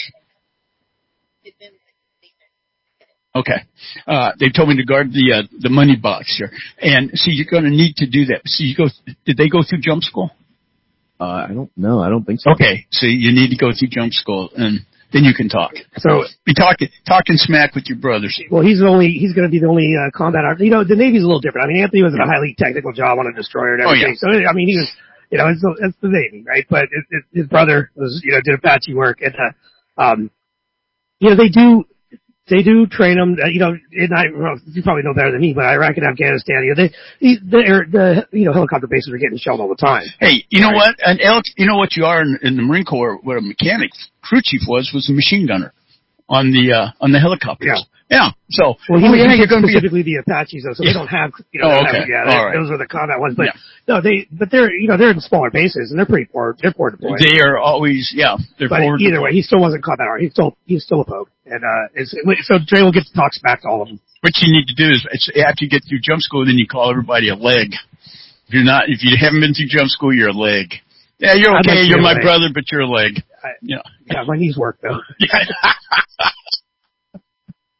Okay. Uh, they told me to guard the, uh, the money box here. And see, you're going to need to do that. See, you go, did they go through jump school? Uh, I don't know. I don't think so. Okay. So you need to go through jump school, and then you can talk. So be talking, talking smack with your brothers. Well, he's the only, he's going to be the only, uh, combat artist. You know, the Navy's a little different. I mean, Anthony was in a highly technical job on a destroyer and everything. Oh, yeah. So, I mean, he was, you know, it's the, it's the Navy, right? But it, it, his brother was, you know, did Apache work, and, uh, um, you know, they do, They do train them, uh, you know, and I, well, you probably know better than me, but Iraq and Afghanistan, you know, they, the, the, you know, helicopter bases are getting shelled all the time. Hey, you know right? what? And Alex, you know what you are in, in the Marine Corps, what a mechanic, crew chief was, was a machine gunner on the, uh, on the helicopters. Yeah. Yeah. So, well, he oh, was yeah, you're going to be specifically the Apaches, though, so yeah. they don't have, you know, oh, have, okay. yeah, all right. those are the combat ones, but yeah. no, they, but they're, you know, they're in smaller bases and they're pretty poor, they're poor deployed. They are always, yeah, they're but forward either deployed. way, he still wasn't combat army. He's still, he's still a pogue. And, uh, it's, so Dre will get to talk back to all of them. What you need to do is, it's, after you get through jump school, then you call everybody a leg. If you're not, if you haven't been through jump school, you're a leg. Yeah, you're okay, like you're my leg. brother, but you're a leg. I, yeah. Yeah, my knees work though.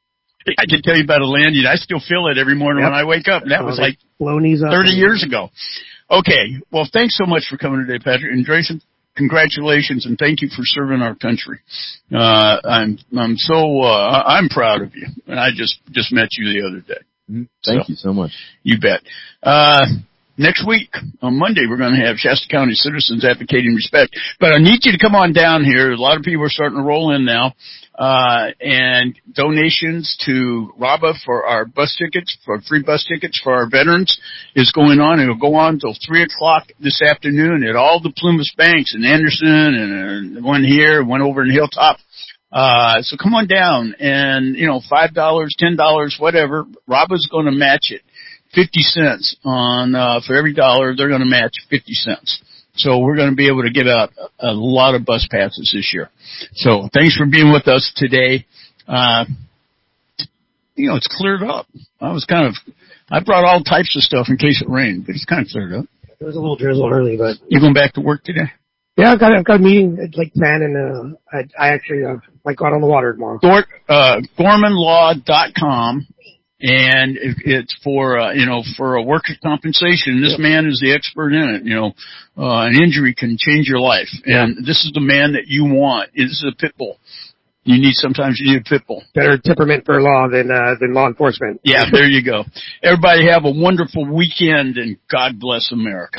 I can tell you about a landing. I still feel it every morning Yep. when I wake up. And that was like blow knees up thirty years ago. Okay. Well, thanks so much for coming today, Patrick. And Drayson, congratulations and thank you for serving our country. Uh, I'm, I'm so, uh, I'm proud of you. And I just, just met you the other day. Mm-hmm. Thank so, you so much. You bet. Uh, next week, on Monday, we're going to have Shasta County citizens advocating respect. But I need you to come on down here. A lot of people are starting to roll in now. Uh, and donations to R A B A for our bus tickets, for free bus tickets for our veterans is going on. It'll go on until three o'clock this afternoon at all the Plumas banks in Anderson and uh, one here, one over in Hilltop. Uh, so come on down and, you know, five dollars, ten dollars, whatever. R A B A's going to match it. fifty cents on, uh, for every dollar, they're going to match fifty cents. So we're going to be able to give out a lot of bus passes this year. So thanks for being with us today. Uh, you know, it's cleared up. I was kind of, I brought all types of stuff in case it rained, but it's kind of cleared up. It was a little drizzle early, but. You going back to work today? Yeah, I've got, I've got a meeting at like ten and, uh, I, I actually, uh, might go out on the water tomorrow. Gor- uh, gorman law dot com. And it's for, uh, you know, for a workers' compensation. This yep. man is the expert in it. You know, uh, an injury can change your life. And yeah. this is the man that you want. This is a pit bull. You need, sometimes you need a pit bull. Better temperament for law than, uh, than law enforcement. Yeah, there you go. Everybody have a wonderful weekend and God bless America.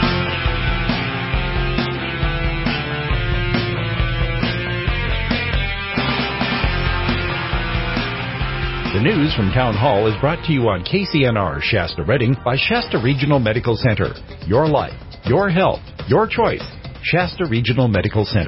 The news from Town Hall is brought to you on K C N R Shasta Redding by Shasta Regional Medical Center. Your life, your health, your choice. Shasta Regional Medical Center.